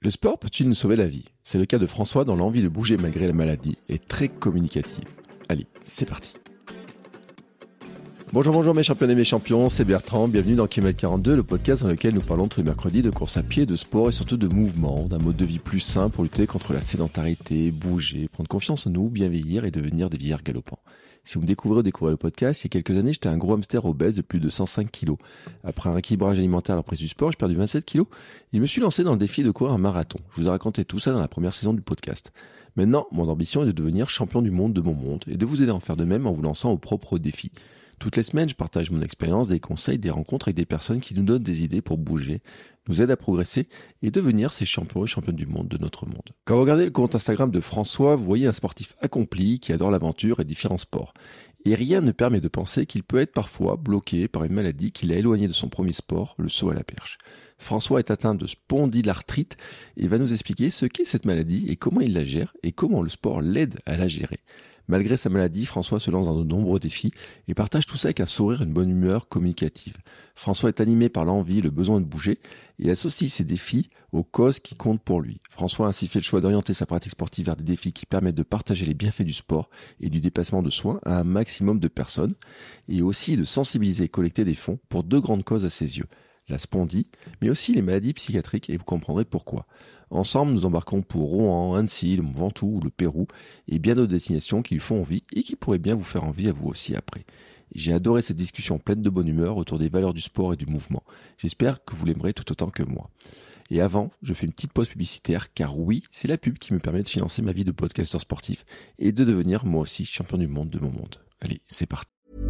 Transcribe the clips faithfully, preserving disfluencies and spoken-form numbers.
Le sport peut-il nous sauver la vie ? C'est le cas de François dont l'envie de bouger malgré la maladie est très communicative. Allez, c'est parti. Bonjour, bonjour mes champions et mes champions, c'est Bertrand, bienvenue dans kilomètre quarante-deux, le podcast dans lequel nous parlons tous les mercredis de course à pied, de sport et surtout de mouvement, d'un mode de vie plus sain pour lutter contre la sédentarité, bouger, prendre confiance en nous, bien vieillir et devenir des vieillards galopants. Si vous me découvrez ou découvrez le podcast, il y a quelques années, j'étais un gros hamster obèse de plus de cent cinq kilos. Après un rééquilibrage alimentaire à la prise du sport, j'ai perdu vingt-sept kilos. Et je me suis lancé dans le défi de courir un marathon. Je vous ai raconté tout ça dans la première saison du podcast. Maintenant, mon ambition est de devenir champion du monde de mon monde et de vous aider à en faire de même en vous lançant au propre défi. Toutes les semaines, je partage mon expérience, des conseils, des rencontres avec des personnes qui nous donnent des idées pour bouger, nous aident à progresser et devenir ces champions et championnes du monde de notre monde. Quand vous regardez le compte Instagram de François, vous voyez un sportif accompli qui adore l'aventure et différents sports. Et rien ne permet de penser qu'il peut être parfois bloqué par une maladie qui l'a éloigné de son premier sport, le saut à la perche. François est atteint de spondylarthrite et va nous expliquer ce qu'est cette maladie et comment il la gère et comment le sport l'aide à la gérer. Malgré sa maladie, François se lance dans de nombreux défis et partage tout ça avec un sourire et une bonne humeur communicative. François est animé par l'envie et le besoin de bouger et il associe ses défis aux causes qui comptent pour lui. François a ainsi fait le choix d'orienter sa pratique sportive vers des défis qui permettent de partager les bienfaits du sport et du dépassement de soi à un maximum de personnes et aussi de sensibiliser et collecter des fonds pour deux grandes causes à ses yeux. La spondie, mais aussi les maladies psychiatriques et vous comprendrez pourquoi. Ensemble, nous embarquons pour Rouen, Annecy, le Mont Ventoux ou le Pérou et bien d'autres destinations qui lui font envie et qui pourraient bien vous faire envie à vous aussi après. J'ai adoré cette discussion pleine de bonne humeur autour des valeurs du sport et du mouvement. J'espère que vous l'aimerez tout autant que moi. Et avant, je fais une petite pause publicitaire car oui, c'est la pub qui me permet de financer ma vie de podcasteur sportif et de devenir moi aussi champion du monde de mon monde. Allez, c'est parti.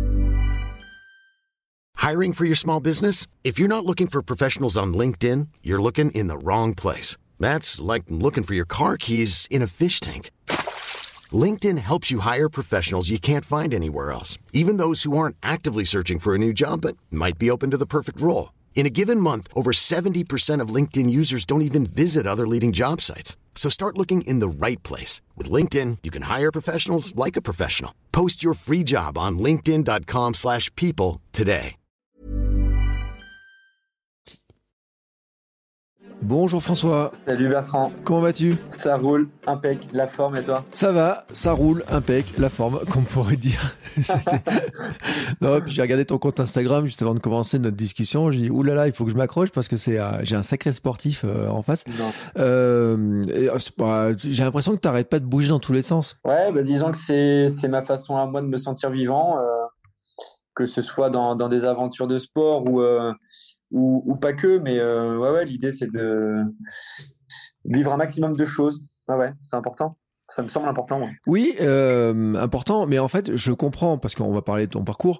Hiring for your small business? If you're not looking for professionals on LinkedIn, you're looking in the wrong place. That's like looking for your car keys in a fish tank. LinkedIn helps you hire professionals you can't find anywhere else, even those who aren't actively searching for a new job but might be open to the perfect role. In a given month, over seventy percent of LinkedIn users don't even visit other leading job sites. So start looking in the right place. With LinkedIn, you can hire professionals like a professional. Post your free job on linkedin.com slash people today. Bonjour François. Salut Bertrand. Comment vas-tu ? Ça roule, impec, la forme et toi ? Ça va, ça roule, impec, la forme, comme on pourrait dire. Non, puis j'ai regardé ton compte Instagram juste avant de commencer notre discussion. J'ai dit, oulala, il faut que je m'accroche parce que c'est, euh, j'ai un sacré sportif euh, en face. Non. Euh, et, bah, j'ai l'impression que tu n'arrêtes pas de bouger dans tous les sens. Ouais, bah disons que c'est, c'est ma façon à moi de me sentir vivant, euh, que ce soit dans, dans des aventures de sport ou, euh, ou, ou pas que, mais euh, ouais, ouais, l'idée c'est de vivre un maximum de choses. Ouais, ouais, c'est important. Ça me semble important. Ouais. Oui, euh, important, mais en fait, je comprends, parce qu'on va parler de ton parcours.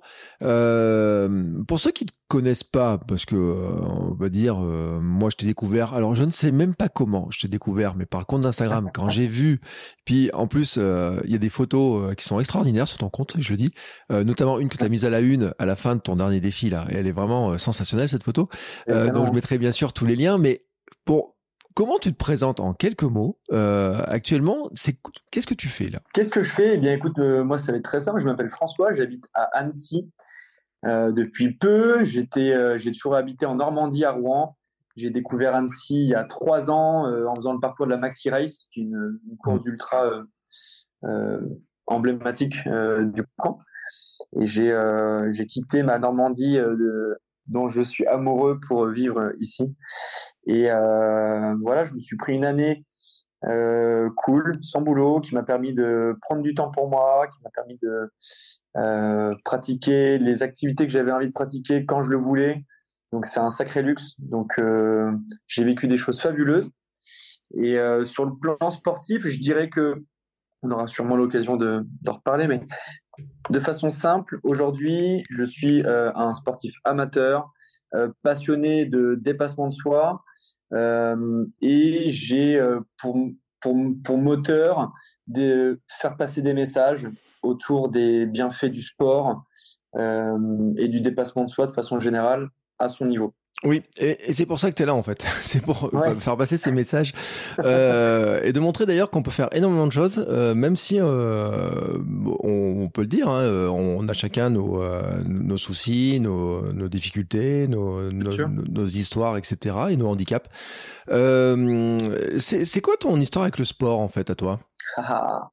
Euh, pour ceux qui ne te connaissent pas, parce que, euh, on va dire, euh, moi, je t'ai découvert, alors je ne sais même pas comment je t'ai découvert, mais par le compte d'Instagram, quand j'ai vu, puis en plus, il euh, y a des photos euh, qui sont extraordinaires sur ton compte, je le dis, euh, notamment une que tu as mise à la une à la fin de ton dernier défi, là, et elle est vraiment euh, sensationnelle, cette photo. Euh, donc, je mettrai bien sûr tous les liens, mais pour... Comment tu te présentes en quelques mots euh, actuellement c'est... Qu'est-ce que tu fais là ? Qu'est-ce que je fais ? Eh bien, écoute, euh, moi, ça va être très simple. Je m'appelle François, j'habite à Annecy euh, depuis peu. J'étais, euh, j'ai toujours habité en Normandie, à Rouen. J'ai découvert Annecy il y a trois ans euh, en faisant le parcours de la Maxi Race, qui est une, une course mmh. d'ultra euh, euh, emblématique euh, du camp. Et j'ai, euh, j'ai quitté ma Normandie euh, de, dont je suis amoureux pour vivre ici. Et euh, voilà, je me suis pris une année euh, cool, sans boulot, qui m'a permis de prendre du temps pour moi, qui m'a permis de euh, pratiquer les activités que j'avais envie de pratiquer quand je le voulais. Donc c'est un sacré luxe. Donc euh, j'ai vécu des choses fabuleuses. Et euh, sur le plan sportif, je dirais que on aura sûrement l'occasion de, d'en reparler, mais de façon simple, aujourd'hui, je suis euh, un sportif amateur, euh, passionné de dépassement de soi, euh, et j'ai euh, pour, pour, pour moteur de faire passer des messages autour des bienfaits du sport euh, et du dépassement de soi de façon générale à son niveau. Oui, et, et c'est pour ça que tu es là en fait. C'est pour Ouais. faire passer ces messages euh, et de montrer d'ailleurs qu'on peut faire énormément de choses, euh, même si euh, on, on peut le dire, hein, on a chacun nos, euh, nos soucis, nos, nos difficultés, nos, nos, sûr. nos histoires, et cetera et nos handicaps. Euh, c'est, c'est quoi ton histoire avec le sport en fait à toi? Ah,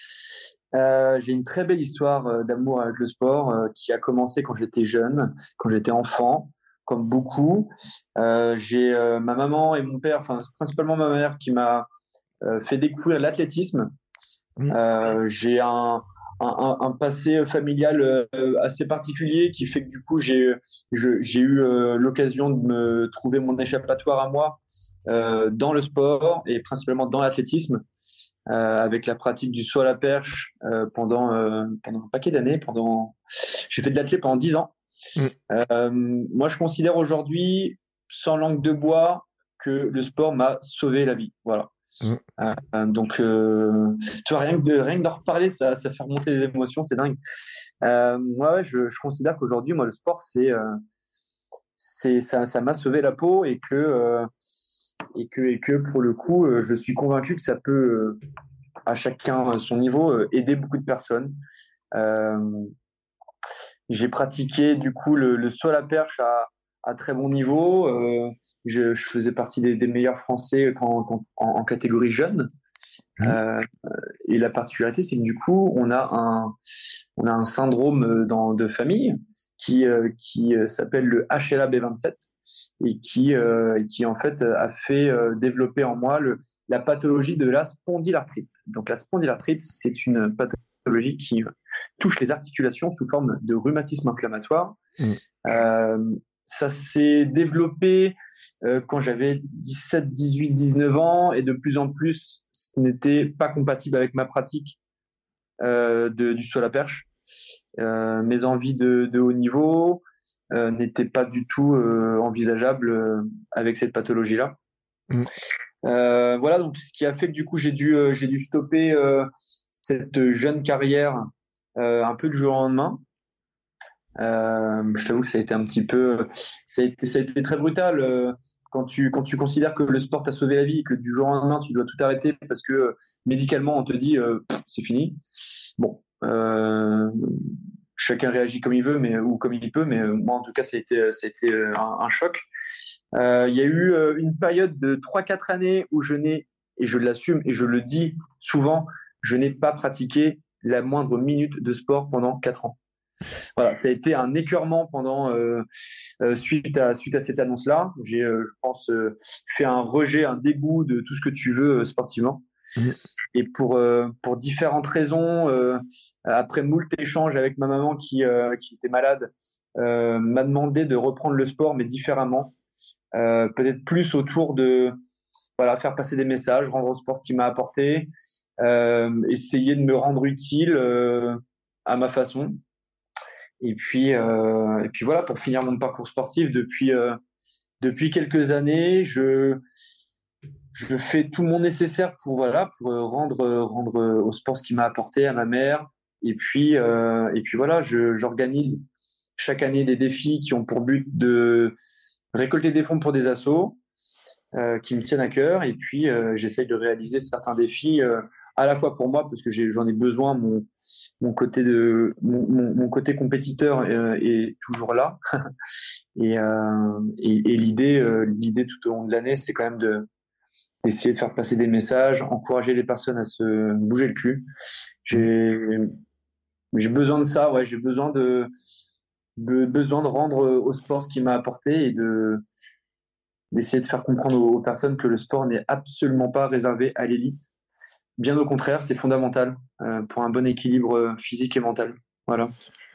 Euh, j'ai une très belle histoire euh, d'amour avec le sport euh, qui a commencé quand j'étais jeune, quand j'étais enfant, comme beaucoup. Euh, j'ai euh, ma maman et mon père, enfin principalement ma mère, qui m'a euh, fait découvrir l'athlétisme. Mmh. Euh, j'ai un, un, un- un passé familial euh, assez particulier qui fait que du coup j'ai je- j'ai eu euh, l'occasion de me trouver mon échappatoire à moi euh, dans le sport et principalement dans l'athlétisme euh, avec la pratique du saut à la perche euh, pendant euh, pendant un paquet d'années. Pendant j'ai fait de l'athlé pendant dix ans. Mmh. Euh, moi, je considère aujourd'hui, sans langue de bois, que le sport m'a sauvé la vie. Voilà. Mmh. Euh, donc, euh, tu vois, rien que de rien que d'en reparler, ça, ça fait remonter les émotions, c'est dingue. Euh, ouais, ouais, je, je considère qu'aujourd'hui, moi, le sport, c'est, euh, c'est, ça, ça m'a sauvé la peau et que, euh, et que, et que pour le coup, euh, je suis convaincu que ça peut, euh, à chacun à son niveau, euh, aider beaucoup de personnes. Euh, j'ai pratiqué du coup le, le saut à la perche à, à très bon niveau. Euh, je, je faisais partie des, des meilleurs Français quand, quand- en, en catégorie jeune. Mmh. Euh, et la particularité, c'est que du coup, on a un, on a un syndrome dans, de famille qui, euh, qui euh, s'appelle le H L A B vingt-sept et qui, euh, qui en fait a fait euh, développer en moi le, la pathologie de la spondylarthrite. Donc la spondylarthrite, c'est une pathologie qui touche les articulations sous forme de rhumatisme inflammatoire. Mmh. Euh, ça s'est développé euh, quand j'avais dix-sept, dix-huit, dix-neuf ans et de plus en plus, ce n'était pas compatible avec ma pratique euh, de, du saut à la perche. Euh, mes envies de, de haut niveau euh, n'étaient pas du tout euh, envisageables euh, avec cette pathologie-là. Mmh. Euh, voilà, donc ce qui a fait que du coup j'ai dû euh, j'ai dû stopper euh, cette jeune carrière euh, un peu du jour au lendemain. Euh, je t'avoue que ça a été un petit peu, ça a été, ça a été très brutal euh, quand tu quand tu considères que le sport t'a sauvé la vie, que du jour au lendemain tu dois tout arrêter parce que euh, médicalement on te dit euh, pff, c'est fini. Bon, euh, chacun réagit comme il veut, mais ou comme il peut, mais euh, moi en tout cas ça a été ça a été euh, un, un choc. Euh, Il y a eu euh, une période de trois quatre années où je n'ai et je l'assume et je le dis souvent, je n'ai pas pratiqué la moindre minute de sport pendant quatre ans. Voilà, ça a été un écœurement pendant euh, euh, suite à suite à cette annonce-là. J'ai, euh, je pense, euh, fait un rejet, un dégoût de tout ce que tu veux euh, sportivement. Mmh. Et pour euh, pour différentes raisons, euh, après moult échanges avec ma maman qui euh, qui était malade, euh, m'a demandé de reprendre le sport mais différemment, euh, peut-être plus autour de voilà faire passer des messages, rendre au sport ce qu'il m'a apporté, euh, essayer de me rendre utile euh, à ma façon. Et puis, euh, et puis voilà, pour finir mon parcours sportif, depuis, euh, depuis quelques années, je, je fais tout mon nécessaire pour, voilà, pour euh, rendre, rendre au sport ce qu'il m'a apporté, à ma mère. Et puis, euh, et puis voilà, je, j'organise chaque année des défis qui ont pour but de récolter des fonds pour des assos euh, qui me tiennent à cœur. Et puis, euh, j'essaye de réaliser certains défis euh, à la fois pour moi, parce que j'ai, j'en ai besoin, mon, mon, côté, de, mon, mon, mon côté compétiteur euh, est toujours là. et, euh, et, et l'idée, euh, l'idée tout au long de l'année, c'est quand même de, d'essayer de faire passer des messages, encourager les personnes à se bouger le cul. J'ai, j'ai besoin de ça, ouais, j'ai besoin de, de besoin de rendre au sport ce qu'il m'a apporté et de d'essayer de faire comprendre aux personnes que le sport n'est absolument pas réservé à l'élite. Bien au contraire, c'est fondamental euh, pour un bon équilibre physique et mental. Voilà.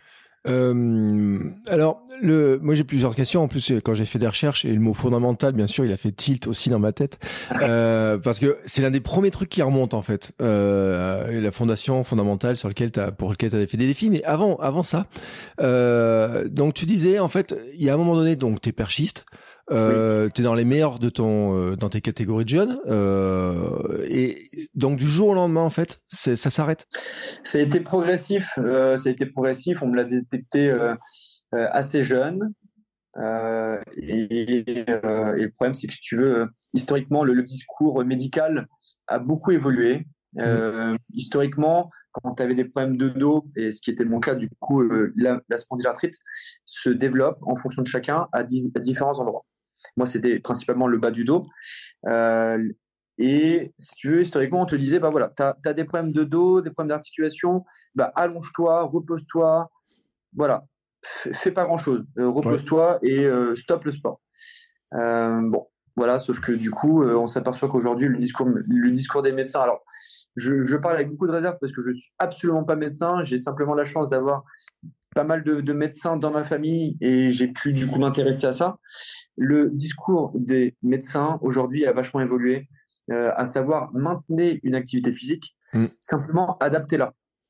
Euh, alors, le, moi j'ai plusieurs questions. En plus, quand j'ai fait des recherches, et le mot fondamental, bien sûr, il a fait tilt aussi dans ma tête, euh, parce que c'est l'un des premiers trucs qui remonte en fait, euh, la fondation fondamentale sur lequel t'as, pour lequel tu as fait des défis. Mais avant, avant ça, euh, donc tu disais en fait, il y a un moment donné, donc t'es perchiste. Euh, oui. T'es dans les meilleurs de ton, euh, dans tes catégories de jeunes, euh, et donc du jour au lendemain en fait, c'est, ça s'arrête. Ça a été progressif, euh, ça a été progressif. On me l'a détecté euh, euh, assez jeune. Euh, et, euh, et le problème, c'est que si tu veux, historiquement, le, le discours médical a beaucoup évolué. Mmh. Euh, historiquement, quand tu avais des problèmes de dos, et ce qui était mon cas, du coup, euh, la, la spondylarthrite se développe en fonction de chacun à, dix, à différents endroits. Moi, c'était principalement le bas du dos. Euh, et si tu veux, historiquement, on te disait, bah voilà, tu as des problèmes de dos, des problèmes d'articulation, bah allonge-toi, repose-toi, voilà, fais pas grand-chose, euh, Ouais. repose-toi et euh, stop le sport. Euh, bon, voilà, sauf que du coup, euh, on s'aperçoit qu'aujourd'hui, le discours, le discours des médecins, alors je, je parle avec beaucoup de réserve parce que je suis absolument pas médecin, j'ai simplement la chance d'avoir pas mal de, de médecins dans ma famille et j'ai pu du coup m'intéresser à ça. Le discours des médecins aujourd'hui a vachement évolué, euh, à savoir maintenir une activité physique, Mmh. simplement adaptez-la.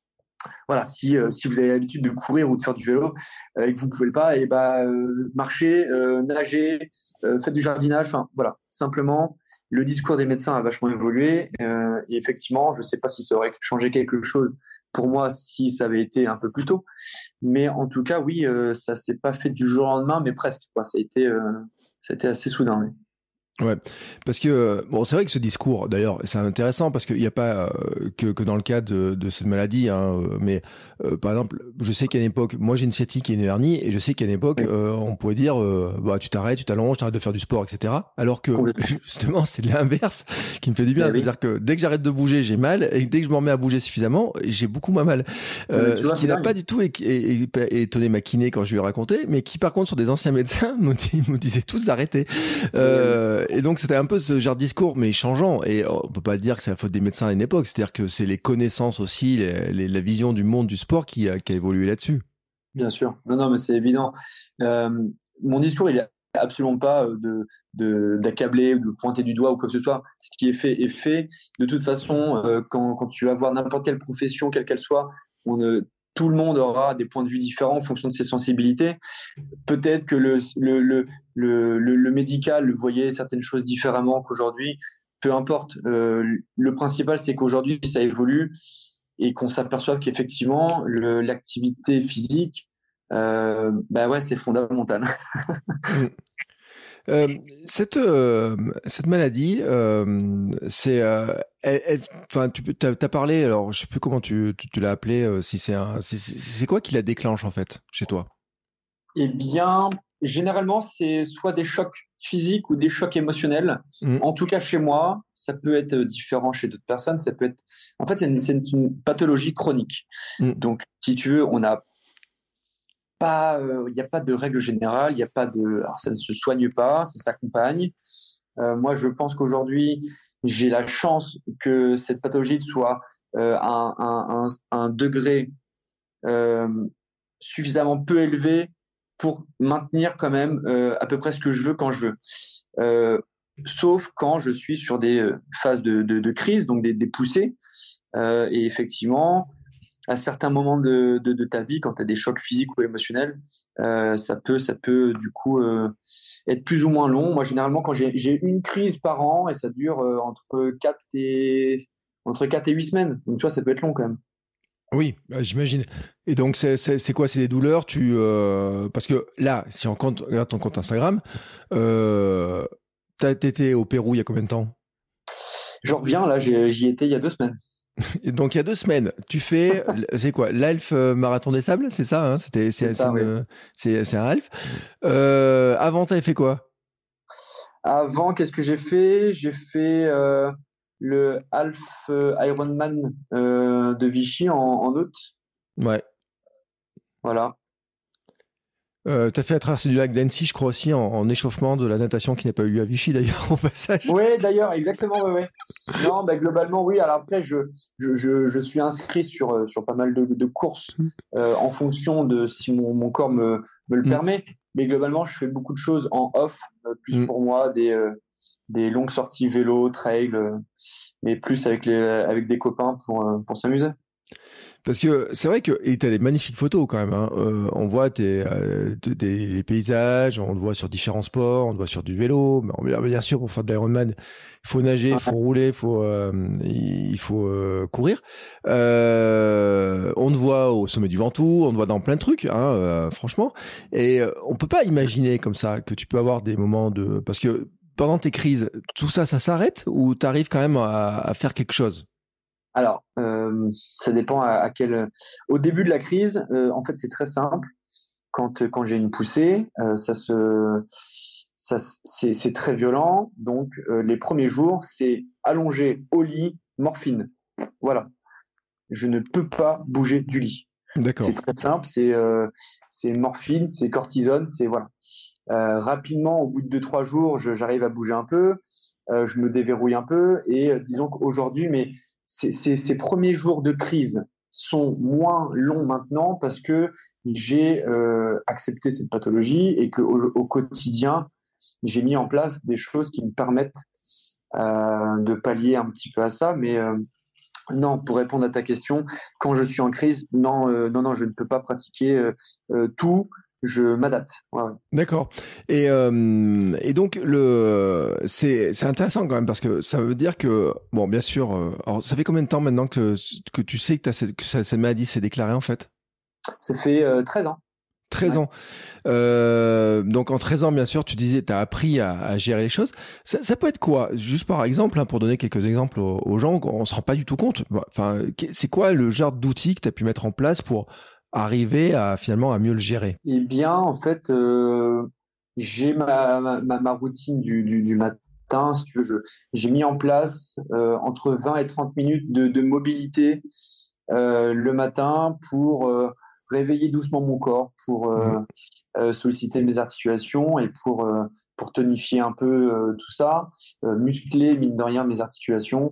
Voilà, si, euh, si vous avez l'habitude de courir ou de faire du vélo euh, et que vous ne pouvez pas, et bah, euh, marchez, euh, nagez, euh, faites du jardinage. Enfin, voilà, simplement, le discours des médecins a vachement évolué. Euh, et effectivement, je ne sais pas si ça aurait changé quelque chose pour moi si ça avait été un peu plus tôt. Mais en tout cas, oui, euh, ça ne s'est pas fait du jour au lendemain, mais presque, quoi. Ça a été, euh, ça a été assez soudain. Oui. Ouais, parce que euh, bon, c'est vrai que ce discours, d'ailleurs, c'est intéressant parce qu'il n'y a pas euh, que, que dans le cas de, de cette maladie, hein, euh, mais euh, par exemple, je sais qu'à une époque, moi j'ai une sciatique et une hernie, et je sais qu'à une époque, Oui, euh, on pourrait dire, euh, bah tu t'arrêtes, tu t'allonges, tu arrêtes de faire du sport, et cetera. Alors que complètement. justement, c'est l'inverse qui me fait du bien, Ben oui. c'est-à-dire que dès que j'arrête de bouger, j'ai mal, et dès que je m'en remets à bouger suffisamment, j'ai beaucoup moins mal. Non, mais Euh, tu ce vois, qui c'est n'a dingue. pas du tout é- é- é- étonné ma kiné quand je lui ai raconté, mais qui par contre sur des anciens médecins me, dit- me disaient tous d'arrêter. Et oui. Euh, et donc c'était un peu ce genre de discours, mais changeant. Et on peut pas dire que c'est la faute des médecins à une époque. C'est-à-dire que c'est les connaissances aussi, les, les- la vision du monde du sport qui a, qui a évolué là-dessus. Bien sûr. Non, non, mais c'est évident. Euh, mon discours, il est absolument pas euh, de, de, d'accabler ou de pointer du doigt ou quoi que ce soit. Ce qui est fait est fait. De toute façon, euh, quand, quand tu vas voir n'importe quelle profession, quelle qu'elle soit, on, euh, tout le monde aura des points de vue différents en fonction de ses sensibilités. Peut-être que le, le, le, le, le, le médical voyait certaines choses différemment qu'aujourd'hui. Peu importe. Euh, le principal, c'est qu'aujourd'hui, ça évolue et qu'on s'aperçoive qu'effectivement, le, l'activité physique, euh, bah ouais, c'est fondamental. Mm. Euh, cette euh, cette maladie, euh, c'est, euh, elle, elle- enfin, tu peux, t'as, t'as parlé. Alors, je sais plus comment tu, tu, tu l'as appelé. euh, si c'est un, c'est, c'est c'est quoi qui la déclenche en fait chez toi? Eh bien, généralement, c'est soit des chocs physiques ou des chocs émotionnels. Mm, En tout cas, chez moi, ça peut être différent chez d'autres personnes. Ça peut être, en fait, c'est une, c'est une pathologie chronique. mm, Donc, si tu veux, on n'a pas, euh, il n'y a pas de règle générale, il n'y a pas de, alors ça ne se soigne pas, ça s'accompagne. Euh, moi, je pense qu'aujourd'hui, j'ai la chance que cette pathologie soit euh, à un, un, un degré euh, suffisamment peu élevé pour maintenir quand même euh, à peu près ce que je veux quand je veux. Euh, sauf quand je suis sur des euh, phases de, de, de crise, donc des, des poussées. Euh, et effectivement, à certains moments de, de, de ta vie, quand tu as des chocs physiques ou émotionnels, euh, ça peut, ça peut du coup euh, être plus ou moins long. Moi, généralement, quand j'ai, j'ai une crise par an et ça dure euh, entre quatre et entre quatre et huit semaines. Donc, tu vois, ça peut être long quand même. oui, bah, j'imagine. Et donc, c'est, c'est, c'est quoi? C'est des douleurs? Tu, euh, parce que là, si on compte, regarde ton compte Instagram, euh, t'as été au Pérou il y a combien de temps? Je reviens, là, j'ai- j'y étais il y a deux semaines. Et donc, il y a deux semaines, tu fais, c'est quoi? L'Half euh, Marathon des Sables? C'est ça, hein? C'était, C'est c'est, c'est ça, oui. une, c'est, c'est un Half. Euh, avant, t'avais fait quoi? Avant, qu'est-ce que j'ai fait? J'ai fait euh, le Half euh, Ironman euh, de Vichy en, en août. Ouais. Voilà. Euh, t'as fait la traversée du lac d'Annecy, je crois aussi, en, en échauffement de la natation qui n'a pas eu lieu à Vichy, d'ailleurs, au passage. Oui, d'ailleurs, exactement, ouais, ouais. Non, bah, globalement, oui. Alors après, je, je, je, je suis inscrit sur, euh, sur pas mal de, de courses euh, en fonction de si mon, mon corps me, me le Mm, permet. Mais globalement, je fais beaucoup de choses en off, euh, plus mm. pour moi, des, euh, des longues sorties vélo, trail, euh, mais plus avec, les, avec des copains pour, euh, pour s'amuser. Parce que c'est vrai que et t'as des magnifiques photos quand même. Hein. Euh, on voit tes, euh, tes- tes- les paysages, on le voit sur différents sports, on le voit sur du vélo. Mais on- bien sûr, pour faire de l'Ironman, il faut nager, il Ouais. faut rouler, il faut, euh, il faut euh, courir. Euh, on te voit au sommet du Ventoux, on te voit dans plein de trucs, hein, euh, franchement. Et euh, on peut pas imaginer comme ça que tu peux avoir des moments de parce que pendant tes crises, tout ça, ça s'arrête ou t'arrives quand même à, à faire quelque chose? Alors, euh, ça dépend à, à quel. Au début de la crise, euh, en fait, c'est très simple. Quand quand j'ai une poussée, euh, ça se, ça s- c'est c'est très violent. Donc, euh, les premiers jours, c'est allongé au lit, morphine. Voilà. Je ne peux pas bouger du lit. C'est D'accord. très simple. C'est euh, c'est morphine, c'est cortisone, c'est voilà. Euh, rapidement, au bout de deux trois jours, je- j'arrive à bouger un peu, euh, je me déverrouille un peu et euh, disons qu'aujourd'hui, mais ces, ces, ces premiers jours de crise sont moins longs maintenant parce que j'ai euh, accepté cette pathologie et que au, au quotidien, j'ai mis en place des choses qui me permettent euh, de pallier un petit peu à ça. Mais euh, non, pour répondre à ta question, quand je suis en crise, non, euh, non, non, je ne peux pas pratiquer euh, euh, tout. Je m'adapte. Ouais, ouais. D'accord. Et, euh, et donc le c'est c'est intéressant quand même parce que ça veut dire que bon bien sûr euh, alors ça fait combien de temps maintenant que que tu sais que, t'as cette, que ça- cette maladie s'est déclarée en fait? Ça fait euh, treize ans. treize Ouais. ans. Euh, donc en treize ans bien sûr tu disais tu as appris à, à gérer les choses. Ça, ça peut être quoi? Juste par exemple hein, pour donner quelques exemples aux, aux gens on se rend pas du tout compte. Enfin qu'est- c'est quoi le genre d'outils que tu as pu mettre en place pour arriver à finalement à mieux le gérer? Eh bien, en fait, euh, j'ai ma, ma, ma ma routine du, du, du matin, si tu veux, je, j'ai mis en place euh, entre vingt et trente minutes de, de mobilité euh, le matin pour euh, réveiller doucement mon corps, pour Mmh. euh, euh, solliciter mes articulations et pour, euh, pour tonifier un peu euh, tout ça, euh, muscler, mine de rien, mes articulations.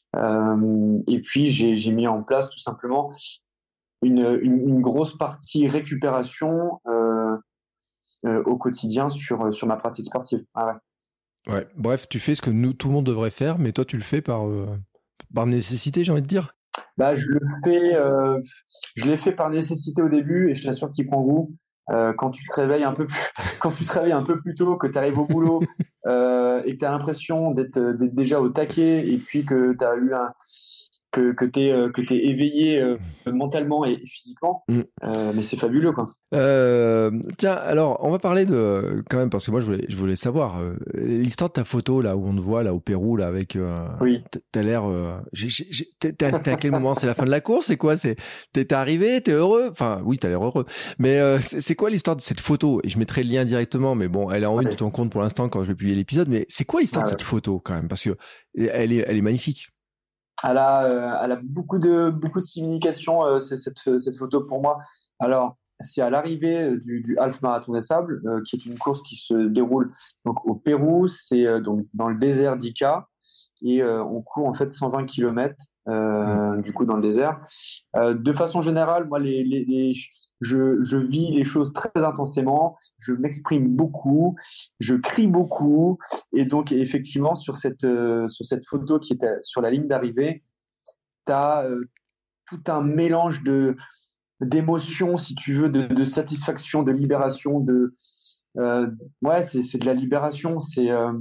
Euh, et puis, j'ai, j'ai mis en place tout simplement une, une, une grosse partie récupération euh, euh, au quotidien sur, sur ma pratique sportive. Ah ouais. Ouais, bref, tu fais ce que nous, tout le monde devrait faire, mais toi, tu le fais par, euh, par nécessité, j'ai envie de dire. Bah, je le fais, euh, je l'ai fait par nécessité au début et je t'assure que tu prends goût. Euh, quand tu te réveilles un peu plus, quand tu te réveilles un peu plus tôt, que tu arrives au boulot euh, et que tu as l'impression d'être, d'être déjà au taquet et puis que tu as eu un, que, que tu es, que t'es éveillé euh, mentalement et physiquement, Mm. euh, mais c'est fabuleux, quoi. Euh, tiens, alors, on va parler de, quand même, parce que moi, je voulais, je voulais savoir, euh, l'histoire de ta photo, là, où on te voit, là, au Pérou, là, avec, euh, Oui. t- t'as l'air, euh, j'ai, j'ai, j'ai- t'es, t'es à t'es à quel moment? C'est la fin de la course? C'est quoi? C'est, t'es, t'es arrivé? T'es heureux? Enfin, oui, t'as l'air heureux. Mais, euh, c'est, c'est quoi l'histoire de cette photo? Et je mettrai le lien directement, mais bon, elle est en une de Ouais. ton compte pour l'instant quand je vais publier l'épisode, mais c'est quoi l'histoire Ah de ouais. cette photo, quand même? Parce que elle est, elle est magnifique. Elle a, euh, elle a beaucoup de, beaucoup de signification, euh, c'est- cette, cette photo pour moi. Alors, c'est à l'arrivée euh, du, du Half Marathon des Sables, euh, qui est une course qui se déroule donc au Pérou, c'est euh, donc dans le désert d'Ica, et euh, on court en fait cent vingt kilomètres Mm. euh, du coup dans le désert. Euh, de façon générale, moi, les, les, les- je, je vis les choses très intensément, je m'exprime beaucoup, je crie beaucoup, et donc effectivement sur cette euh, sur cette photo qui était sur la ligne d'arrivée, tu as euh, tout un mélange de d'émotions, si tu veux, de, de satisfaction, de libération, de euh, ouais, c'est c'est de la libération, c'est euh,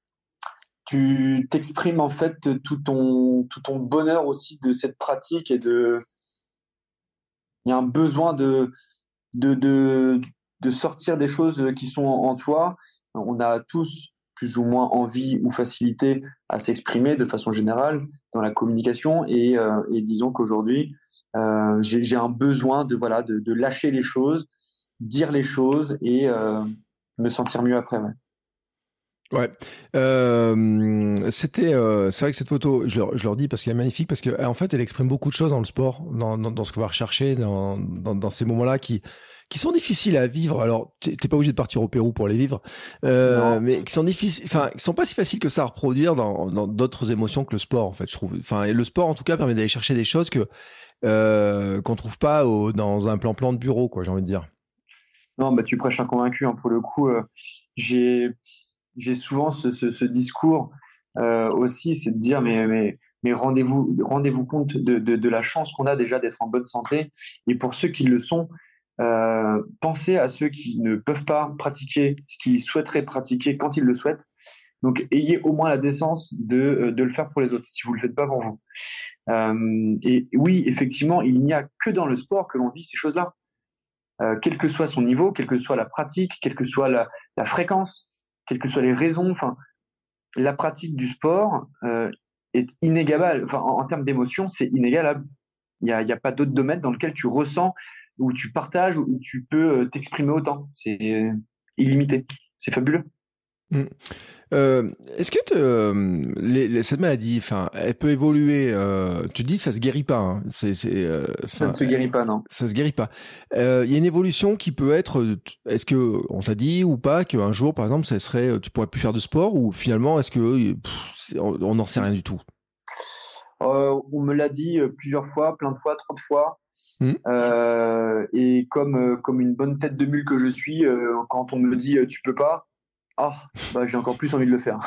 tu t'exprimes en fait tout ton tout ton bonheur aussi de cette pratique et de il y a un besoin de de de de sortir des choses qui sont en, en toi. On a tous plus ou moins envie ou facilité à s'exprimer de façon générale dans la communication et, euh, et disons qu'aujourd'hui euh, j'ai j'ai un besoin de voilà de, de lâcher les choses, dire les choses et euh, me sentir mieux après. Ouais. Ouais, euh, c'était, euh, c'est vrai que cette photo, je leur, je leur dis parce qu'elle est magnifique, parce que en fait, elle exprime beaucoup de choses dans le sport, dans, dans, dans ce qu'on va rechercher, dans, dans, dans ces moments-là qui, qui sont difficiles à vivre. Alors, t'es t'es pas obligé de partir au Pérou pour les vivre, euh, Non. mais qui sont difficiles, enfin, qui sont pas si faciles que ça à reproduire dans, dans d'autres émotions que le sport, en fait, je trouve. Enfin, et le sport, en tout cas, permet d'aller chercher des choses que euh, qu'on trouve pas au, dans un plan-plan de bureau, quoi, j'ai envie de dire. Non, bah tu prêches un convaincu, hein, pour le coup. Euh, j'ai j'ai souvent ce, ce, ce discours euh, aussi, c'est de dire mais, mais mais rendez-vous, rendez-vous compte de, de, de la chance qu'on a déjà d'être en bonne santé. Et pour ceux qui le sont, euh, pensez à ceux qui ne peuvent pas pratiquer ce qu'ils souhaiteraient pratiquer quand ils le souhaitent. Donc, ayez au moins la décence de, de le faire pour les autres, si vous ne le faites pas pour vous. Euh, et oui, effectivement, il n'y a que dans le sport que l'on vit ces choses-là. Euh, quel que soit son niveau, quelle que soit la pratique, quelle que soit la, la fréquence, quelles que soient les raisons, enfin, la pratique du sport euh, est inégalable. Enfin, en, en termes d'émotion, c'est inégalable. Il n'y a, il y a pas d'autre domaine dans lequel tu ressens, où tu partages, où tu peux t'exprimer autant. C'est euh, illimité. C'est fabuleux. Mmh. Euh, est-ce que te, euh, les, les, cette maladie, enfin, elle peut évoluer. Euh, tu dis ça se guérit pas. Hein, c'est, c'est, euh, ça ne se guérit pas, non. Ça se guérit pas. Il euh, y a une évolution qui peut être. Est-ce que on t'a dit ou pas qu'un jour, par exemple, ça serait, tu pourrais plus faire de sport, ou finalement, est-ce que pff, on n'en sait rien du tout? Euh, on me l'a dit plusieurs fois, plein de fois, trop de fois. Mmh. Euh, et comme euh, comme une bonne tête de mule que je suis, euh, quand on me dit euh, tu peux pas. Ah, bah, j'ai encore plus envie de le faire.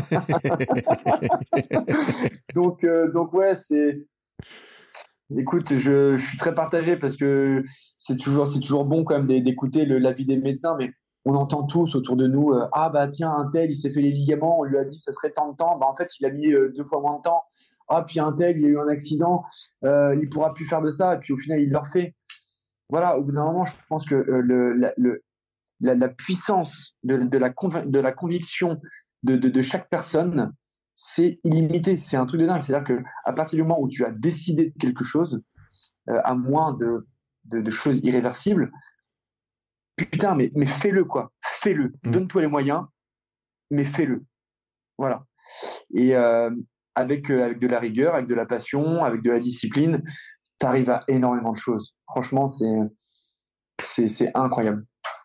donc, euh, donc ouais, c'est. Écoute, je, je suis très partagé parce que c'est toujours, c'est toujours bon quand même d'écouter le, l'avis des médecins, mais on entend tous autour de nous euh, ah bah tiens, un tel, il s'est fait les ligaments, on lui a dit ça serait tant de temps, bah en fait il a mis euh, deux fois moins de temps. Ah puis un tel, il a eu un accident, euh, il pourra plus faire de ça, et puis au final il le refait. Voilà, au bout d'un moment, je pense que euh, le, la, le La, la puissance de, de, la, conv- de la conviction de, de, de chaque personne, c'est illimité. C'est un truc de dingue. C'est-à-dire qu'à partir du moment où tu as décidé de quelque chose, euh, à moins de, de, de choses irréversibles, putain, mais, mais fais-le, quoi. Fais-le. Mmh. Donne-toi les moyens, mais fais-le. Voilà. Et euh, avec, euh, avec de la rigueur, avec de la passion, avec de la discipline, tu arrives à énormément de choses. Franchement, c'est, c'est, c'est incroyable.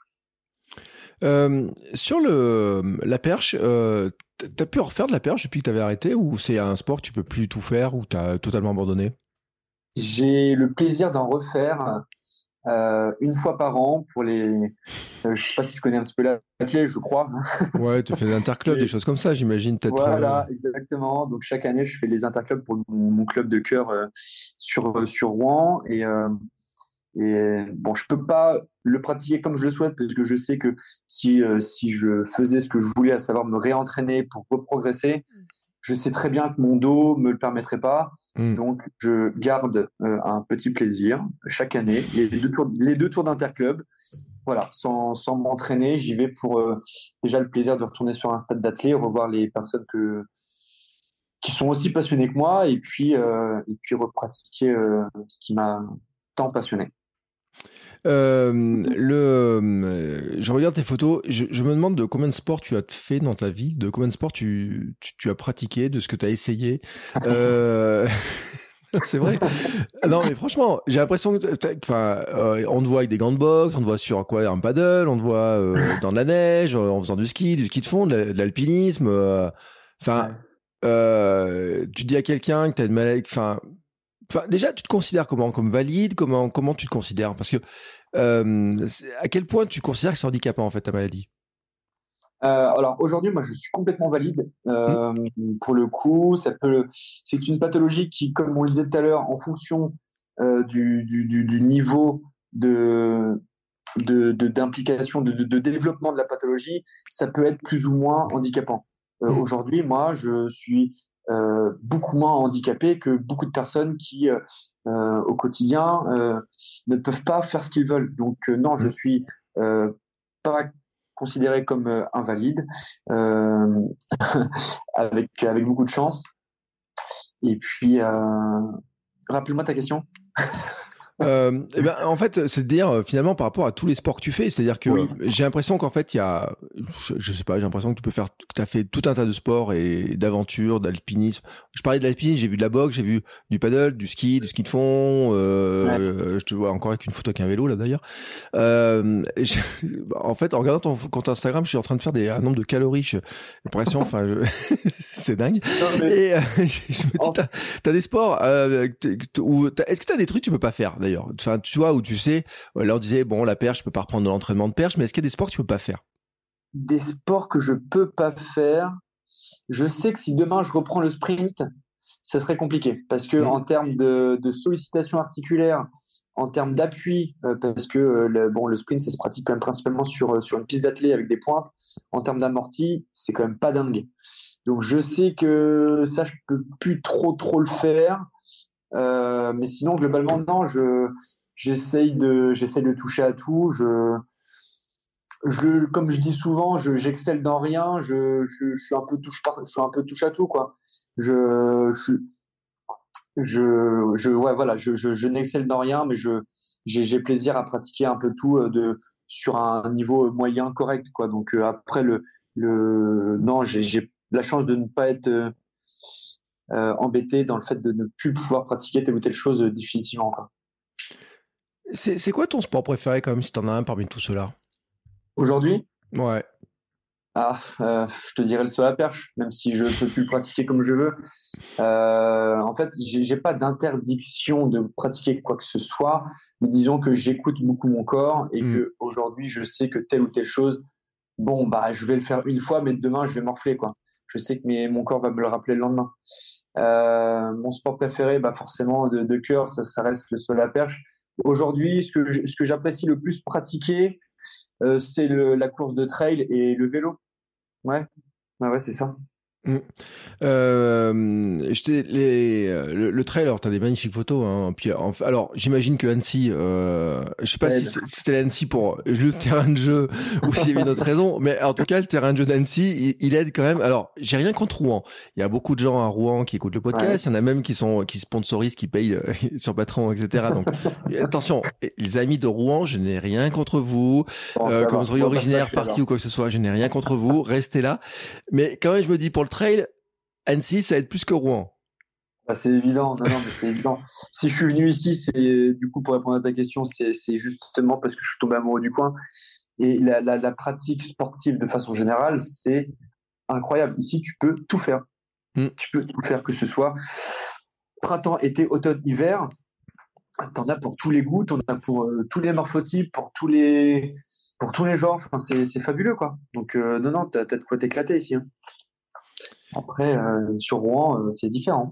Euh, sur le la perche, euh, t'as pu refaire de la perche depuis que t'avais arrêté, ou c'est un sport que tu peux plus tout faire, ou t'as totalement abandonné? J'ai le plaisir d'en refaire euh, une fois par an pour les. Euh, je sais pas si tu connais un petit peu l'athlète, je crois. Ouais, tu fais des interclubs, des choses comme ça, j'imagine peut-être. Voilà, euh... exactement. Donc chaque année, je fais les interclubs pour mon, mon club de cœur euh, sur sur Rouen et euh, et bon, je peux pas le pratiquer comme je le souhaite parce que je sais que si euh, si je faisais ce que je voulais, à savoir me réentraîner pour reprogresser, je sais très bien que mon dos me le permettrait pas. Mmh. Donc, je garde euh, un petit plaisir chaque année. Les deux tours, les deux tours d'interclub, voilà, sans, sans m'entraîner, j'y vais pour euh, déjà le plaisir de retourner sur un stade d'athlé, revoir les personnes que, qui sont aussi passionnées que moi, et puis, euh, et puis repratiquer euh, ce qui m'a tant passionné. Euh, le, euh, je regarde tes photos, je, je me demande de combien de sports tu as fait dans ta vie, de combien de sports tu, tu, tu as pratiqué, de ce que tu as essayé. Euh... C'est vrai. Non, mais franchement, j'ai l'impression que, enfin, euh, on te voit avec des gants de boxe, on te voit sur quoi, un paddle, on te voit euh, dans de la neige, en faisant du ski, du ski de fond, de, la, de l'alpinisme. Enfin, euh, euh, tu dis à quelqu'un que t'as une maladie, enfin, enfin, déjà, tu te considères comment, comme valide, comment, comment tu te considères? Parce que euh, à quel point tu considères que c'est handicapant en fait ta maladie? Euh, alors aujourd'hui, moi, je suis complètement valide. Euh, mmh. Pour le coup, ça peut. C'est une pathologie qui, comme on le disait tout à l'heure, en fonction euh, du, du, du, du niveau de, de, de d'implication, de, de, de développement de la pathologie, ça peut être plus ou moins handicapant. Euh, Mmh. Aujourd'hui, moi, je suis euh, beaucoup moins handicapé que beaucoup de personnes qui, euh, au quotidien, euh, ne peuvent pas faire ce qu'ils veulent. Donc euh, non, je suis euh, pas considéré comme euh, invalide, euh, avec, avec beaucoup de chance. Et puis, euh, rappelle-moi ta question. Euh, eh ben, en fait, c'est de dire euh, finalement par rapport à tous les sports que tu fais, c'est-à-dire que Oui. j'ai l'impression qu'en fait il y a, je, je sais pas, j'ai l'impression que tu peux faire, que tu as fait tout un tas de sports et d'aventures, d'alpinisme. Je parlais de l'alpinisme, j'ai vu de la boxe, j'ai vu du paddle, du ski, du ski de fond. Euh, ouais. Je te vois encore avec une photo avec un vélo là d'ailleurs. Euh, je, en fait, en regardant ton compte Instagram, je suis en train de faire des, un nombre de calories. J'ai l'impression, enfin, je... c'est dingue. Non, mais... Et euh, je, je me dis, t'as, t'as des sports euh, où, t'as, est-ce que t'as des trucs que tu peux pas faire? D'ailleurs, enfin, tu vois, où tu sais, là on disait, bon, la perche, je peux pas reprendre de l'entraînement de perche, mais est-ce qu'il y a des sports que tu peux pas faire? Des sports que je peux pas faire. Je sais que si demain je reprends le sprint, ça serait compliqué parce que Mmh. en termes de, de sollicitation articulaire, en termes d'appui, euh, parce que euh, le, bon, le sprint, ça se pratique quand même principalement sur, euh, sur une piste d'athlée avec des pointes. En termes d'amorti, c'est quand même pas dingue. Donc, je sais que ça, je peux plus trop, trop le faire. Euh, mais sinon, globalement, non, je, j'essaye de, j'essaye de toucher à tout. Je, je, comme je dis souvent, je, j'excelle dans rien. Je, je, je suis un peu touche par, je suis un peu touche à tout, quoi. Je, je, je, je, ouais, voilà, je, je, je n'excelle dans rien, mais je, j'ai, j'ai plaisir à pratiquer un peu tout euh, de, sur un niveau moyen correct, quoi. Donc euh, après le, le, non, j'ai, j'ai la chance de ne pas être euh, euh, embêté dans le fait de ne plus pouvoir pratiquer telle ou telle chose euh, définitivement, quoi. C'est, c'est quoi ton sport préféré, quand même, si t'en as un parmi tout cela? Aujourd'hui, Ouais. ah, euh, je te dirais le saut à la perche, même si je peux plus le pratiquer comme je veux. Euh, en fait, j'ai, j'ai pas d'interdiction de pratiquer quoi que ce soit, mais disons que j'écoute beaucoup mon corps et Mmh. que aujourd'hui, je sais que telle ou telle chose, bon, bah, je vais le faire une fois, mais demain, je vais morfler, quoi. Je sais que mes, mon corps va me le rappeler le lendemain. Euh, mon sport préféré, bah, forcément, de, de cœur, ça, ça reste le saut à la perche. Aujourd'hui, ce que, je- ce que j'apprécie le plus pratiquer, euh, c'est le, la course de trail et le vélo. Ouais, ouais, ouais, c'est ça. Mmh. Euh, j'étais les, euh, le, le trail, alors t'as des magnifiques photos, hein. Puis, en fait- alors, j'imagine que Annecy, euh, je sais pas si Aide. c'est- si c'était Annecy pour le terrain de jeu ou s'il y avait une autre raison, mais en tout cas, le terrain de jeu d'Annecy, il, il aide quand même. Alors, j'ai rien contre Rouen. Il y a beaucoup de gens à Rouen qui écoutent le Ouais. podcast. Il y en a même qui sont, qui sponsorisent, qui payent euh, sur Patreon, et cetera. Donc, attention, les amis de Rouen, je n'ai rien contre vous. Bon, Euh, ça que va. vous soyez On va pas se originaire, fâcher, parti alors. ou quoi que ce soit, je n'ai rien contre vous. Restez là. Mais quand même, je me dis, pour le trail, Annecy, ça aide plus que Rouen. Bah, c'est évident. Non, non, mais c'est évident. Si je suis venu ici, c'est, du coup, pour répondre à ta question, c'est, c'est justement parce que je suis tombé amoureux du coin. Et la, la, la pratique sportive, de façon générale, c'est incroyable. Ici, tu peux tout faire. Mm. Tu peux tout faire, que ce soit printemps, été, automne, hiver. T'en as pour tous les goûts, t'en as pour euh, tous les morphotypes, pour tous les, pour tous les genres. Enfin, c'est, c'est fabuleux, quoi. Donc, euh, non, non, t'as, t'as de quoi t'éclater ici, hein. Après, euh, sur Rouen, euh, c'est différent.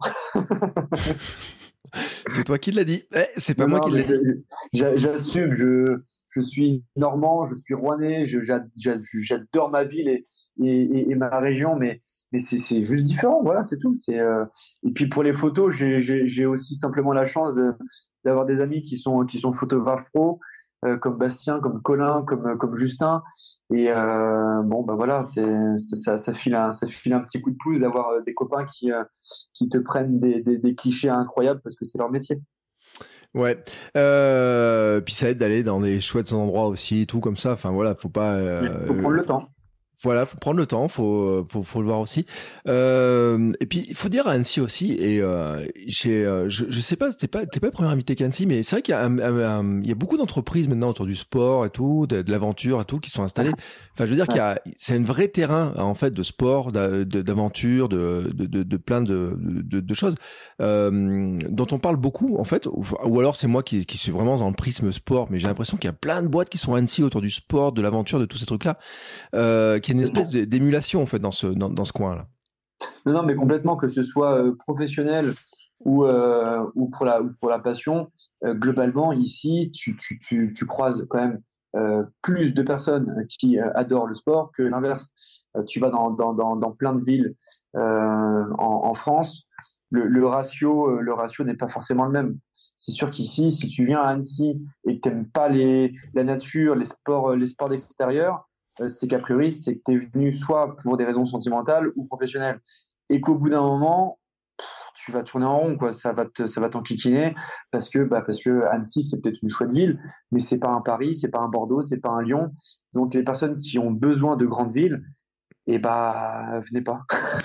C'est toi qui l'as dit. Eh, c'est pas Non, moi non, qui mais l'ai dit. c'est- j'a- j'assume. Je, je suis normand, je suis rouennais, je- j'a- j'a- j'adore ma ville et, et, et- et ma région, mais, mais c'est c'est juste différent. Voilà, c'est tout. C'est, euh, et puis pour les photos, j'ai j'ai- j'ai aussi simplement la chance de, d'avoir des amis qui sont, qui sont photographes pro, euh, comme Bastien, comme Colin, comme, comme Justin. Et euh, bon, bah voilà, c'est, ça, ça, ça file un, ça file un petit coup de pouce d'avoir euh, des copains qui, euh, qui te prennent des, des, des clichés incroyables parce que c'est leur métier. Ouais. Euh, puis ça aide d'aller dans des chouettes endroits aussi, et tout comme ça. Enfin voilà, faut pas. Il faut Euh, prendre le temps. Voilà, faut prendre le temps, faut faut, faut le voir aussi. Euh, et puis il faut dire à Annecy aussi. Et euh, j'ai, euh, je, je sais pas, t'es pas t'es pas le premier invité qu'Annecy, mais c'est vrai qu'il y a un- un- un- il y a beaucoup d'entreprises maintenant autour du sport et tout, de, de l'aventure et tout, qui sont installées. Enfin, je veux dire qu'il y a, c'est un vrai terrain en fait de sport, d'a- de- d'aventure, de, de de de plein de de, de choses euh, dont on parle beaucoup en fait. Ou, ou alors c'est moi qui qui suis vraiment dans le prisme sport, mais j'ai l'impression qu'il y a plein de boîtes qui sont à Annecy autour du sport, de l'aventure, de tous ces trucs là. Euh, qui est une espèce de- d'émulation en fait dans ce dans, dans ce coin-là. Non, non, mais complètement, que ce soit euh, professionnel ou, euh, ou, pour la, ou pour la passion, euh, globalement, ici, tu, tu, tu, tu croises quand même euh, plus de personnes qui euh, adorent le sport que l'inverse. Euh, tu vas dans, dans, dans, dans plein de villes euh, en, en France, le, le ratio, euh, le ratio n'est pas forcément le même. C'est sûr qu'ici, si tu viens à Annecy et que tu n'aimes pas les, la nature, les sports, les sports d'extérieur, euh, c'est qu'a priori, c'est que tu es venu soit pour des raisons sentimentales ou professionnelles. Et qu'au bout d'un moment, tu vas tourner en rond, quoi. Ça va te, ça va t'enquiquiner parce que, bah, parce que Annecy, c'est peut-être une chouette ville, mais c'est pas un Paris, c'est pas un Bordeaux, c'est pas un Lyon. Donc, les personnes qui ont besoin de grandes villes, eh bah, venez pas.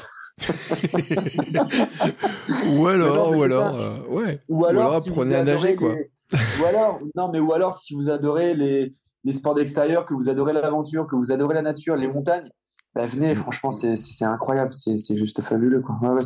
ou Mais non, alors, mais ou c'est alors, ça. euh, ouais. Ou Ou alors alors, si vous apprenez à nager adorez quoi. les, ou alors, non, mais ou alors, si vous adorez les, les sports d'extérieur, que vous adorez l'aventure, que vous adorez la nature, les montagnes, bah, venez, Mm. franchement, c'est, c'est c'est incroyable, c'est, c'est juste fabuleux, quoi. Ouais, ouais, c'est sûr.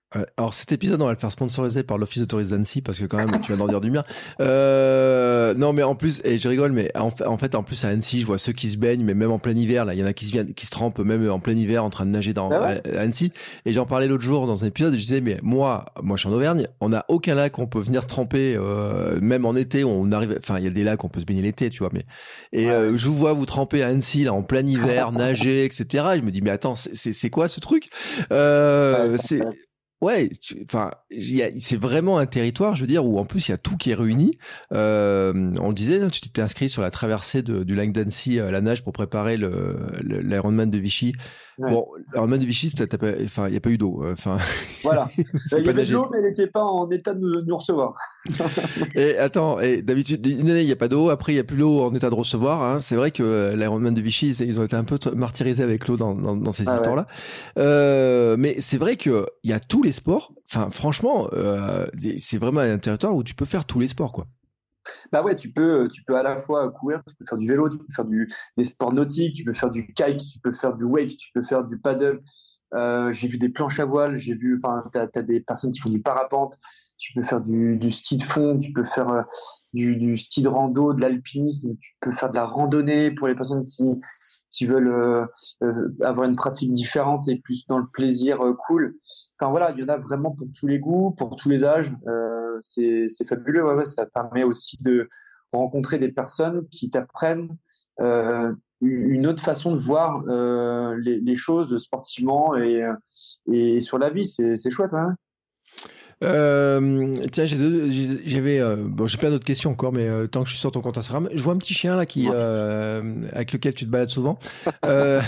Euh, alors cet épisode, on va le faire sponsoriser par l'Office de tourisme d'Annecy parce que quand même, tu vas d'en dire du bien. Euh, non, mais en plus, et je rigole, mais en fait, en fait, en plus à Annecy, je vois ceux qui se baignent, mais même en plein hiver, là, il y en a qui se viennent, qui se trempent même en plein hiver en train de nager dans Ah ouais. à, à Annecy. Et j'en parlais l'autre jour dans un épisode, et je disais, mais moi, moi, je suis en Auvergne, on n'a aucun lac où on peut venir se tremper, euh, même en été, on arrive, enfin, il y a des lacs où on peut se baigner l'été, tu vois, mais et Ouais, euh, ouais. je vous vois vous tremper à Annecy là en plein hiver, nager, et cetera. Et je me dis, mais attends, c'est c'est c'est quoi ce truc? Ouais, Euh, c'est c'est incroyable. Ouais, tu- enfin, il y a- c'est vraiment un territoire, je veux dire, où en plus il y a tout qui est réuni. Euh, on le disait, hein, tu t'étais inscrit sur la traversée de- du lac d'Annecy à la nage pour préparer le, le- l'Ironman de Vichy. Ouais. Bon, l'Ironman de Vichy, t'as- t'as pas- enfin, il n'y a pas eu d'eau. euh, Enfin, Voilà. Euh, c'est Il y pas avait de nager. l'eau, mais elle n'était pas en état de nous, de nous recevoir. Et attends, et d'habitude, une année il n'y a pas d'eau, après il n'y a plus l'eau en état de recevoir. Hein. C'est vrai que euh, l'Ironman de Vichy, ils ils ont été un peu t- martyrisés avec l'eau dans, dans, dans ces Ah ouais. histoires-là. Euh, mais c'est vrai que il y a tous les sports. Enfin, franchement, euh, c'est vraiment un territoire où tu peux faire tous les sports, quoi. Bah ouais, tu peux, tu peux à la fois courir, tu peux faire du vélo, tu peux faire du, des sports nautiques, tu peux faire du kite, tu peux faire du wake, tu peux faire du paddle. Euh, j'ai vu des planches à voile, j'ai vu, enfin, t'as, t'as des personnes qui font du parapente, tu peux faire du, du ski de fond, tu peux faire euh, du, du ski de rando, de l'alpinisme, tu peux faire de la randonnée pour les personnes qui, qui veulent euh, euh, avoir une pratique différente et plus dans le plaisir euh, cool. Enfin voilà, il y en a vraiment pour tous les goûts, pour tous les âges. Euh, c'est, c'est fabuleux, ouais, ouais, ça permet aussi de rencontrer des personnes qui t'apprennent euh, une autre façon de voir euh, les, les choses sportivement et, et sur la vie. C'est, c'est chouette, ouais. Euh, tiens, j'ai deux- j'ai- j'avais euh, bon, j'ai plein d'autres questions encore, mais euh, tant que je suis sur ton compte Instagram, je vois un petit chien là qui euh, avec lequel tu te balades souvent. Euh,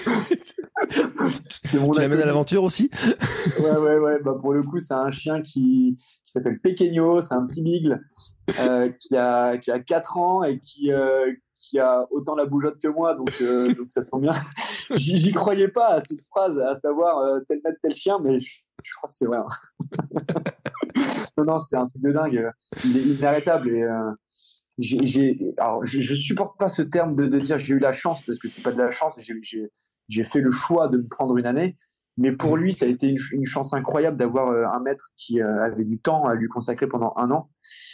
C'est mon tu l'amènes à acolyte. l'aventure aussi? Ouais, ouais, ouais. Bah, pour le coup, c'est un chien qui, qui s'appelle Pequeño. C'est un petit beagle euh, qui a, qui a quatre ans et qui, euh, qui a autant la bougeotte que moi. Donc, euh, donc ça tombe bien. J'y, j'y croyais pas à cette phrase, à savoir euh, tel maître, tel chien, mais je, je crois que c'est vrai. Hein. Non, non, c'est un truc de dingue. Il est inarrêtable et euh, j'ai, j'ai, alors, je, je supporte pas ce terme de, de dire j'ai eu la chance parce que c'est pas de la chance. J'ai, j'ai, j'ai fait le choix de me prendre une année, mais pour lui, ça a été une, une chance incroyable d'avoir euh, un maître qui euh, avait du temps à lui consacrer pendant un an.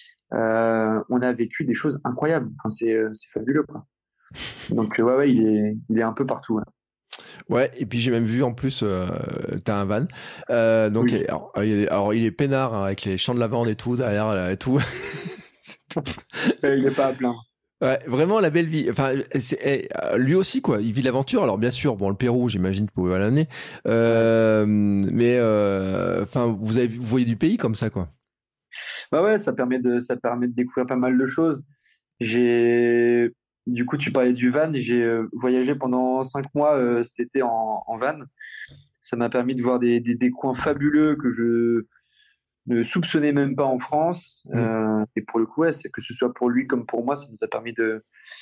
Euh, on a vécu des choses incroyables. Enfin, c'est, euh, c'est fabuleux, quoi. Donc, euh, ouais, ouais, il est, il est un peu partout. Ouais. Ouais, et puis j'ai même vu en plus, euh, t'as un van. Euh, donc, Oui. alors, il est, alors, il est peinard hein, avec les champs de lavande et tout derrière là, et tout. C'est tout. Euh, il est pas à plaindre. Ouais, vraiment la belle vie. Enfin, c'est, eh, euh, lui aussi quoi. Il vit l'aventure. Alors bien sûr, bon, le Pérou, j'imagine, vous pouvez l'amener. Ouais. Euh, mais euh, enfin, vous avez, vu- vous voyez du pays comme ça quoi. Bah ouais, ça permet de, ça permet de découvrir pas mal de choses. J'ai, du coup, tu parlais du van. J'ai euh, voyagé pendant cinq mois euh, cet été en, en van. Ça m'a permis de voir des, des, des coins fabuleux que je ne soupçonnais même pas en France. Mm. Euh, et pour le coup, ouais, c'est que ce soit pour lui comme pour moi, ça nous a permis de,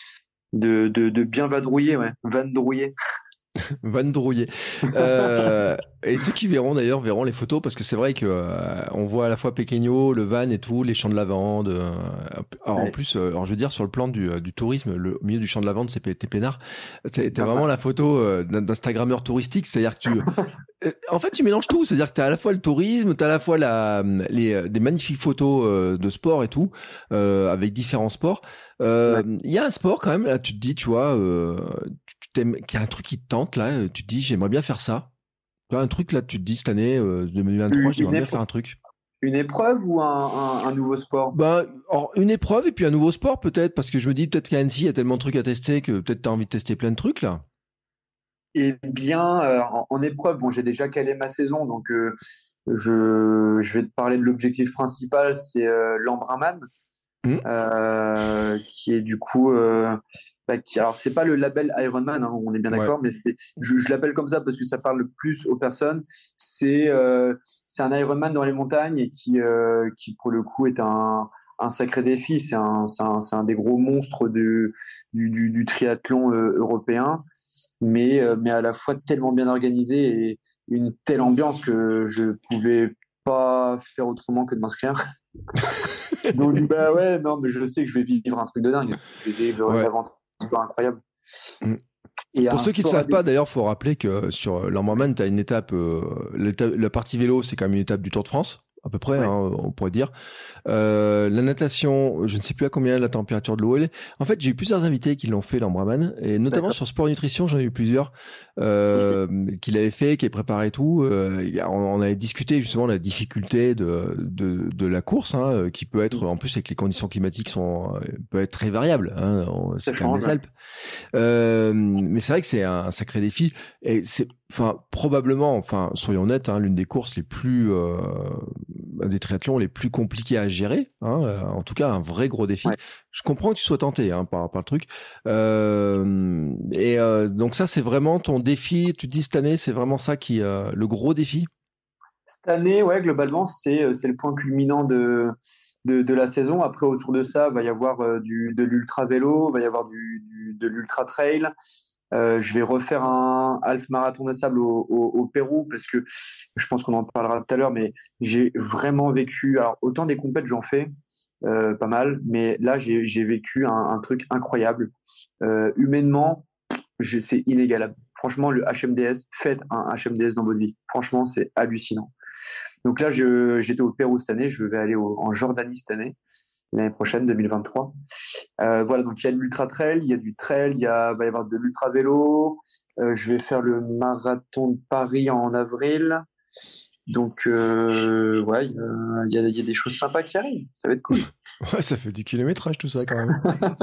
de, de, de bien vadrouiller, ouais, vandrouiller. Van Drouillet. Euh, et ceux qui verront d'ailleurs verront les photos parce que c'est vrai que euh, on voit à la fois Pequeño, le van et tout, les champs de lavande. euh, alors en Ouais, plus, euh, alors je veux dire sur le plan du, euh, du tourisme, le, au milieu du champ de lavande, c'est P- t'es peinard. C'est t'as vraiment sympa. la photo euh, d'un- d'instagrammeur touristique, c'est-à-dire que tu, euh, en fait, tu mélanges tout, c'est-à-dire que t'as à la fois le tourisme, t'as à la fois la, les, euh, des magnifiques photos euh, de sport et tout, euh, avec différents sports. Euh, Ouais. Il y a un sport quand même là, tu te dis, tu vois, euh, tu t'aimes, qu'il y a un truc qui te tente là, euh, tu te dis, j'aimerais bien faire ça. Tu vois, un truc là, tu te dis cette année euh, deux mille vingt-trois, Une, j'aimerais bien épre- faire un truc. une épreuve ou un, un, un nouveau sport? Ben, alors, une épreuve et puis un nouveau sport peut-être, parce que je me dis peut-être qu'à Annecy, il y a tellement de trucs à tester que peut-être t'as envie de tester plein de trucs là. Eh bien, euh, en, en épreuve, bon, j'ai déjà calé ma saison, donc euh, je, je vais te parler de l'objectif principal, c'est euh, l'Embrunman, Hmm. euh, qui est du coup, euh, bah, qui, alors c'est pas le label Ironman, hein, on est bien Ouais. d'accord, mais c'est, je, je l'appelle comme ça parce que ça parle plus aux personnes. C'est, euh, c'est un Ironman dans les montagnes et qui, euh, qui pour le coup est un, un sacré défi. C'est un, c'est un, c'est un des gros monstres du, du, du, du triathlon euh, européen, mais, euh, mais à la fois tellement bien organisé et une telle ambiance que je pouvais pas faire autrement que de m'inscrire. Donc, bah ouais, non, mais je sais que je vais vivre un truc de dingue. Je vais vivre une Ouais. aventure incroyable. Hmm. Et Pour un ceux qui ne sport savent pas, addict. d'ailleurs, faut rappeler que sur l'Amberman, tu as une étape, euh, l'étape- la partie vélo, c'est quand même une étape du Tour de France, à peu près, Ouais. hein, on pourrait dire. Euh, la natation, je ne sais plus à combien la température de l'eau elle est. En fait, j'ai eu plusieurs invités qui l'ont fait, l'Amberman, et notamment D'accord. sur Sport Nutrition, j'en ai eu plusieurs euh, qui l'avaient fait, qui avaient préparé tout. Euh, on, on avait discuté justement de la difficulté de, de, de la course, hein, qui peut être, en plus avec les conditions climatiques, sont, peut être très variable. Hein, on- Ça c'est quand même change, les ouais. Alpes. Euh, mais c'est vrai que c'est un sacré défi et c'est, enfin, probablement, enfin, soyons honnêtes, hein, l'une des courses les plus, euh, des triathlons les plus compliqués à gérer. Hein, euh, en tout cas, un vrai gros défi. Ouais. Je comprends que tu sois tenté hein, par, par le truc. Euh, et euh, donc ça, c'est vraiment ton défi. Tu te dis cette année, c'est vraiment ça qui, euh, le gros défi. Cette année, ouais, globalement, c'est euh, c'est le point culminant de, de, de la saison. Après, autour de ça, il va y avoir euh, du, de l'ultra vélo, il va y avoir du, du, de l'ultra trail. Euh, je vais refaire un half marathon de sable au, au, au Pérou parce que je pense qu'on en parlera tout à l'heure, mais j'ai vraiment vécu. Alors, autant des compètes, j'en fais euh, pas mal, mais là, j'ai j'ai vécu un, un truc incroyable. Euh, humainement, je, c'est inégalable. Franchement, le H M D S, faites un H M D S dans votre vie. Franchement, c'est hallucinant. Donc là, je, j'étais au Pérou cette année, je vais aller au, en Jordanie cette année, l'année prochaine, deux mille vingt-trois. Euh, voilà, donc il y a de l'ultra trail, il y a du trail, il y a, va y avoir de l'ultra vélo. Euh, je vais faire le marathon de Paris en avril. Donc, euh, ouais, il y, a- il y a, il y a des choses sympas qui arrivent. Ça va être cool. Ouais, ça fait du kilométrage tout ça quand même.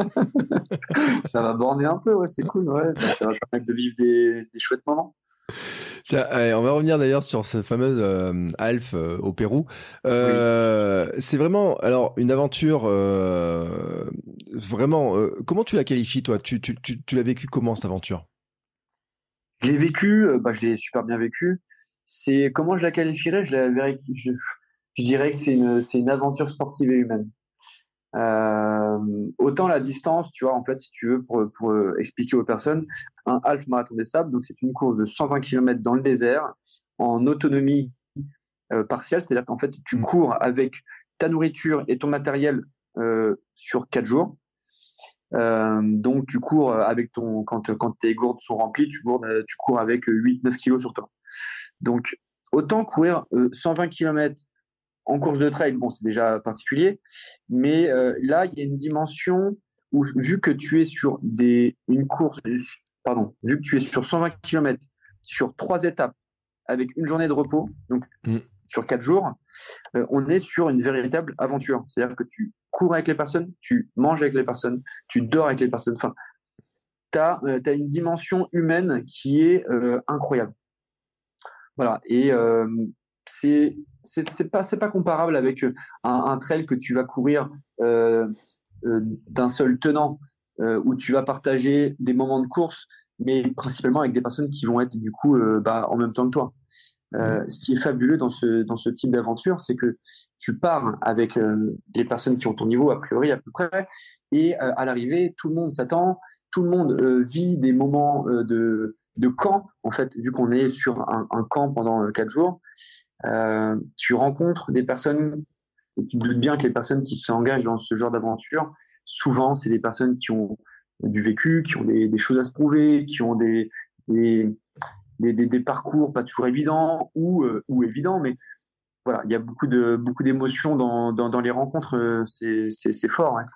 Ça va borner un peu, ouais, c'est cool. Ouais. Ça va permettre de vivre des, des chouettes moments. Tiens, allez, on va revenir d'ailleurs sur cette fameuse euh, Alph euh, au Pérou. Euh, c'est vraiment alors une aventure euh, vraiment. Euh, comment tu la qualifies toi? Tu, tu, tu, tu l'as vécu comment cette aventure? Je l'ai vécu, euh, bah, je l'ai super bien vécu. C'est comment je la qualifierais? Je, la verrais- je, je dirais que c'est une, c'est une aventure sportive et humaine. Euh, autant la distance, tu vois, en fait, si tu veux, pour, pour euh, expliquer aux personnes, un half marathon des sables, donc c'est une course de cent vingt kilomètres dans le désert en autonomie euh, partielle, c'est-à-dire qu'en fait, tu Mm. cours avec ta nourriture et ton matériel euh, sur quatre jours. Euh, donc tu cours avec ton quand quand tes gourdes sont remplies, tu cours euh, tu cours avec huit neuf kilos sur toi. Donc autant courir euh, cent vingt kilomètres en course de trail, bon c'est déjà particulier, mais euh, là il y a une dimension où vu que tu es sur des une course pardon, vu que tu es sur cent vingt kilomètres sur trois étapes avec une journée de repos, donc Mm. sur quatre jours, euh, on est sur une véritable aventure. C'est-à-dire que tu cours avec les personnes, tu manges avec les personnes, tu dors avec les personnes. Enfin, tu as euh, une dimension humaine qui est euh, incroyable. Voilà. Et euh, c'est c'est c'est pas c'est pas comparable avec un, un trail que tu vas courir euh, euh, d'un seul tenant euh, où tu vas partager des moments de course, mais principalement avec des personnes qui vont être du coup euh, bah, en même temps que toi. Euh, ce qui est fabuleux dans ce dans ce type d'aventure, c'est que tu pars avec euh, les personnes qui ont ton niveau a priori à peu près, et euh, à l'arrivée, tout le monde s'attend, tout le monde euh, vit des moments euh, de de camp en fait, vu qu'on est sur un, un camp pendant euh, quatre jours. Euh, tu rencontres des personnes, et tu te doutes bien que les personnes qui s'engagent dans ce genre d'aventure, souvent, c'est des personnes qui ont du vécu, qui ont des, des choses à se prouver, qui ont des, des, des, des, des parcours pas toujours évidents ou, euh, ou évidents, mais voilà, il y a beaucoup de beaucoup d'émotions dans, dans, dans les rencontres, euh, c'est, c'est, c'est fort. Ouais.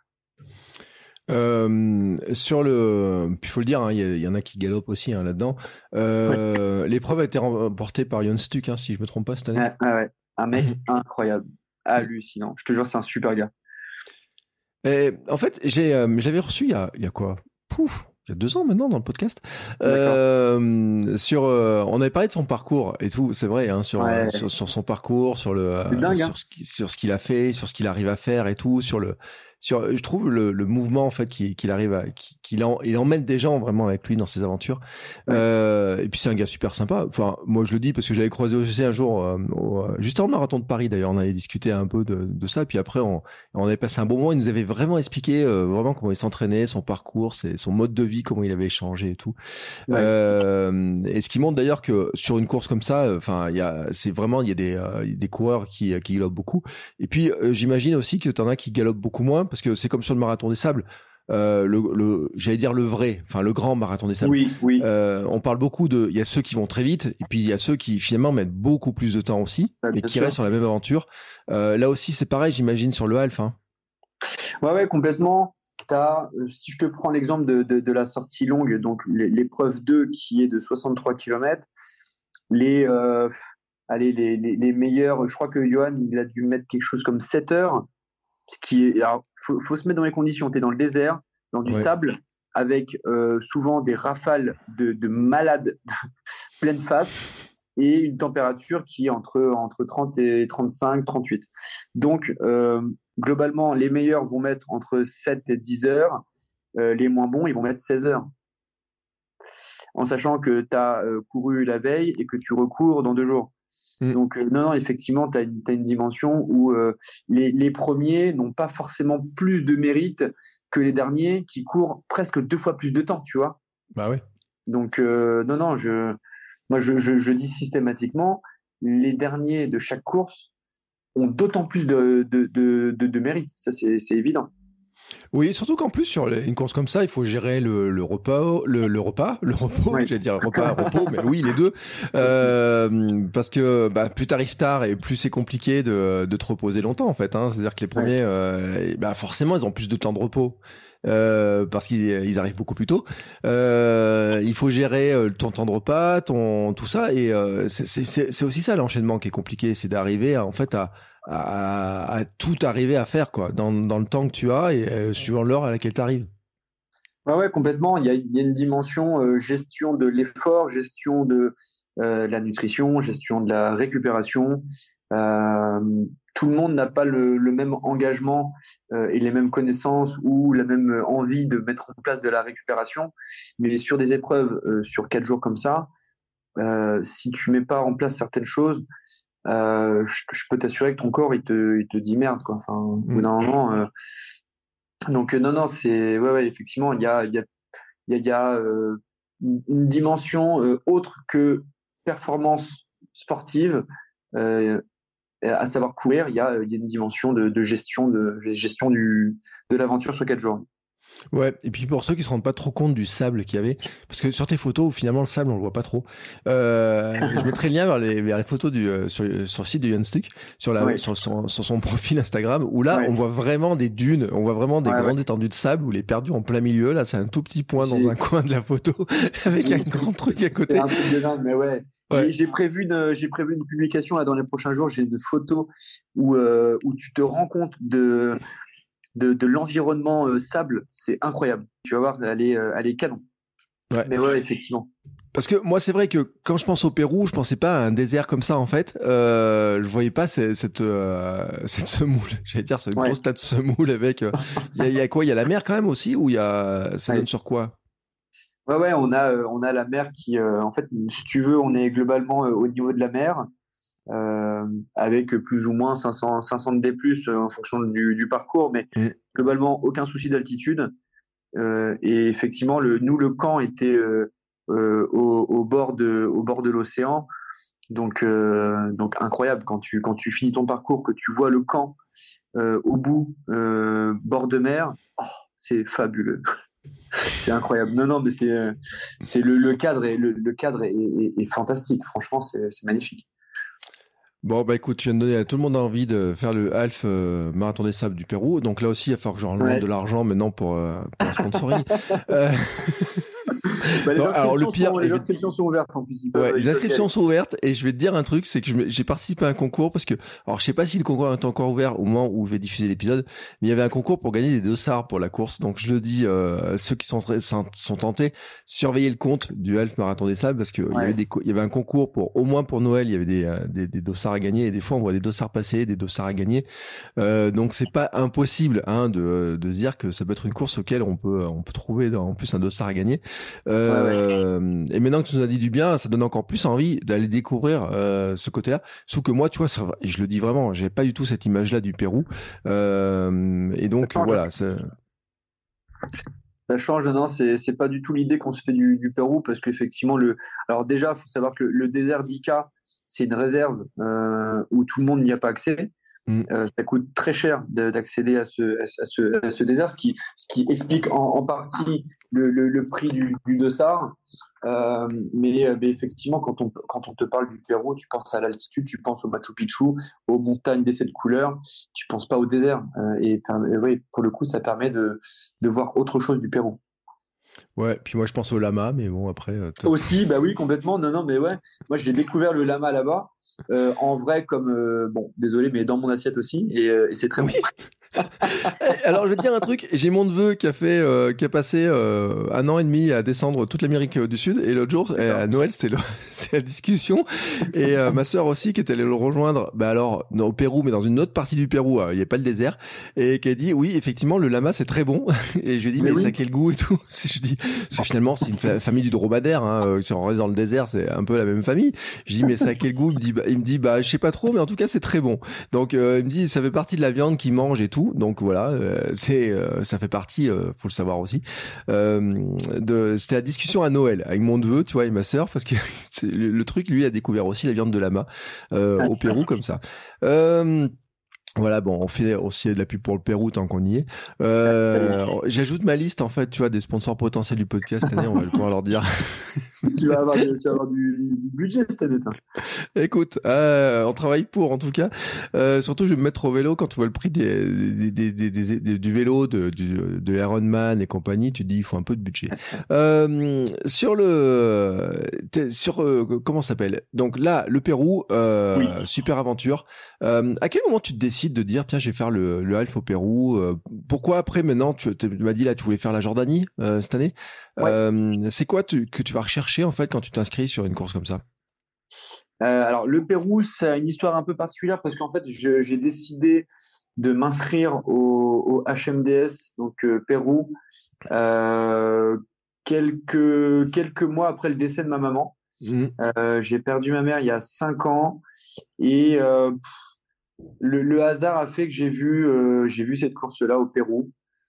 Euh, sur le, puis il faut le dire, il hein, y, y en a qui galopent aussi hein, là-dedans. Euh, ouais. L'épreuve a été remportée par Jon Stuck, hein, si je me trompe pas cette année. Ouais, ouais. Un mec incroyable, hallucinant. Je te jure, c'est un super gars. Et, en fait, j'ai, euh, je l'avais reçu il y a, il y a quoi? Pouf, il y a deux ans maintenant dans le podcast. Euh, sur, euh, on avait parlé de son parcours et tout, c'est vrai, hein, sur, ouais. euh, sur sur son parcours, sur le, euh, dingue, sur hein. ce qui, sur ce qu'il a fait, sur ce qu'il arrive à faire et tout, sur le, sur, je trouve le, le mouvement en fait qu'il, qu'il arrive à, qu'il en, il emmène des gens vraiment avec lui dans ses aventures. Ouais. Euh, et puis c'est un gars super sympa. Enfin, moi je le dis parce que j'avais croisé aussi un jour, euh, au, juste avant le marathon de Paris d'ailleurs, on avait discuté un peu de, de ça. Puis après on, on avait passé un bon moment. Il nous avait vraiment expliqué euh, vraiment comment il s'entraînait, son parcours, ses, son mode de vie, comment il avait changé et tout. Ouais. Euh, et ce qui montre d'ailleurs que sur une course comme ça, enfin il y a, c'est vraiment il y a des, euh, des coureurs qui, qui galopent beaucoup. Et puis euh, j'imagine aussi que t'en as qui galopent beaucoup moins. Parce que c'est comme sur le marathon des sables, euh, le, le, j'allais dire le vrai, enfin le grand marathon des sables. Oui, oui. Euh, on parle beaucoup de, il y a ceux qui vont très vite et puis il y a ceux qui finalement mettent beaucoup plus de temps aussi, Ouais, mais bien qui sûr. restent sur la même aventure. Euh, là aussi, c'est pareil, j'imagine sur le half. Hein. Ouais, ouais, complètement. T'as, euh, si je te prends l'exemple de, de, de la sortie longue, donc l'é- l'épreuve deux qui est de soixante-trois kilomètres, les, euh, allez, les, les, les meilleurs, je crois que Johan, il a dû mettre quelque chose comme sept heures, ce qui est, alors, faut, faut se mettre dans les conditions. Tu es dans le désert, dans du Ouais. sable, avec euh, souvent des rafales de, de malades pleine face et une température qui est entre, entre trente et trente-cinq, trente-huit. Donc, euh, globalement, les meilleurs vont mettre entre sept et dix heures. Euh, les moins bons, ils vont mettre seize heures. En sachant que tu as euh, couru la veille et que tu recours dans deux jours. Mm. Donc, euh, non, non, effectivement, tu as une, t'as une dimension où euh, les, les premiers n'ont pas forcément plus de mérite que les derniers qui courent presque deux fois plus de temps, tu vois. Bah ouais. Donc, euh, non, non, je, moi, je, je, je dis systématiquement, les derniers de chaque course ont d'autant plus de, de, de, de, de mérite. Ça, c'est, c'est évident. Oui, surtout qu'en plus sur les- une course comme ça, il faut gérer le, le repas, le, le repas, le repos. Oui. J'allais dire repas, repos, mais oui, les deux. Euh, parce que bah, plus t'arrives tard et plus c'est compliqué de, de te reposer longtemps en fait. Hein. C'est-à-dire que les premiers, euh, bah, forcément, ils ont plus de temps de repos. Euh, parce qu'ils ils arrivent beaucoup plus tôt. Euh, il faut gérer euh, ton temps de repas, ton tout ça, et euh, c'est, c'est, c'est c'est aussi ça l'enchaînement qui est compliqué, c'est d'arriver à, en fait à, à, à tout arriver à faire quoi, dans, dans le temps que tu as et euh, suivant l'heure à laquelle tu arrives. Ouais, ouais, complètement. Il y a, il y a une dimension euh, gestion de l'effort, gestion de euh, la nutrition, gestion de la récupération. Euh, tout le monde n'a pas le, le même engagement euh, et les mêmes connaissances ou la même envie de mettre en place de la récupération. Mais sur des épreuves euh, sur quatre jours comme ça, euh, si tu mets pas en place certaines choses, euh, je, je peux t'assurer que ton corps il te, il te dit merde quoi. Enfin, au bout d'un moment. Euh, donc euh, non, non, c'est ouais, ouais, effectivement, il y a, il y a il y a, il y a euh, une dimension euh, autre que performance sportive, euh, à savoir courir. Il y a, il y a une dimension de, de gestion de gestion du de l'aventure sur quatre jours. Ouais, et puis pour ceux qui se rendent pas trop compte du sable qu'il y avait, parce que sur tes photos, finalement, le sable, on le voit pas trop. Euh, je mettrai le lien vers les, vers les photos du, euh, sur, sur le site de Yann Stuck, sur la, Ouais. sur son, sur son profil Instagram, où là, Ouais. on voit vraiment des dunes, on voit vraiment des Ouais, grandes ouais. étendues de sable où il est perdu en plein milieu. Là, c'est un tout petit point dans J'ai- un coin de la photo avec un grand truc à C'est côté. un truc de dingue, mais ouais. Ouais. J'ai, j'ai prévu une, j'ai prévu une publication là dans les prochains jours. J'ai une photo où, euh, où tu te rends compte de, de, de l'environnement euh, sable. C'est incroyable. Tu vas voir, elle est, euh, elle est canon. Ouais. Mais ouais, effectivement. Parce que moi, c'est vrai que quand je pense au Pérou, je pensais pas à un désert comme ça en fait. Euh, je voyais pas cette cette, euh, cette semoule. J'allais dire cette Ouais. grosse tas de semoule avec. Il euh, y, a, y a quoi? Il y a la mer quand même aussi ou il y a ça Ouais. donne sur quoi? Ouais, ouais, on a, euh, on a la mer qui, euh, en fait, si tu veux, on est globalement euh, au niveau de la mer, euh, avec plus ou moins cinq cents, cinq cents de D plus euh, en fonction du, du parcours, mais Mm. globalement, aucun souci d'altitude. Euh, et effectivement, le, nous, le camp était euh, euh, au, au bord de, au bord de l'océan. Donc, euh, donc incroyable quand tu, quand tu finis ton parcours, que tu vois le camp euh, au bout, euh, bord de mer, oh, c'est fabuleux. C'est incroyable. Non, non, mais c'est, euh, c'est le, le cadre est, le, le cadre est, est, est fantastique. Franchement, c'est, c'est magnifique. Bon bah écoute, tu viens de donner à tout le monde envie de faire le half euh, marathon des sables du Pérou. Donc là aussi, il va falloir que je demande Ouais. de l'argent maintenant pour euh, pour un sponsoring. euh... Bah, les, non, alors le inscriptions pire, sont, les évi- inscriptions sont ouvertes en plus. Ils peuvent, Ouais, ils les peuvent y inscriptions aller. sont ouvertes et je vais te dire un truc, c'est que je me- j'ai participé à un concours parce que, alors je sais pas si le concours est encore ouvert au moment où je vais diffuser l'épisode, mais il y avait un concours pour gagner des dossards pour la course. Donc je le dis, euh, ceux qui sont, très- sont sont tentés, surveillez le compte du Half Marathon des Sables parce que il y Ouais. avait des, co- il y avait un concours pour au moins pour Noël, il y avait des, euh, des, des dossards à gagner et des fois on voit des dossards passer, des dossards à gagner. Euh, donc c'est pas impossible hein, de, de se dire que ça peut être une course auquel on peut, on peut trouver en plus un dossard à gagner. Euh, Et maintenant que tu nous as dit du bien, ça donne encore plus envie d'aller découvrir euh, ce côté-là. Sauf que moi, tu vois, ça, et je le dis vraiment, j'ai pas du tout cette image-là du Pérou. Euh, et donc Ça change. voilà. c'est- Ça change, non, c'est, c'est pas du tout l'idée qu'on se fait du, du Pérou parce qu'effectivement, le, alors déjà, il faut savoir que le, le désert d'Ica, c'est une réserve euh, où tout le monde n'y a pas accès. Mm. Euh, ça coûte très cher de, d'accéder à ce, à ce, à ce désert, ce qui, ce qui explique en, en partie le, le, le prix du, du dossard. Euh, mais, mais effectivement, quand on, quand on te parle du Pérou, tu penses à l'altitude, tu penses au Machu Picchu, aux montagnes des sept couleurs, tu penses pas au désert. Euh, et, et oui, pour le coup, ça permet de, de voir autre chose du Pérou. Ouais, puis moi je pense au lama, mais bon après. Euh, Aussi, bah oui, complètement. Non, non, mais ouais. Moi, j'ai découvert le lama là-bas, euh, en vrai, comme euh, bon, désolé, mais dans mon assiette aussi, et, euh, et c'est très oui. bon. Alors je vais te dire un truc, j'ai mon neveu qui a fait, euh, qui a passé euh, un an et demi à descendre toute l'Amérique du Sud, et l'autre jour euh, à Noël c'était le, c'est la discussion, et euh, ma sœur aussi qui est allée le rejoindre, bah alors non, au Pérou, mais dans une autre partie du Pérou, il euh, n'y a pas le désert, et qui a dit oui effectivement le lama c'est très bon, et je lui ai dit mais, mais oui. Ça a quel goût et tout, je dis parce que finalement c'est une fa- famille du dromadaire, hein, si on reste dans le désert c'est un peu la même famille, je dis mais ça a quel goût, il me dit bah, il me dit bah je sais pas trop mais en tout cas c'est très bon, donc euh, il me dit ça fait partie de la viande qu'il mange et tout. Donc voilà, euh, c'est, euh, ça fait partie, euh, faut le savoir aussi. Euh, de, c'était la discussion à Noël avec mon neveu, tu vois, et ma sœur, parce que c'est, le, le truc, lui, a découvert aussi la viande de lama euh, au Pérou comme ça. Euh, Voilà, bon, on fait aussi de la pub pour le Pérou tant qu'on y est. Euh, j'ajoute ma liste, en fait, tu vois, des sponsors potentiels du podcast cette année, on va pouvoir leur dire. tu vas avoir, du, tu vas avoir du, du budget cette année, toi. Écoute, euh, on travaille pour, en tout cas. Euh, surtout, je vais me mettre au vélo quand tu vois le prix des, des, des, des, des, des du vélo, de, du, de Ironman et compagnie. Tu te dis, il faut un peu de budget. Euh, sur le, sur euh, comment ça s'appelle? Donc là, le Pérou, euh, oui. Super aventure. Euh, à quel moment tu te décides de dire, tiens, je vais faire le, le half au Pérou? euh, Pourquoi après, maintenant, tu, tu m'as dit là, tu voulais faire la Jordanie euh, cette année. Ouais. Euh, c'est quoi tu, que tu vas rechercher en fait quand tu t'inscris sur une course comme ça? Euh, alors, le Pérou, c'est une histoire un peu particulière parce qu'en fait, je, j'ai décidé de m'inscrire au, au H M D S, donc euh, Pérou, euh, quelques, quelques mois après le décès de ma maman. Mmh. Euh, j'ai perdu ma mère il y a cinq ans et euh, le, le hasard a fait que j'ai vu, euh, j'ai vu cette course-là au Pérou.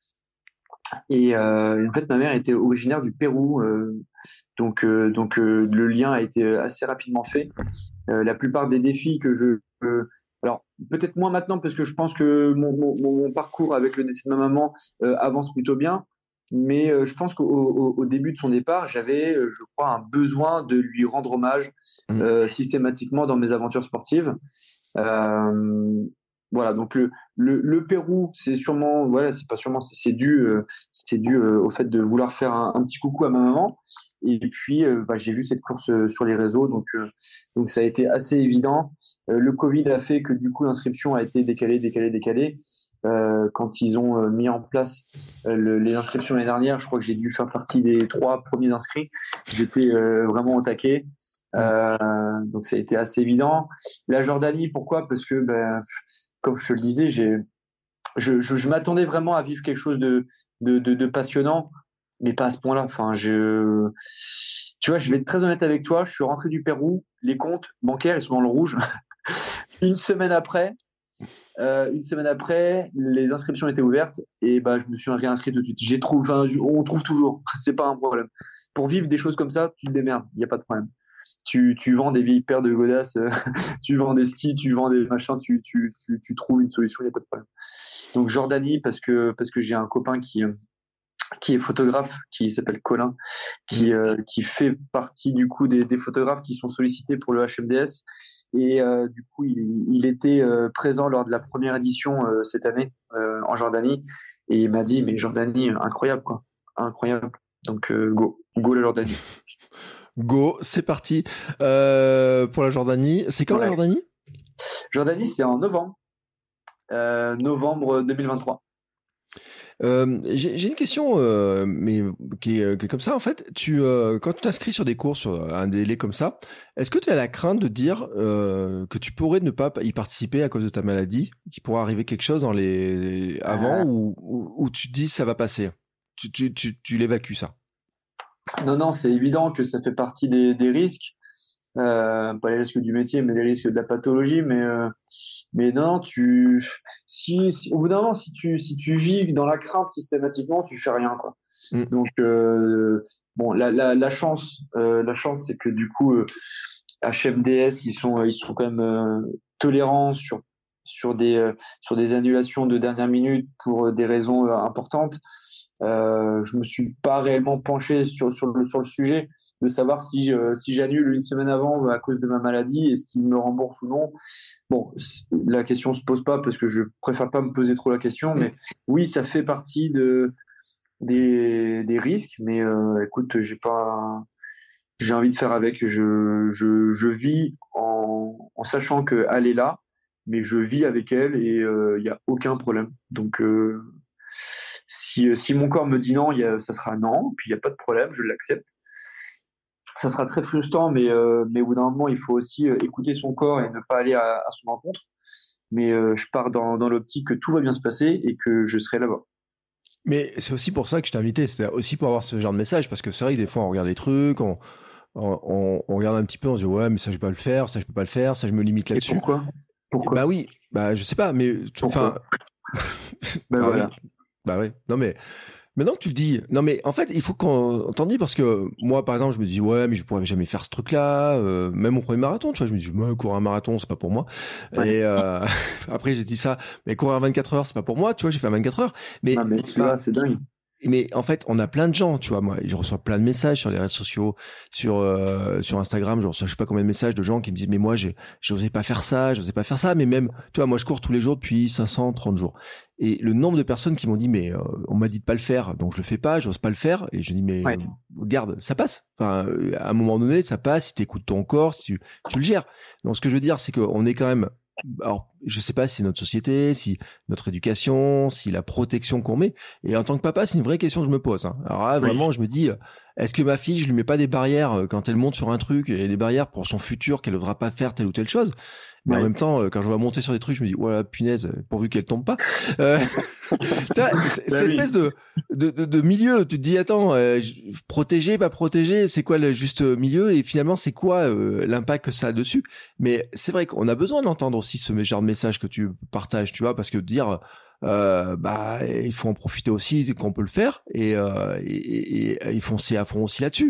Et euh, en fait, ma mère était originaire du Pérou, euh, donc euh, donc euh, le lien a été assez rapidement fait. Euh, la plupart des défis que je, euh, alors peut-être moins maintenant parce que je pense que mon, mon, mon parcours avec le décès de ma maman euh, avance plutôt bien, mais euh, je pense qu'au au, au début de son départ, j'avais, euh, je crois, un besoin de lui rendre hommage euh, systématiquement dans mes aventures sportives. Euh, Voilà, donc le, le, le Pérou, c'est sûrement, voilà, c'est pas sûrement, c'est, c'est dû, euh, c'est dû euh, au fait de vouloir faire un, un petit coucou à ma maman. Et puis, euh, bah, j'ai vu cette course euh, sur les réseaux, donc, euh, donc ça a été assez évident. Euh, le Covid a fait que du coup l'inscription a été décalée, décalée, décalée. Euh, quand ils ont euh, mis en place euh, le, les inscriptions l'année dernière, je crois que j'ai dû faire partie des trois premiers inscrits. J'étais euh, vraiment au taquet, euh, donc ça a été assez évident. La Jordanie, pourquoi? Parce que ben, comme je te le disais, j'ai, je, je, je m'attendais vraiment à vivre quelque chose de, de, de, de passionnant, mais pas à ce point-là. Enfin, je, tu vois, je vais être très honnête avec toi. Je suis rentré du Pérou, les comptes bancaires ils sont dans le rouge. Une semaine après, euh, une semaine après, les inscriptions étaient ouvertes et bah je me suis réinscrit tout de suite. J'ai trouvé, enfin, on trouve toujours. C'est pas un problème. Pour vivre des choses comme ça, tu te démerdes. Il y a pas de problème. Tu, tu vends des vieilles paires de godasses, euh, tu vends des skis, tu vends des machins, tu, tu, tu, tu trouves une solution, il n'y a pas de problème. Donc Jordanie, parce que, parce que j'ai un copain qui, qui est photographe, qui s'appelle Colin, qui, euh, qui fait partie du coup des, des photographes qui sont sollicités pour le H M D S. Et euh, du coup, il, il était euh, présent lors de la première édition euh, cette année euh, en Jordanie. Et il m'a dit, mais Jordanie, incroyable quoi, incroyable. Donc euh, go, go la Jordanie. Go, c'est parti euh, pour la Jordanie. C'est quand ouais. La Jordanie? Jordanie, c'est en novembre. Euh, novembre deux mille vingt-trois. Euh, j'ai, j'ai une question, euh, mais qui est, qui est comme ça en fait. Tu, euh, quand tu t'inscris sur des courses sur un délai comme ça, est-ce que tu as la crainte de dire euh, que tu pourrais ne pas y participer à cause de ta maladie, qu'il pourrait arriver quelque chose dans les avant, euh... ou, ou, ou tu te dis ça va passer, tu, tu, tu, tu l'évacues ça? Non, non, c'est évident que ça fait partie des, des risques. Euh, pas les risques du métier, mais les risques de la pathologie. Mais, euh, mais non, tu, si, si, au bout d'un moment, si tu, si tu vis dans la crainte systématiquement, tu fais rien, quoi. Mm. Donc, euh, bon, la, la, la chance, euh, la chance, c'est que du coup, euh, H M D S, ils sont, ils sont quand même euh, tolérants sur sur des euh, sur des annulations de dernière minute pour euh, des raisons euh, importantes. Euh, je me suis pas réellement penché sur sur le sur le sujet de savoir si euh, si j'annule une semaine avant à cause de ma maladie, est-ce qu'ils me remboursent ou non. Bon, la question se pose pas parce que je préfère pas me poser trop la question, mais oui, ça fait partie de des des risques, mais euh, écoute, j'ai pas j'ai envie de faire avec. Je, je, je vis en, en sachant qu'elle est là, mais je vis avec elle et il euh, n'y a aucun problème. Donc, euh, si, si mon corps me dit non, y a, ça sera non, puis il n'y a pas de problème, je l'accepte. Ça sera très frustrant, mais, euh, mais au bout d'un moment, il faut aussi euh, écouter son corps et ne pas aller à, à son encontre. Mais euh, je pars dans, dans l'optique que tout va bien se passer et que je serai là-bas. Mais c'est aussi pour ça que je t'ai invité, c'était aussi pour avoir ce genre de message, parce que c'est vrai que des fois on regarde des trucs, on, on, on regarde un petit peu, on se dit ouais mais ça je peux pas le faire, ça je peux pas le faire, ça je me limite là-dessus. Et pourquoi Pourquoi Bah oui, bah je sais pas, mais enfin, ben bah voilà. oui, bah ouais, non mais maintenant que tu le dis, non mais en fait il faut qu'on t'en dise parce que moi par exemple je me dis ouais mais je pourrais jamais faire ce truc-là, euh, même mon premier marathon, tu vois, je me dis moi courir un marathon c'est pas pour moi. Ouais. Et euh, après j'ai dit ça, mais courir vingt-quatre heures c'est pas pour moi, tu vois, j'ai fait vingt-quatre heures, mais, non, mais là, c'est dingue. Mais en fait, on a plein de gens, tu vois. Moi, je reçois plein de messages sur les réseaux sociaux, sur euh, sur Instagram. Je reçois je sais pas combien de messages de gens qui me disent mais moi, j'ai j'osais pas faire ça, j'osais pas faire ça. Mais même, tu vois, moi, je cours tous les jours depuis cinq cent trente jours. Et le nombre de personnes qui m'ont dit mais euh, on m'a dit de pas le faire, donc je le fais pas, j'ose pas le faire. Et je dis mais Ouais. euh, regarde, ça passe. Enfin, euh, à un moment donné, ça passe. Si t'écoutes ton corps, si tu tu le gères. Donc, ce que je veux dire, c'est qu'on est quand même. Alors, je sais pas si notre société, si notre éducation, si la protection qu'on met. Et en tant que papa, c'est une vraie question que je me pose. Hein. Alors là, vraiment, Oui. je me dis, est-ce que ma fille, je lui mets pas des barrières quand elle monte sur un truc, et des barrières pour son futur, qu'elle ne devra pas faire telle ou telle chose. Mais Ouais. en même temps, quand je vois monter sur des trucs, je me dis, voilà, punaise, pourvu qu'elle tombe pas. Euh, tu vois, cette Bah oui. espèce de, de, de, de milieu, tu te dis, attends, euh, protéger, pas protéger, c'est quoi le juste milieu? Et finalement, c'est quoi euh, l'impact que ça a dessus? Mais c'est vrai qu'on a besoin d'entendre aussi ce genre de message que tu partages, tu vois, parce que dire, euh, bah, il faut en profiter aussi qu'on peut le faire et, euh, et, et, et il foncer à fond aussi là-dessus.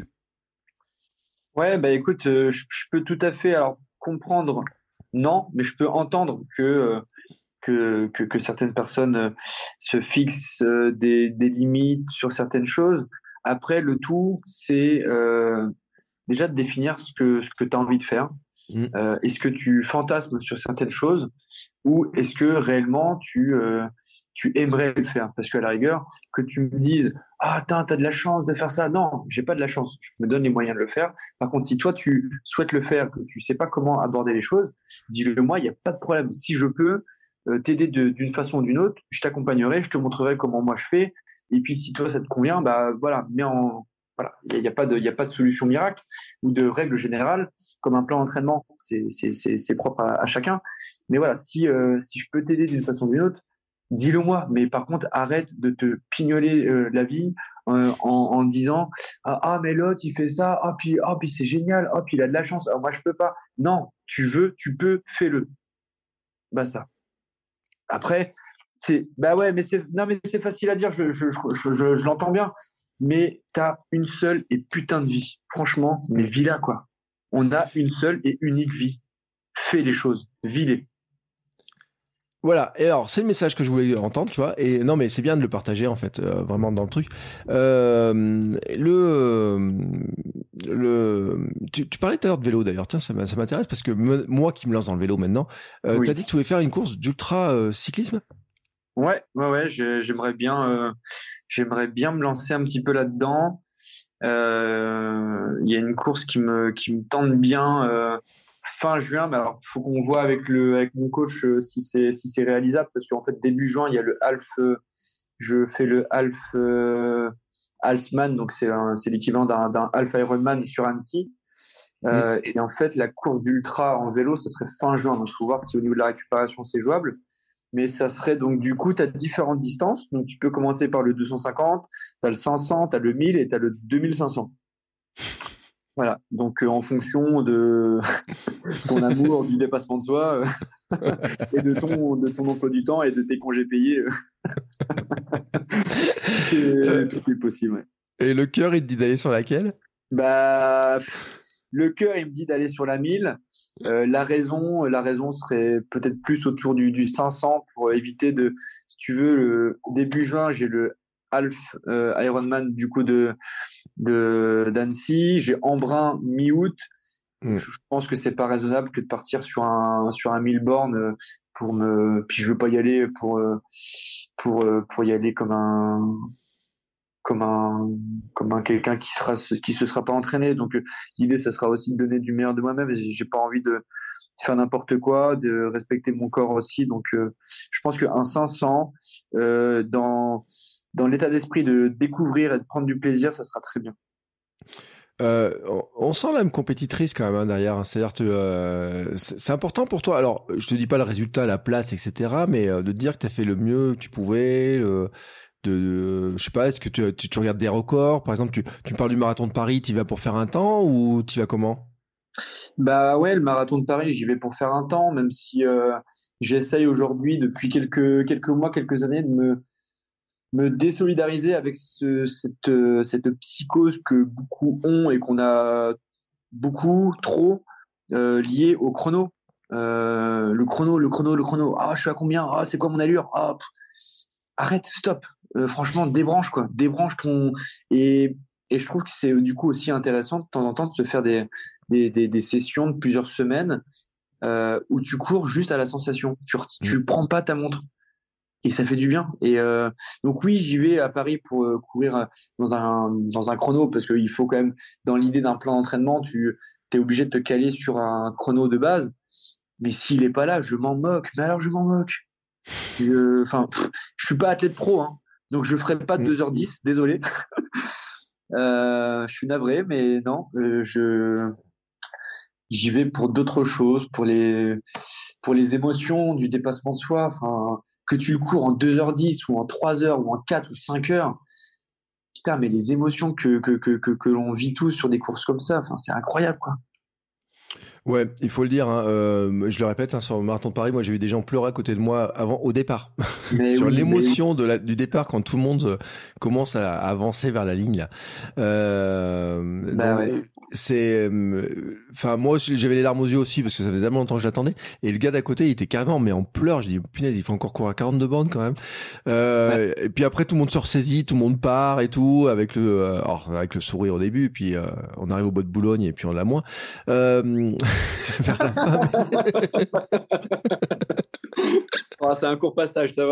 Ouais, bah écoute, euh, je, je peux tout à fait alors comprendre, non, mais je peux entendre que euh, que, que que certaines personnes euh, se fixent euh, des des limites sur certaines choses. Après, le tout, c'est euh, déjà de définir ce que ce que tu as envie de faire. Mm. Euh, est-ce que tu fantasmes sur certaines choses ou est-ce que réellement tu euh, tu aimerais le faire? Parce qu'à la rigueur, que tu me dises ah t'as t'as de la chance de faire ça, non, j'ai pas de la chance, je me donne les moyens de le faire. Par contre, si toi tu souhaites le faire, que tu sais pas comment aborder les choses, dis-le moi, il y a pas de problème. Si je peux euh, t'aider de- d'une façon ou d'une autre, je t'accompagnerai, je te montrerai comment moi je fais. Et puis si toi ça te convient, bah voilà, mets en voilà, il y a, il y a pas de il y a pas de solution miracle ou de règle générale comme un plan d'entraînement, c'est c'est c'est c'est propre à, à chacun. Mais voilà, si euh, si je peux t'aider d'une façon ou d'une autre, dis-le moi. Mais par contre, arrête de te pignoler euh, la vie euh, en en disant ah, ah, mais l'autre il fait ça, ah puis ah puis c'est génial, ah puis il a de la chance, ah, moi je peux pas. Non, tu veux, tu peux, fais-le. Basta. Après, c'est bah ouais, mais c'est non mais c'est facile à dire, je je je, je, je l'entends bien. Mais t'as une seule et putain de vie. Franchement, mais vis-la quoi. On a une seule et unique vie. Fais les choses, vis-les. Voilà, et alors c'est le message que je voulais entendre, tu vois, et non mais c'est bien de le partager en fait, euh, vraiment dans le truc. Euh, le, le, tu, tu parlais tout à l'heure de vélo d'ailleurs, tiens ça, m'a- ça m'intéresse parce que me- moi qui me lance dans le vélo maintenant, euh, Oui. t'as dit que tu voulais faire une course d'ultra euh, cyclisme? Ouais, ouais, ouais, j'ai- j'aimerais bien, euh, j'aimerais bien me lancer un petit peu là-dedans. Euh, Il y a une course qui me, qui me tente bien euh, fin juin, mais alors faut qu'on voit avec le, avec mon coach euh, si c'est, si c'est réalisable, parce qu'en fait début juin il y a le half, euh, je fais le half, euh, Halfman, donc c'est un- c'est l'équivalent d'un, d'un half Ironman sur Annecy. Mm. Euh, et en fait la course d'ultra en vélo, ça serait fin juin, donc faut voir si au niveau de la récupération c'est jouable. Mais ça serait donc du coup, tu as différentes distances. Donc tu peux commencer par le deux cent cinquante, tu as le cinq cents, tu as le mille et tu as le deux mille cinq cents. Voilà. Donc euh, en fonction de ton amour du dépassement de soi euh, et de ton, de ton emploi du temps et de tes congés payés, euh, Euh, c'est- tout est possible. Ouais. et le cœur il te dit d'aller sur laquelle? Bah, le cœur, il me dit d'aller sur la mille. Euh, la raison, la raison serait peut-être plus autour du, du cinq cents pour éviter de, si tu veux, le début juin, j'ai le Half euh, Ironman du coup de, de d'Annecy. J'ai Embrun mi-août. Mm. Je, je pense que c'est pas raisonnable que de partir sur un sur un mille bornes pour me. Puis je veux pas y aller pour pour pour y aller comme un comme un comme un quelqu'un qui sera qui se sera pas entraîné. Donc l'idée, ça sera aussi de donner du meilleur de moi-même. Et j'ai pas envie de faire n'importe quoi, de respecter mon corps aussi. Donc euh, je pense qu'un cinq cents euh, dans dans l'état d'esprit de découvrir et de prendre du plaisir, ça sera très bien. Euh, on sent l'âme compétitrice quand même hein, derrière. Hein. C'est-à-dire que euh, c'est important pour toi. Alors, je te dis pas le résultat, la place, et cetera. Mais euh, de te dire que tu as fait le mieux que tu pouvais. Le, de, de, je sais pas. Est-ce que tu, tu, tu regardes des records? Par exemple, tu, tu parles du marathon de Paris. Tu y vas pour faire un temps ou tu y vas comment? Bah ouais, le marathon de Paris, j'y vais pour faire un temps, même si euh, j'essaye aujourd'hui depuis quelques quelques mois, quelques années de me me désolidariser avec ce, cette, cette psychose que beaucoup ont et qu'on a beaucoup, trop, euh, liée au chrono. Euh, le chrono, le chrono, le chrono. Ah, je suis à combien? Ah, c'est quoi mon allure? Ah, pff. Arrête, stop. Euh, franchement, débranche, quoi. Débranche ton. Et, et je trouve que c'est du coup aussi intéressant de temps en temps de se faire des, des, des, des sessions de plusieurs semaines euh, où tu cours juste à la sensation. Tu, tu prends pas ta montre. Et ça fait du bien. Et euh, donc oui, j'y vais à Paris pour euh, courir dans un dans un chrono parce qu'il faut quand même, dans l'idée d'un plan d'entraînement, tu es obligé de te caler sur un chrono de base. Mais s'il est pas là, je m'en moque. Mais alors je m'en moque. Enfin, euh, je suis pas athlète pro, hein, donc je ferai pas de deux heures dix. Désolé. euh, je suis navré, mais non, euh, je j'y vais pour d'autres choses, pour les pour les émotions, du dépassement de soi. Enfin. Que tu le cours en deux heures dix ou en trois heures ou en quatre ou cinq heures, putain, mais les émotions que, que, que, que, que l'on vit tous sur des courses comme ça, enfin, c'est incroyable, quoi. Ouais, il faut le dire. Hein, euh, je le répète, hein, sur le marathon de Paris, moi j'ai vu des gens pleurer à côté de moi avant, au départ, sur oui, l'émotion mais... de la, du départ quand tout le monde euh, commence à, à avancer vers la ligne là. Euh, bah donc, ouais. C'est, enfin euh, moi j'avais les larmes aux yeux aussi parce que ça faisait tellement longtemps que j'attendais. Et le gars d'à côté, il était carrément mais en pleurs. Je dis punaise, il faut encore courir à quarante-deux bornes quand même. Euh, ouais. Et puis après tout le monde se ressaisit, tout le monde part et tout avec le, euh, alors, avec le sourire au début. Et puis euh, on arrive au bois de Boulogne et puis on l'a moins. Euh, vers la fin. Oh, c'est un court passage, ça va.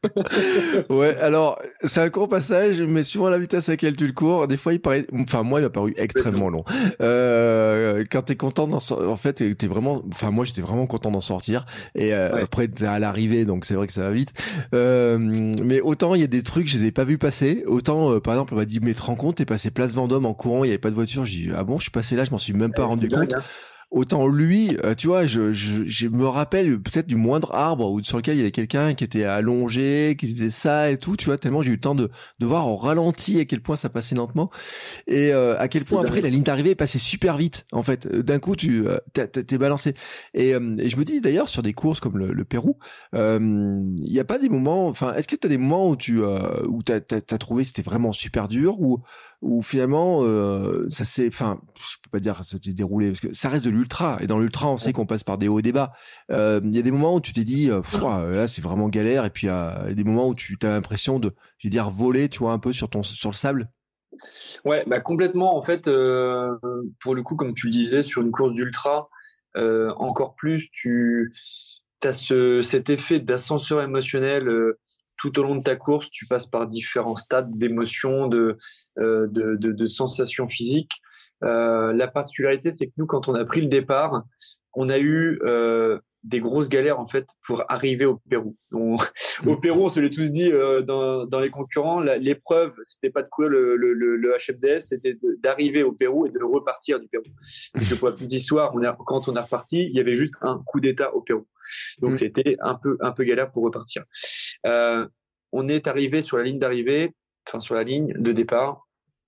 Ouais, alors c'est un court passage, mais suivant la vitesse à laquelle tu le cours, des fois il paraît, enfin moi il m'a paru extrêmement long. Euh, quand t'es content d'en sortir, en fait t'es vraiment, enfin moi j'étais vraiment content d'en sortir. Et euh, ouais. Après t'es à l'arrivée, donc c'est vrai que ça va vite. Euh, mais autant il y a des trucs je les ai pas vus passer, autant euh, par exemple on m'a dit mais te rends compte t'es passé place Vendôme en courant, il y avait pas de voiture. J'ai dit ah bon je suis passé là, je m'en suis même pas ouais, rendu compte. Bien, autant lui, euh, tu vois, je, je, je me rappelle peut-être du moindre arbre ou sur lequel il y avait quelqu'un qui était allongé, qui faisait ça et tout, tu vois, tellement j'ai eu le temps de, de voir au ralenti à quel point ça passait lentement et euh, à quel point après la ligne d'arrivée est passée super vite. En fait, d'un coup, tu euh, t'es balancé. Et, euh, et je me dis d'ailleurs sur des courses comme le, le Pérou, il euh, y a pas des moments, enfin, est-ce que t'as des moments où tu euh, où t'as, t'as, t'as trouvé c'était vraiment super dur ou où finalement euh, ça s'est, enfin je peux pas dire ça s'est déroulé parce que ça reste de l'ultra et dans l'ultra on sait qu'on passe par des hauts et des bas. Il euh, y a des moments où tu t'es dit euh, là c'est vraiment galère et puis il y a des moments où tu as l'impression de, je vais dire voler, tu vois un peu sur ton sur le sable. Ouais, bah complètement en fait. Euh, pour le coup, comme tu le disais, sur une course d'ultra, euh, encore plus, tu as ce cet effet d'ascenseur émotionnel. Euh, tout au long de ta course, tu passes par différents stades d'émotions, de, euh, de, de, de sensations physiques. Euh, la particularité, c'est que nous, quand on a pris le départ, on a eu euh, des grosses galères en fait pour arriver au Pérou. On, au Pérou, on se l'est tous dit euh, dans, dans les concurrents. L'épreuve, c'était pas de courir le, le, le, le H F D S, c'était d'arriver au Pérou et de repartir du Pérou. Donc, pour la petite histoire, on est, quand on est reparti, il y avait juste un coup d'état au Pérou. Donc, mmh. c'était un peu un peu galère pour repartir. Euh, on est arrivé sur la ligne d'arrivée, enfin sur la ligne de départ.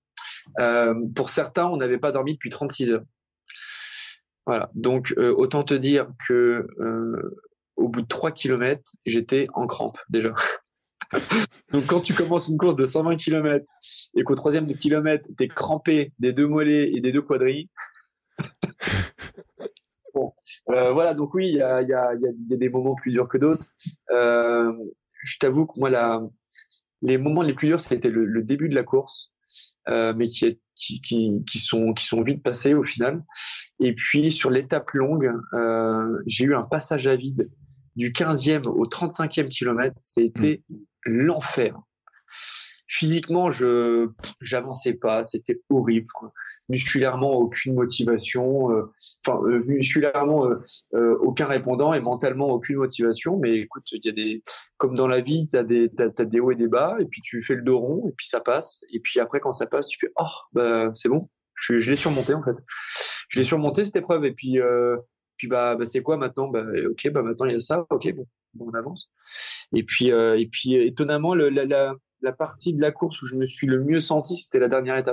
Euh, pour certains, on n'avait pas dormi depuis trente-six heures. Voilà. Donc, euh, autant te dire que euh, au bout de trois kilomètres, j'étais en crampe déjà. Donc, quand tu commences une course de cent vingt kilomètres et qu'au troisième kilomètre, t'es crampé des deux mollets et des deux quadrilles, Bon, euh, voilà, donc oui, il y a, il y, a, il y, a, il y a des moments plus durs que d'autres. Euh, je t'avoue que moi, la, les moments les plus durs, ça a été le, le début de la course, euh, mais qui, est, qui, qui, qui, sont, qui sont vite passés au final. Et puis, sur l'étape longue, euh, j'ai eu un passage à vide du quinzième au trente-cinquième kilomètre. C'était mmh. l'enfer. Physiquement, je j'avançais pas, c'était horrible. Musculairement, aucune motivation. Euh, enfin, euh, musculairement, euh, euh, aucun répondant et mentalement, aucune motivation. Mais écoute, il y a des, comme dans la vie, t'as des, t'as, t'as des hauts et des bas, et puis tu fais le dos rond, et puis ça passe. Et puis après, quand ça passe, tu fais, oh, bah c'est bon. Je, je l'ai surmonté en fait. Je l'ai surmonté cette épreuve. Et puis, euh, puis bah, bah c'est quoi maintenant? Bah, ok, bah maintenant il y a ça. Ok, bon, bon on avance. Et puis, euh, et puis, étonnamment, le, la, la la partie de la course où je me suis le mieux senti, c'était la dernière étape.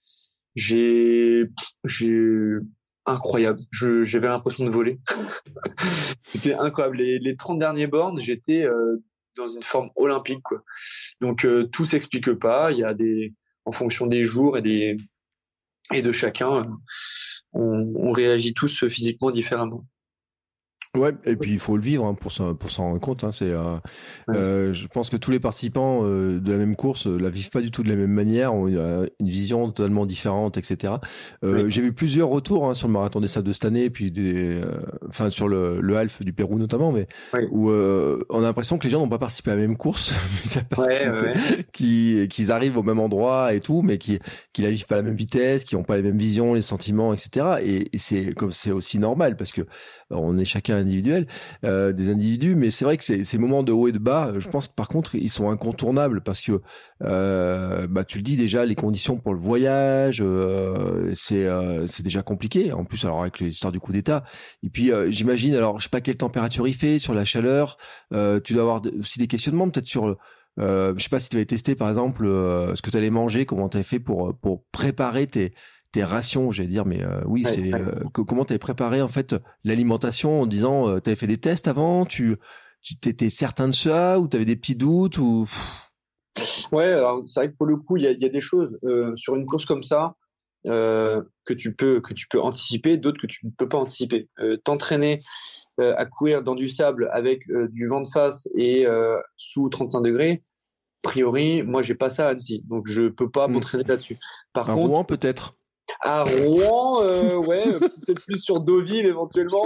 J'ai, j'ai, incroyable. Je, j'avais l'impression de voler. C'était incroyable. Les, les trente derniers bornes, j'étais euh, dans une forme olympique, quoi. Donc, euh, tout s'explique pas. Il y a des, en fonction des jours et des, et de chacun, on, on réagit tous physiquement différemment. Ouais, et puis il faut le vivre hein, pour s'en pour s'en rendre compte. Hein, c'est, euh, ouais. euh, je pense que tous les participants euh, de la même course euh, la vivent pas du tout de la même manière, ont euh, une vision totalement différente, et cetera. Euh, oui. J'ai vu plusieurs retours hein, sur le marathon des sables de cette année, puis des, euh, enfin sur le le half du Pérou notamment, mais oui. où euh, on a l'impression que les gens n'ont pas participé à la même course, ouais, ouais. qui qu'ils arrivent au même endroit et tout, mais qui qui la vivent pas à la même vitesse, qui ont pas les mêmes visions, les sentiments, et cetera. Et, et c'est comme c'est aussi normal parce que on est chacun individuel, euh, des individus, mais c'est vrai que ces, ces moments de haut et de bas, je pense que par contre, ils sont incontournables parce que, euh, bah, tu le dis déjà, les conditions pour le voyage, euh, c'est, euh, c'est déjà compliqué. En plus, alors avec l'histoire du coup d'État. Et puis, euh, j'imagine, alors, je sais pas quelle température il fait, sur la chaleur, euh, tu dois avoir aussi des questionnements peut-être sur, euh, je sais pas si tu avais testé par exemple euh, ce que tu allais manger, comment tu avais fait pour pour préparer tes tes rations, j'allais dire, mais euh, oui, ouais, c'est ouais. euh, que, comment t'avais préparé en fait l'alimentation en disant, euh, t'avais fait des tests avant, tu, tu t'étais certain de ça ou t'avais des petits doutes ou. Ouais, alors c'est vrai que pour le coup, il y a, y a des choses euh, sur une course comme ça euh, que tu peux que tu peux anticiper, d'autres que tu ne peux pas anticiper. Euh, t'entraîner euh, à courir dans du sable avec euh, du vent de face et euh, sous trente-cinq degrés. A priori, moi, j'ai pas ça à Annecy, donc je peux pas mmh. m'entraîner là-dessus. Par à contre, Rouen peut-être. À Rouen, euh, ouais, peut-être plus sur Deauville éventuellement.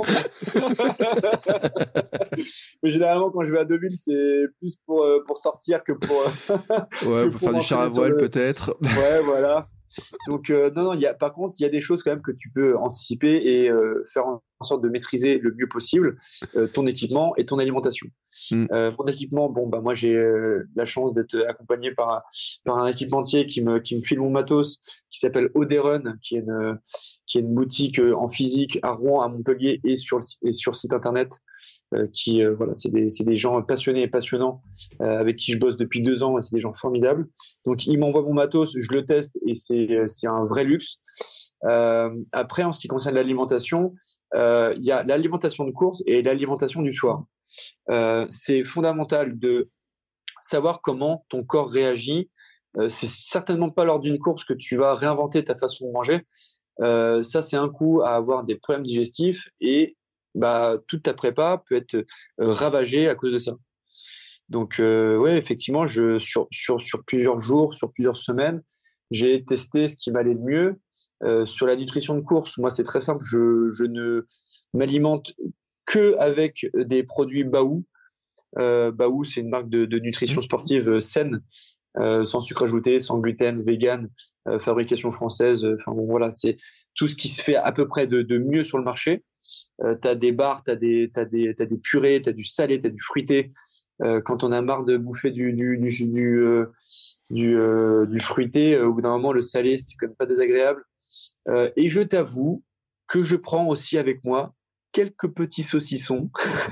Mais généralement, quand je vais à Deauville, c'est plus pour euh, pour sortir que pour. ouais, que pour, pour faire du char à voile le... peut-être. Ouais, voilà. Donc euh, non, non, il y a par contre, il y a des choses quand même que tu peux anticiper et euh, faire en sorte de maîtriser le mieux possible euh, ton équipement et ton alimentation. Mm. Euh, mon équipement, bon bah moi j'ai euh, la chance d'être accompagné par par un équipementier qui me qui me file mon matos, qui s'appelle Oderun, qui est une qui est une boutique en physique à Rouen, à Montpellier et sur le, et sur site internet. Euh, qui euh, voilà, c'est des c'est des gens passionnés et passionnants euh, avec qui je bosse depuis deux ans et c'est des gens formidables. Donc ils m'envoient mon matos, je le teste et c'est c'est un vrai luxe. Euh, après, en ce qui concerne l'alimentation, il euh, y a l'alimentation de course et l'alimentation du soir. Euh, c'est fondamental de savoir comment ton corps réagit. Euh, c'est certainement pas lors d'une course que tu vas réinventer ta façon de manger. Euh, ça, c'est un coup à avoir des problèmes digestifs et bah, toute ta prépa peut être euh, ravagée à cause de ça. Donc, euh, ouais, effectivement, je, sur, sur, sur plusieurs jours, sur plusieurs semaines, j'ai testé ce qui m'allait le mieux. Euh, sur la nutrition de course, moi, c'est très simple. Je, je ne m'alimente que avec des produits Baou. Euh, Baou, c'est une marque de, de nutrition sportive saine, euh, sans sucre ajouté, sans gluten, vegan, euh, fabrication française. Enfin bon, voilà, c'est tout ce qui se fait à peu près de, de mieux sur le marché. Euh, t'as des bars, t'as des, t'as des, t'as des purées, t'as du salé, t'as du fruité. Euh, quand on a marre de bouffer du, du, du, du, euh, du, euh, du fruité, euh, au bout d'un moment, le salé, c'est quand même pas désagréable. Euh, et je t'avoue que je prends aussi avec moi quelques petits saucissons.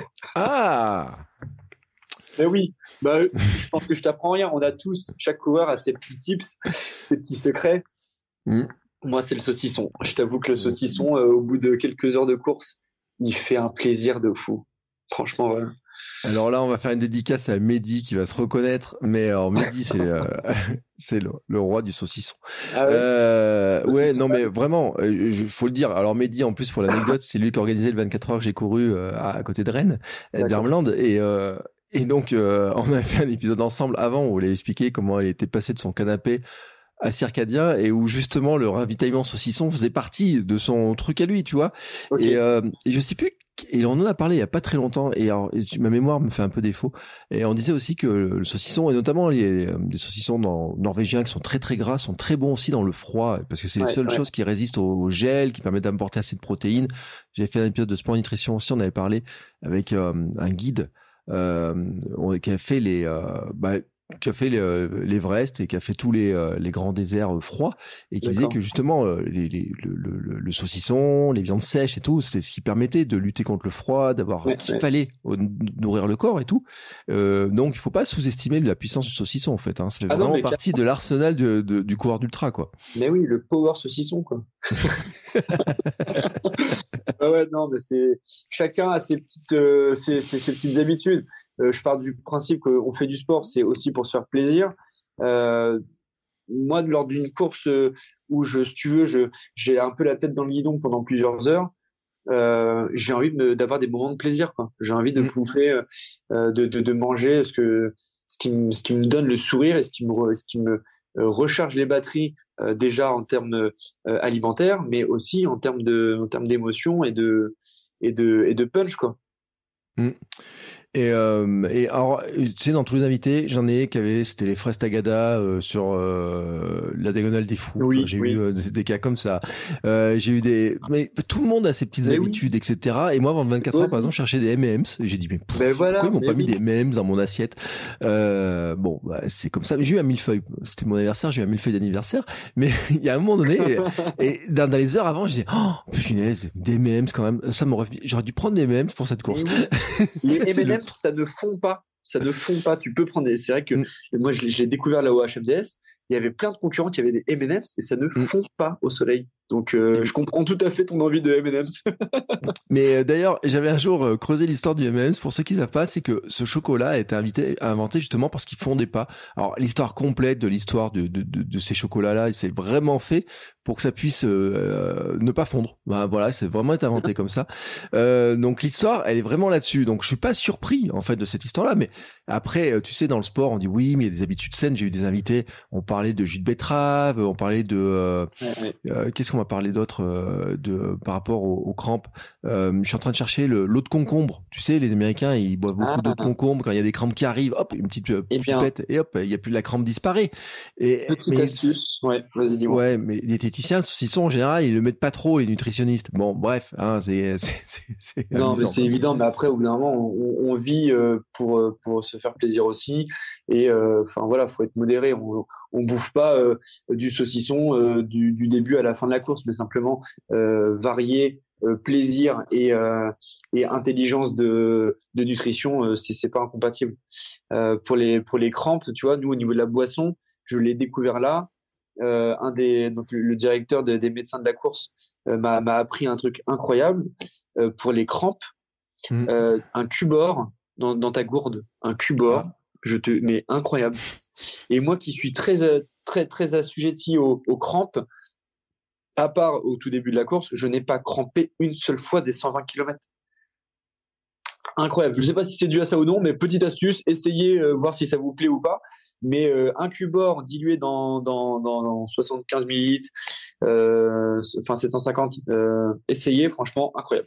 Ah! Mais oui, bah, je pense que je t'apprends rien. On a tous, chaque coureur a ses petits tips, ses petits secrets. Mm. Moi, c'est le saucisson. Je t'avoue que le saucisson, euh, au bout de quelques heures de course, il fait un plaisir de fou. Franchement, voilà. Alors là, on va faire une dédicace à Mehdi qui va se reconnaître. Mais alors, Mehdi, c'est euh, c'est le, le roi du saucisson. Ah ouais. Euh, ouais, non, pas... mais vraiment, il faut le dire. Alors Mehdi, en plus, pour l'anecdote, c'est lui qui a organisé le vingt-quatre heures que j'ai couru euh, à, à côté de Rennes, à Dermland, et euh, et donc euh, on a fait un épisode ensemble avant où on lui a expliqué comment il était passé de son canapé à Circadia et où justement le ravitaillement saucisson faisait partie de son truc à lui, tu vois. Okay. Et, euh, et je sais plus, et on en a parlé il y a pas très longtemps et, alors, et ma mémoire me fait un peu défaut. Et on disait aussi que le saucisson, et notamment les, les saucissons dans, norvégiens qui sont très très gras, sont très bons aussi dans le froid parce que c'est ouais, les seules ouais. choses qui résistent au, au gel, qui permettent d'apporter assez de protéines. J'avais fait un épisode de Sport Nutrition aussi, on avait parlé avec euh, un guide euh, qui a fait les... Euh, bah, qui a fait l'Everest et qui a fait tous les, euh, les grands déserts euh, froids et qui disait que justement euh, les, les, le, le, le saucisson, les viandes sèches et tout, c'était ce qui permettait de lutter contre le froid, d'avoir ouais, ce qu'il ouais. fallait euh, nourrir le corps et tout. Euh, donc il faut pas sous-estimer la puissance du saucisson en fait. Hein. Ça fait ah vraiment non, partie clairement. de l'arsenal de, de, du coureur d'ultra quoi. Mais oui, le power saucisson quoi. ah ouais non mais c'est chacun a ses petites euh, ses, ses, ses petites habitudes. Euh, je pars du principe qu'on fait du sport, c'est aussi pour se faire plaisir. Euh, moi, lors d'une course où, je, si tu veux, je, j'ai un peu la tête dans le guidon pendant plusieurs heures, euh, j'ai envie de, d'avoir des moments de plaisir, quoi. J'ai envie de mmh. bouffer, euh, de, de, de manger ce, que, ce, qui me, ce qui me donne le sourire et ce qui me, ce qui me euh, recharge les batteries, euh, déjà en termes euh, alimentaires, mais aussi en termes, de, en termes d'émotion et de, et, de, et de punch, quoi. Mmh. Et, euh, et alors, tu sais, dans tous les invités, j'en ai qui avaient, c'était les fraises Tagada euh, sur euh, la diagonale des fous. Oui, enfin, j'ai oui. eu euh, des, des cas comme ça. Euh, j'ai eu des, mais tout le monde a ses petites mais habitudes, oui. et cetera. Et moi, avant vingt-quatre heures, par exemple, je cherchais des M and M's. Et j'ai dit, mais pff, ben voilà, pourquoi ils m'ont pas oui. mis des M and M's dans mon assiette euh, Bon, bah, c'est comme ça. Mais j'ai eu un millefeuille. C'était mon anniversaire, j'ai eu un millefeuille d'anniversaire. Mais il y a un moment donné, et, et dans, dans les heures avant, je disais, oh, punaise, des M and M's quand même. Ça m'aurait, j'aurais dû prendre des M and M's pour cette course. Oui. Les M and M's, ça ne fond pas. Ça ne fond pas. Tu peux prendre des. C'est vrai que mm. moi, je l'ai, je l'ai découvert là au H F D S. Il y avait plein de concurrents qui avaient des M and M's et ça ne mm. fond pas au soleil. Donc, euh, mm. je comprends tout à fait ton envie de M and M's. Mais euh, d'ailleurs, j'avais un jour euh, creusé l'histoire du M and M's. Pour ceux qui ne savent pas, c'est que ce chocolat a été invité, inventé justement parce qu'il fondait pas. Alors, l'histoire complète de l'histoire de, de, de, de ces chocolats-là, c'est vraiment fait pour que ça puisse euh, ne pas fondre. Ben, voilà, c'est vraiment été inventé comme ça. Euh, donc, l'histoire, elle est vraiment là-dessus. Donc, je suis pas surpris en fait de cette histoire-là, mais après, tu sais, dans le sport, on dit oui, mais il y a des habitudes saines. J'ai eu des invités, on parlait de jus de betterave, on parlait de euh, ouais, ouais. Euh, qu'est-ce qu'on va parler d'autre euh, de par rapport aux, aux crampes. Euh, je suis en train de chercher le, l'eau de concombre. Tu sais, les Américains, ils boivent beaucoup ah, d'eau de concombre quand il y a des crampes qui arrivent. Hop, une petite euh, pipette et hop, il y a plus la crampe disparaît. Et petite astuce. Ouais, vas-y dis-moi. Ouais, mais les diététiciens, le saucisson en général, ils le mettent pas trop, les nutritionnistes. Bon, bref, hein, c'est c'est c'est, c'est non, amusant, mais c'est évident. Mais après, au bout d'un moment, on, on vit euh, pour pour se faire plaisir aussi. Et enfin euh, voilà, faut être modéré. On on bouffe pas euh, du saucisson euh, du, du début à la fin de la course, mais simplement euh, varier euh, plaisir et euh, et intelligence de de nutrition, euh, c'est c'est pas incompatible. Euh, pour les pour les crampes, tu vois, nous au niveau de la boisson, je l'ai découvert là. Euh, un des donc le, le directeur de, des médecins de la course euh, m'a m'a appris un truc incroyable euh, pour les crampes. Mmh. Euh, un Cubor dans dans ta gourde, un Cubor. Ah. Je te, mais incroyable. Et moi qui suis très, très, très assujetti aux, aux crampes, à part au tout début de la course, je n'ai pas crampé une seule fois des cent vingt kilomètres. Incroyable. Je ne sais pas si c'est dû à ça ou non, mais petite astuce, essayez, euh, voir si ça vous plaît ou pas. Mais euh, un Cubor dilué dans, dans, dans, dans soixante-quinze millilitres, euh, enfin sept cent cinquante, euh, essayez, franchement, incroyable.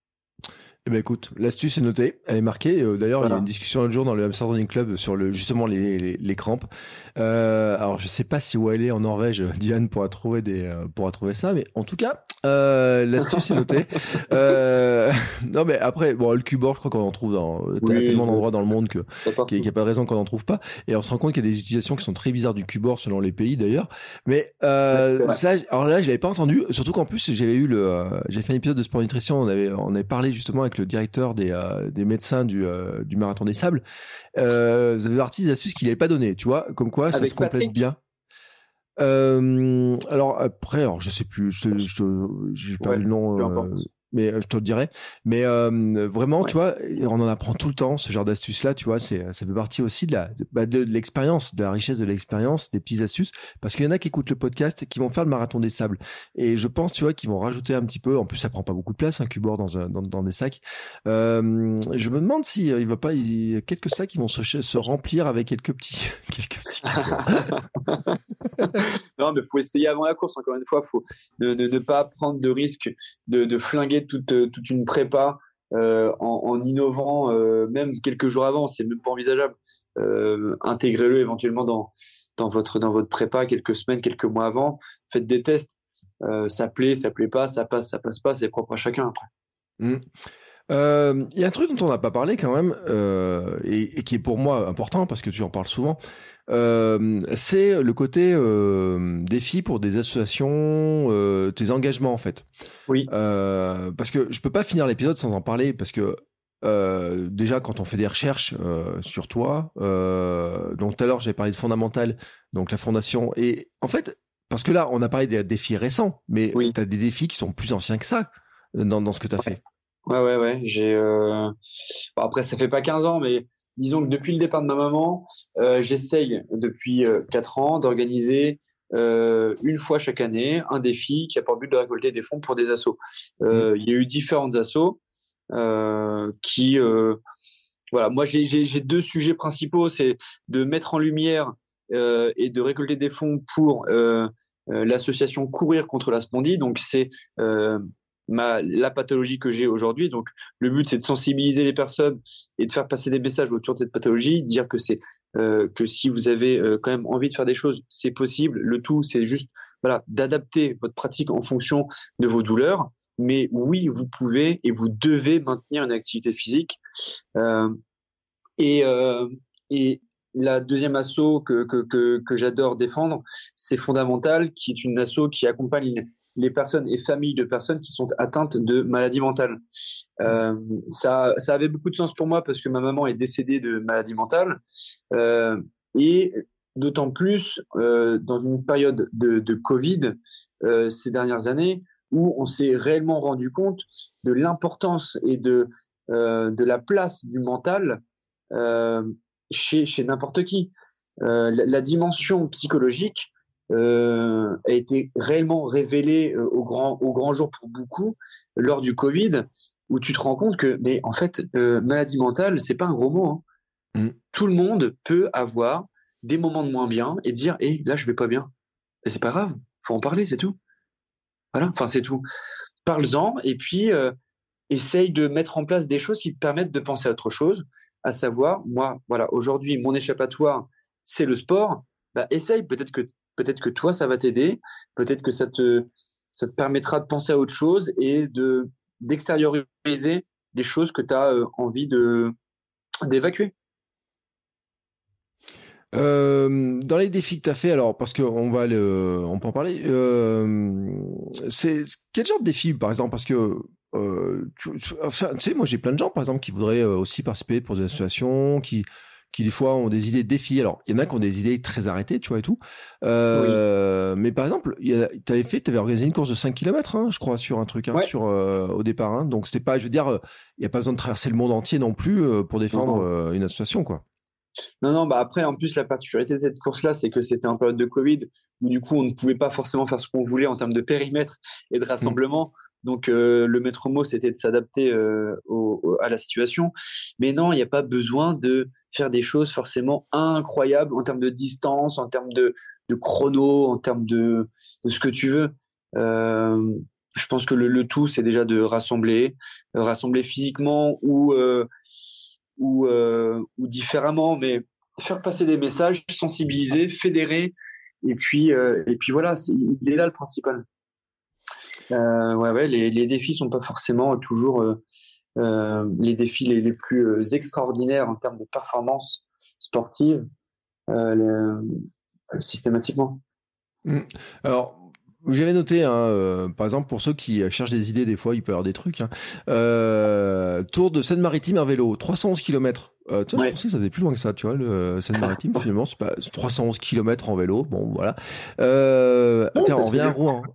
Eh ben écoute, l'astuce est notée, elle est marquée. Euh, d'ailleurs, voilà. Il y a une discussion l'autre jour dans le Hamster Running Club sur le justement les les, les crampes. Euh, alors je sais pas si où elle est en Norvège, Diane pourra trouver des euh, pourra trouver ça, mais en tout cas, euh, l'astuce est notée. euh, non mais après, bon le Cubor, je crois qu'on en trouve dans oui, tellement d'endroits dans le monde que qu'il n'y a, a pas de raison qu'on en trouve pas. Et on se rend compte qu'il y a des utilisations qui sont très bizarres du Cubor selon les pays d'ailleurs. Mais euh, ouais, ça, alors là, je l'avais pas entendu. Surtout qu'en plus, j'avais eu le, euh, j'ai fait un épisode de Sport Nutrition, on avait on avait parlé justement avec le directeur des, euh, des médecins du, euh, du Marathon des Sables, euh, vous avez parti des astuces qu'il n'avait pas données, tu vois, comme quoi ça avec se complète Patrick. Bien. Euh, alors après, alors je sais plus, je te, je te, j'ai perdu ouais, le nom. Euh, mais je te le dirai. Mais euh, vraiment, ouais. tu vois, on en apprend tout le temps, ce genre d'astuces-là, tu vois, c'est, ça fait partie aussi de, la, de, bah, de l'expérience, de la richesse de l'expérience, des petites astuces, parce qu'il y en a qui écoutent le podcast et qui vont faire le marathon des sables. Et je pense, tu vois, qu'ils vont rajouter un petit peu, en plus ça prend pas beaucoup de place, un cubord dans, un, dans, dans des sacs. Euh, je me demande si il va pas, il y a quelques sacs qui vont se, se remplir avec quelques petits, quelques petits Non, mais faut essayer avant la course, encore une fois, faut ne, ne, ne pas prendre de risque de, de flinguer toute, toute une prépa euh, en, en innovant, euh, même quelques jours avant, c'est même pas envisageable. Euh, intégrez-le éventuellement dans, dans, votre, dans votre prépa quelques semaines, quelques mois avant. Faites des tests. Euh, ça plaît, ça plaît pas, ça passe, ça passe pas, c'est propre à chacun après. Mmh. Il euh, y a un truc dont on n'a pas parlé quand même, euh, et, et qui est pour moi important parce que tu en parles souvent, euh, c'est le côté euh, défi pour des associations, euh, tes engagements en fait. Oui. Euh, parce que je peux pas finir l'épisode sans en parler parce que euh, déjà quand on fait des recherches euh, sur toi, euh, donc tout à l'heure j'ai parlé de Fondamental, donc la fondation, et en fait parce que là on a parlé des défis récents, mais oui. tu as des défis qui sont plus anciens que ça dans, dans ce que tu as fait. Ouais, ouais, ouais. J'ai. Euh... Bon, après, ça fait pas quinze ans, mais disons que depuis le départ de ma maman, euh, j'essaye depuis euh, quatre ans d'organiser euh, une fois chaque année un défi qui a pour but de récolter des fonds pour des assos. Euh, mmh. Il y a eu différentes assos euh, qui. Euh... Voilà, moi j'ai, j'ai, j'ai deux sujets principaux, c'est de mettre en lumière euh, et de récolter des fonds pour euh, euh, l'association Courir contre la spondyle. Donc c'est euh, Ma, la pathologie que j'ai aujourd'hui. Donc, le but, c'est de sensibiliser les personnes et de faire passer des messages autour de cette pathologie, dire que c'est euh, que si vous avez euh, quand même envie de faire des choses, c'est possible. Le tout, c'est juste voilà, d'adapter votre pratique en fonction de vos douleurs. Mais oui, vous pouvez et vous devez maintenir une activité physique. Euh, et, euh, et la deuxième asso que, que, que, que j'adore défendre, c'est Fondamental, qui est une asso qui accompagne les personnes et familles de personnes qui sont atteintes de maladies mentales. Euh, ça, ça avait beaucoup de sens pour moi parce que ma maman est décédée de maladie mentale euh, et d'autant plus euh, dans une période de, de Covid euh, ces dernières années où on s'est réellement rendu compte de l'importance et de, euh, de la place du mental euh, chez, chez n'importe qui. Euh, la, la dimension psychologique Euh, a été réellement révélé euh, au grand au grand jour pour beaucoup lors du Covid, où tu te rends compte que mais en fait euh, maladie mentale c'est pas un gros mot. Hein. Mm. Tout le monde peut avoir des moments de moins bien et dire et hey, là je vais pas bien. Et c'est pas grave, faut en parler, c'est tout. Voilà, enfin c'est tout. Parle-en et puis euh, essaye de mettre en place des choses qui te permettent de penser à autre chose, à savoir moi voilà aujourd'hui mon échappatoire c'est le sport. Bah essaye peut-être que Peut-être que toi, ça va t'aider. Peut-être que ça te, ça te permettra de penser à autre chose et de, d'extérioriser des choses que tu as euh, envie de, d'évacuer. Euh, dans les défis que tu as fait, alors, parce qu'on va le, on peut en parler, euh, c'est, quel genre de défi, par exemple, parce que, euh, tu, enfin, tu sais, moi, j'ai plein de gens, par exemple, qui voudraient aussi participer pour des associations, qui, qui des fois ont des idées de défis. Alors, il y en a qui ont des idées très arrêtées, tu vois, et tout. Euh, oui. Mais par exemple, tu avais fait, tu avais organisé une course de cinq kilomètres, hein, je crois, sur un truc, hein, ouais. sur, euh, au départ. Hein. Donc, c'était pas, je veux dire, il n'y a pas besoin de traverser le monde entier non plus euh, pour défendre euh, une association, quoi. Non, non, bah après, en plus, la particularité de cette course-là, c'est que c'était en période de Covid, où du coup, on ne pouvait pas forcément faire ce qu'on voulait en termes de périmètre et de rassemblement. Mmh. Donc, euh, le maître mot, c'était de s'adapter euh, au, au, à la situation. Mais non, il n'y a pas besoin de faire des choses forcément incroyables en termes de distance, en termes de, de chrono, en termes de, de ce que tu veux. Euh, je pense que le, le tout, c'est déjà de rassembler, euh, rassembler physiquement ou, euh, ou, euh, ou différemment, mais faire passer des messages, sensibiliser, fédérer. Et puis, euh, et puis voilà, c'est, il est là le principal. Euh, ouais, ouais, les, les défis sont pas forcément toujours euh, euh, les défis les, les plus euh, extraordinaires en termes de performance sportive euh, les, systématiquement. Mmh. Alors, j'avais noté, hein, euh, par exemple, pour ceux qui cherchent des idées, des fois, il peut y avoir des trucs. Hein. Euh, tour de Seine-Maritime en vélo, trois cent onze kilomètres. Euh, tu vois, ouais. Je pensais que ça faisait plus loin que ça, tu vois, le Seine-Maritime, finalement, c'est pas trois cent onze kilomètres en vélo. Bon, voilà. Euh, non, tiens, on revient à Rouen.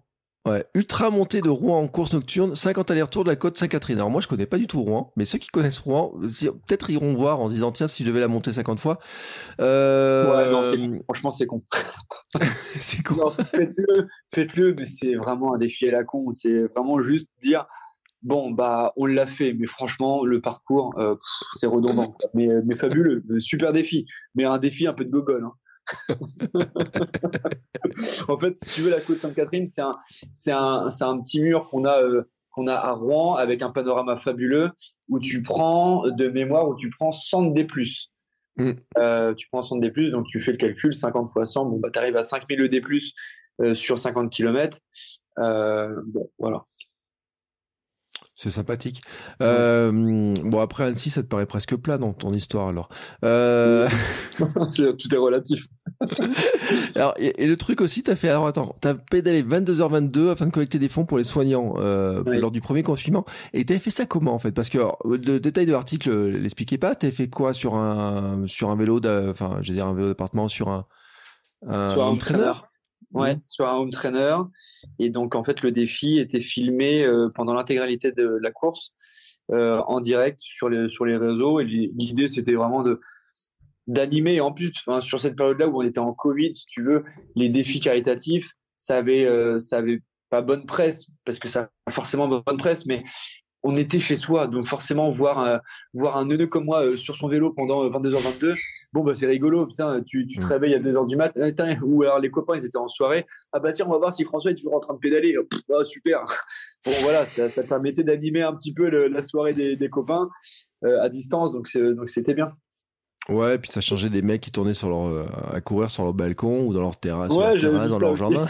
Ouais, ultra montée de Rouen en course nocturne, cinquante allers-retours de la côte Sainte-Catherine. Alors moi, je connais pas du tout Rouen, mais ceux qui connaissent Rouen, peut-être iront voir en se disant, tiens, si je devais la monter cinquante fois. Ouais, non, c'est Euh... con. Franchement, c'est con. c'est cool. Non, faites-le, faites-le, mais c'est vraiment un défi à la con. C'est vraiment juste dire, bon, bah, on l'a fait, mais franchement, le parcours, euh, pff, c'est redondant, quoi. Mais, mais fabuleux, super défi, mais un défi un peu de gogol, hein. En fait, si tu veux, la côte Sainte-Catherine, c'est un, c'est un, c'est un petit mur qu'on a, euh, qu'on a à Rouen avec un panorama fabuleux où tu prends de mémoire, où tu prends cent D plus. Mm. Euh, tu prends cent D plus, donc tu fais le calcul, cinquante fois cent, bon, bah, tu arrives à cinq mille D plus euh, sur cinquante kilomètres. Euh, bon, voilà. C'est sympathique. Ouais. Euh, bon, après Annecy, ça te paraît presque plat dans ton histoire, alors. Euh... c'est, tout est relatif. alors, et, et le truc aussi, t'as fait, alors attends, t'as pédalé vingt-deux heures vingt-deux afin de collecter des fonds pour les soignants euh, Oui. lors du premier confinement. Et t'avais fait ça comment, en fait? Parce que alors, le détail de l'article euh, l'expliquait pas. T'avais fait quoi sur un, sur un vélo, enfin, je veux dire un vélo d'appartement, sur un, un Sur un home trainer. Ouais, mmh. sur un home trainer. Et donc, en fait, le défi était filmé euh, pendant l'intégralité de la course euh, en direct sur les, sur les réseaux. Et l'idée, c'était vraiment de d'animer. Et en plus, enfin, sur cette période-là où on était en Covid, si tu veux, les défis caritatifs, ça avait, euh, ça avait pas bonne presse, parce que ça a forcément bonne presse, mais on était chez soi, donc forcément voir un, voir un neuneu comme moi euh, sur son vélo pendant vingt-deux heures vingt-deux, bon bah c'est rigolo, putain, tu, tu te Mmh. réveilles à deux heures du mat, euh, putain, ou alors les copains ils étaient en soirée, ah bah tiens on va voir si François est toujours en train de pédaler, pff, ah, super. Bon voilà, ça, ça permettait d'animer un petit peu le, la soirée des, des copains euh, à distance, donc, c'est, donc c'était bien. Ouais, puis ça changeait des mecs qui tournaient sur leur, euh, à courir sur leur balcon ou dans leur terrasse, sur Ouais, leur j'avais terrasse, vu dans ça leur aussi. jardin.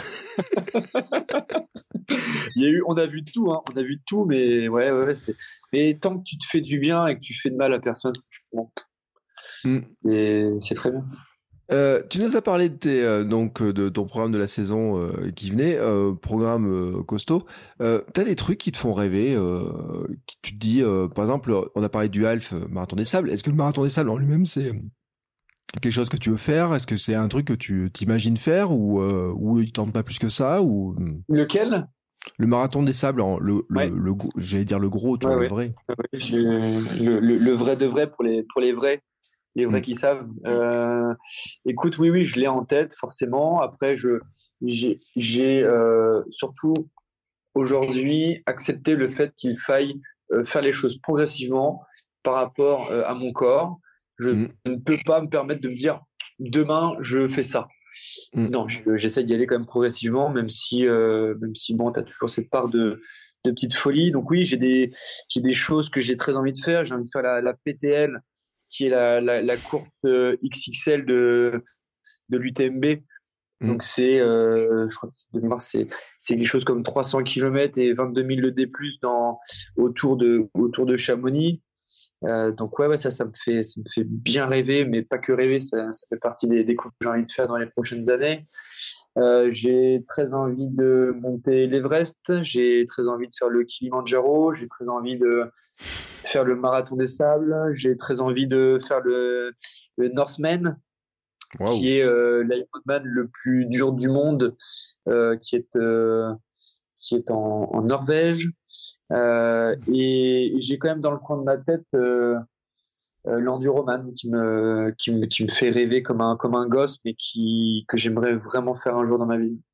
Il y a eu, on a vu de tout, hein. On a vu de tout, mais ouais, ouais, ouais, c'est. Mais tant que tu te fais du bien et que tu fais de mal à personne, bon, Mm. et c'est très bien. Euh, tu nous as parlé de, tes, euh, donc, de ton programme de la saison euh, qui venait, euh, programme euh, costaud. Euh, t'as des trucs qui te font rêver, euh, qui tu te dis, euh, par exemple, on a parlé du Half, euh, Marathon des Sables. Est-ce que le Marathon des Sables en lui-même, c'est quelque chose que tu veux faire? Est-ce que c'est un truc que tu t'imagines faire ou, euh, ou il tente pas plus que ça ou... Lequel? Le Marathon des Sables, en, le, le, Ouais. le, le, j'allais dire le gros, tu Ouais, vois, ouais. le vrai. Ouais, je- le, le, le vrai de vrai pour les, pour les vrais, les vrais Mm. qui savent. Euh, écoute, oui, oui, je l'ai en tête, forcément. Après, je, j'ai, j'ai euh, surtout aujourd'hui accepté le fait qu'il faille euh, faire les choses progressivement par rapport euh, à mon corps. Je Mm. ne peux pas me permettre de me dire demain je fais ça. Mm. Non, je- j'essaie d'y aller quand même progressivement, même si, euh, même si bon, t'as toujours cette part de, de petite folie. Donc oui, j'ai des, j'ai des choses que j'ai très envie de faire. J'ai envie de faire la, la P T L, qui est la, la, la course euh, X X L de, de l'U T M B. Mm. Donc c'est, euh, je crois que c'est, de mémoire, c'est, c'est quelque chose comme trois cents kilomètres et vingt-deux mille le D plus dans, autour de, autour de Chamonix. Euh, donc ouais, ouais, ça, ça me fait, ça me fait bien rêver, mais pas que rêver, ça, ça fait partie des, des courses que j'ai envie de faire dans les prochaines années. Euh, j'ai très envie de monter l'Everest, j'ai très envie de faire le Kilimandjaro, j'ai très envie de faire le Marathon des Sables, j'ai très envie de faire le, le Northman, Wow. qui est euh, l'Ironman le plus dur du monde, euh, qui est euh, qui est en, en Norvège. Euh, et, et j'ai quand même dans le coin de ma tête euh, euh, l'enduroman qui me, qui me qui me fait rêver comme un comme un gosse, mais qui que j'aimerais vraiment faire un jour dans ma vie.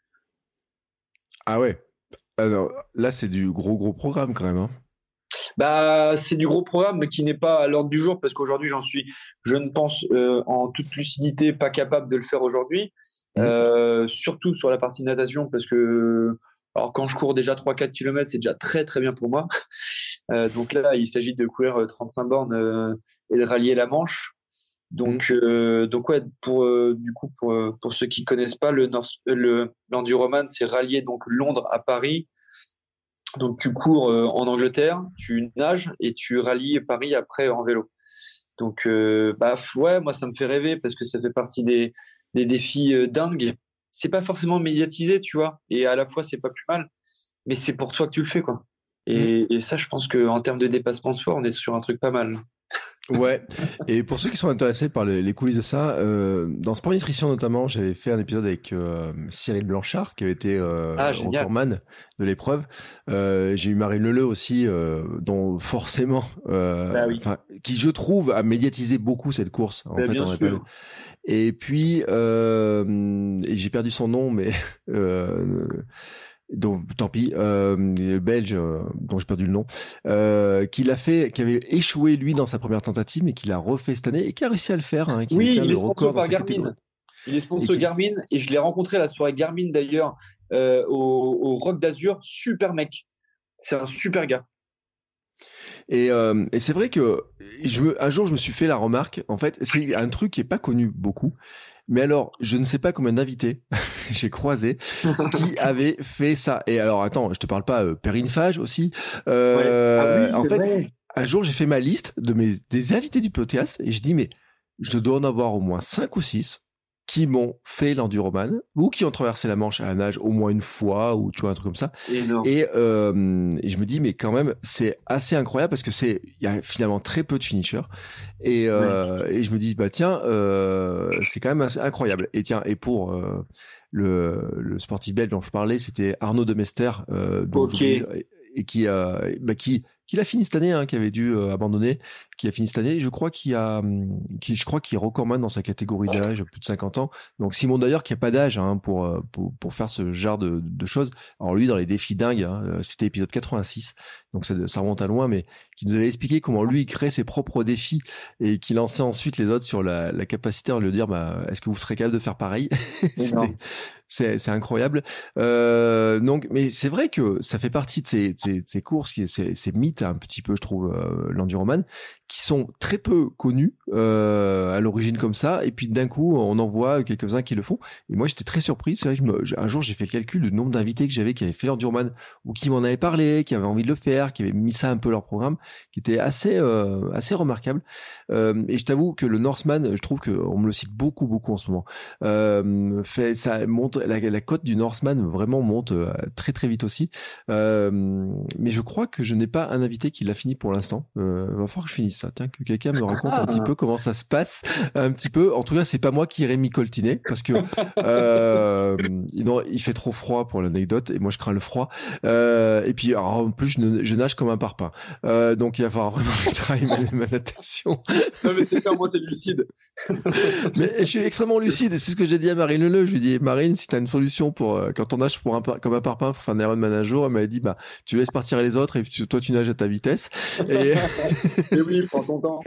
Ah ouais. Alors là, c'est du gros gros programme quand même. Hein. Bah, c'est du gros programme, mais qui n'est pas à l'ordre du jour parce qu'aujourd'hui, j'en suis, je ne pense, euh, en toute lucidité, pas capable de le faire aujourd'hui. Mmh. Euh, surtout sur la partie natation, parce que, alors quand je cours déjà trois quatre kilomètres, c'est déjà très très bien pour moi. Euh, donc là, il s'agit de courir trente-cinq bornes euh, et de rallier la Manche. Donc, mmh. euh, donc ouais, pour euh, du coup, pour pour ceux qui connaissent pas le North, le l'enduroman, c'est rallier donc Londres à Paris. Donc tu cours euh, en Angleterre, tu nages et tu rallies Paris après en vélo. Donc euh, bah ouais, moi ça me fait rêver parce que ça fait partie des des défis euh, dingues. C'est pas forcément médiatisé, tu vois, et à la fois c'est pas plus mal, mais c'est pour toi que tu le fais quoi. Et, mmh. et ça, je pense que en termes de dépassement de soi, on est sur un truc pas mal. Ouais. Et pour ceux qui sont intéressés par les, les coulisses de ça, euh, dans Sport Nutrition notamment, j'avais fait un épisode avec euh, Cyril Blanchard, qui avait été euh, Ah, génial. recordman de l'épreuve. Euh, j'ai eu Marine Leleu aussi, euh, dont forcément, Bah euh, oui, enfin, qui je trouve a médiatisé beaucoup cette course. En bah, fait, bien on a pas- sûr. Et puis, euh, et j'ai perdu son nom, mais euh, donc tant pis, euh, le Belge euh, dont j'ai perdu le nom, euh, qui l'a fait, qui avait échoué lui dans sa première tentative, mais qui l'a refait cette année et qui a réussi à le faire, hein, qui Oui, détient il le est record sponsor dans par sa catégorie. Garmin. Il est Et sponsor qui, Garmin et je l'ai rencontré à la soirée Garmin d'ailleurs euh, au, au Rock d'Azur. Super mec. C'est un super gars. et, euh, et c'est vrai que je me, un jour je me suis fait la remarque. En fait, c'est un truc qui est pas connu beaucoup. Mais alors, je ne sais pas combien d'invités j'ai croisé qui avaient fait ça. Et alors, attends, je te parle pas euh, Perrine Fage aussi. Ouais. Ah Euh, oui, en c'est fait, vrai. un jour, j'ai fait ma liste de mes des invités du podcast et je dis mais je dois en avoir au moins cinq ou six qui m'ont fait l'enduroman ou qui ont traversé la Manche à la nage au moins une fois ou tu vois un truc comme ça. Énorme. Et, euh, et je me dis mais quand même c'est assez incroyable parce que c'est il y a finalement très peu de finishers et, euh, et je me dis bah tiens euh, c'est quand même assez incroyable. Et tiens et pour euh, le, le sportif belge dont je parlais c'était Arnaud Demester euh, dont Ok. j'oublie et, et qui euh, bah, qui qui l'a fini cette année, hein, qui avait dû euh, abandonner, qui a fini cette année. Je crois qu'il a, hum, qui, je crois qu'il est recordman dans sa catégorie d'âge, plus de cinquante ans. Donc Simon d'ailleurs, qui a pas d'âge hein, pour, euh, pour pour faire ce genre de, de choses. Alors lui, dans les défis dingues, hein, euh, c'était épisode quatre-vingt-six, donc ça, ça remonte à loin, mais qui nous avait expliqué comment lui il crée ses propres défis et qui lançait ensuite les autres sur la, la capacité à lui dire, bah, est-ce que vous serez capable de faire pareil? C'était, Énorme. c'est, c'est incroyable. Euh, donc, mais c'est vrai que ça fait partie de ces, de ces, de ces courses, qui- ces, ces mythes un petit peu, je trouve, euh, l'enduroman, qui sont très peu connus euh, à l'origine comme ça. Et puis d'un coup, on en voit quelques-uns qui le font. Et moi, j'étais très surpris. C'est vrai que je me, un jour, j'ai fait le calcul du nombre d'invités que j'avais qui avaient fait l'enduroman ou qui m'en avaient parlé, qui avaient envie de le faire, qui avaient mis ça un peu leur programme, qui était assez, euh, assez remarquable. Euh, et je t'avoue que le Norseman, je trouve qu'on me le cite beaucoup, beaucoup en ce moment. Euh, fait, ça monte, la, la cote du Norseman vraiment monte euh, très, très vite aussi. Euh, mais je crois que je n'ai pas un invité qui l'a fini pour l'instant. Euh, va falloir que je finisse ça. Tiens, que quelqu'un me raconte un petit Ah, peu comment ça se passe, un petit peu. En tout cas, c'est pas moi qui irai m'y coltiner parce que euh, non, il fait trop froid pour l'anecdote et moi je crains le froid. Euh, et puis alors, en plus, je, ne- je nage comme un parpaing. Euh, donc il va falloir vraiment que je travaille ma, ma natation. non, mais c'est pas moi, t'es lucide. Mais je suis extrêmement lucide et c'est ce que j'ai dit à Marine Leleu. Je lui ai dit, Marine, si t'as une solution pour euh, quand on nage pour un, par- comme un parpaing pour faire un Ironman un jour, elle m'avait dit, bah tu laisses partir les autres et puis tu- toi tu nages à ta vitesse. Et Mais oui, prends ton temps.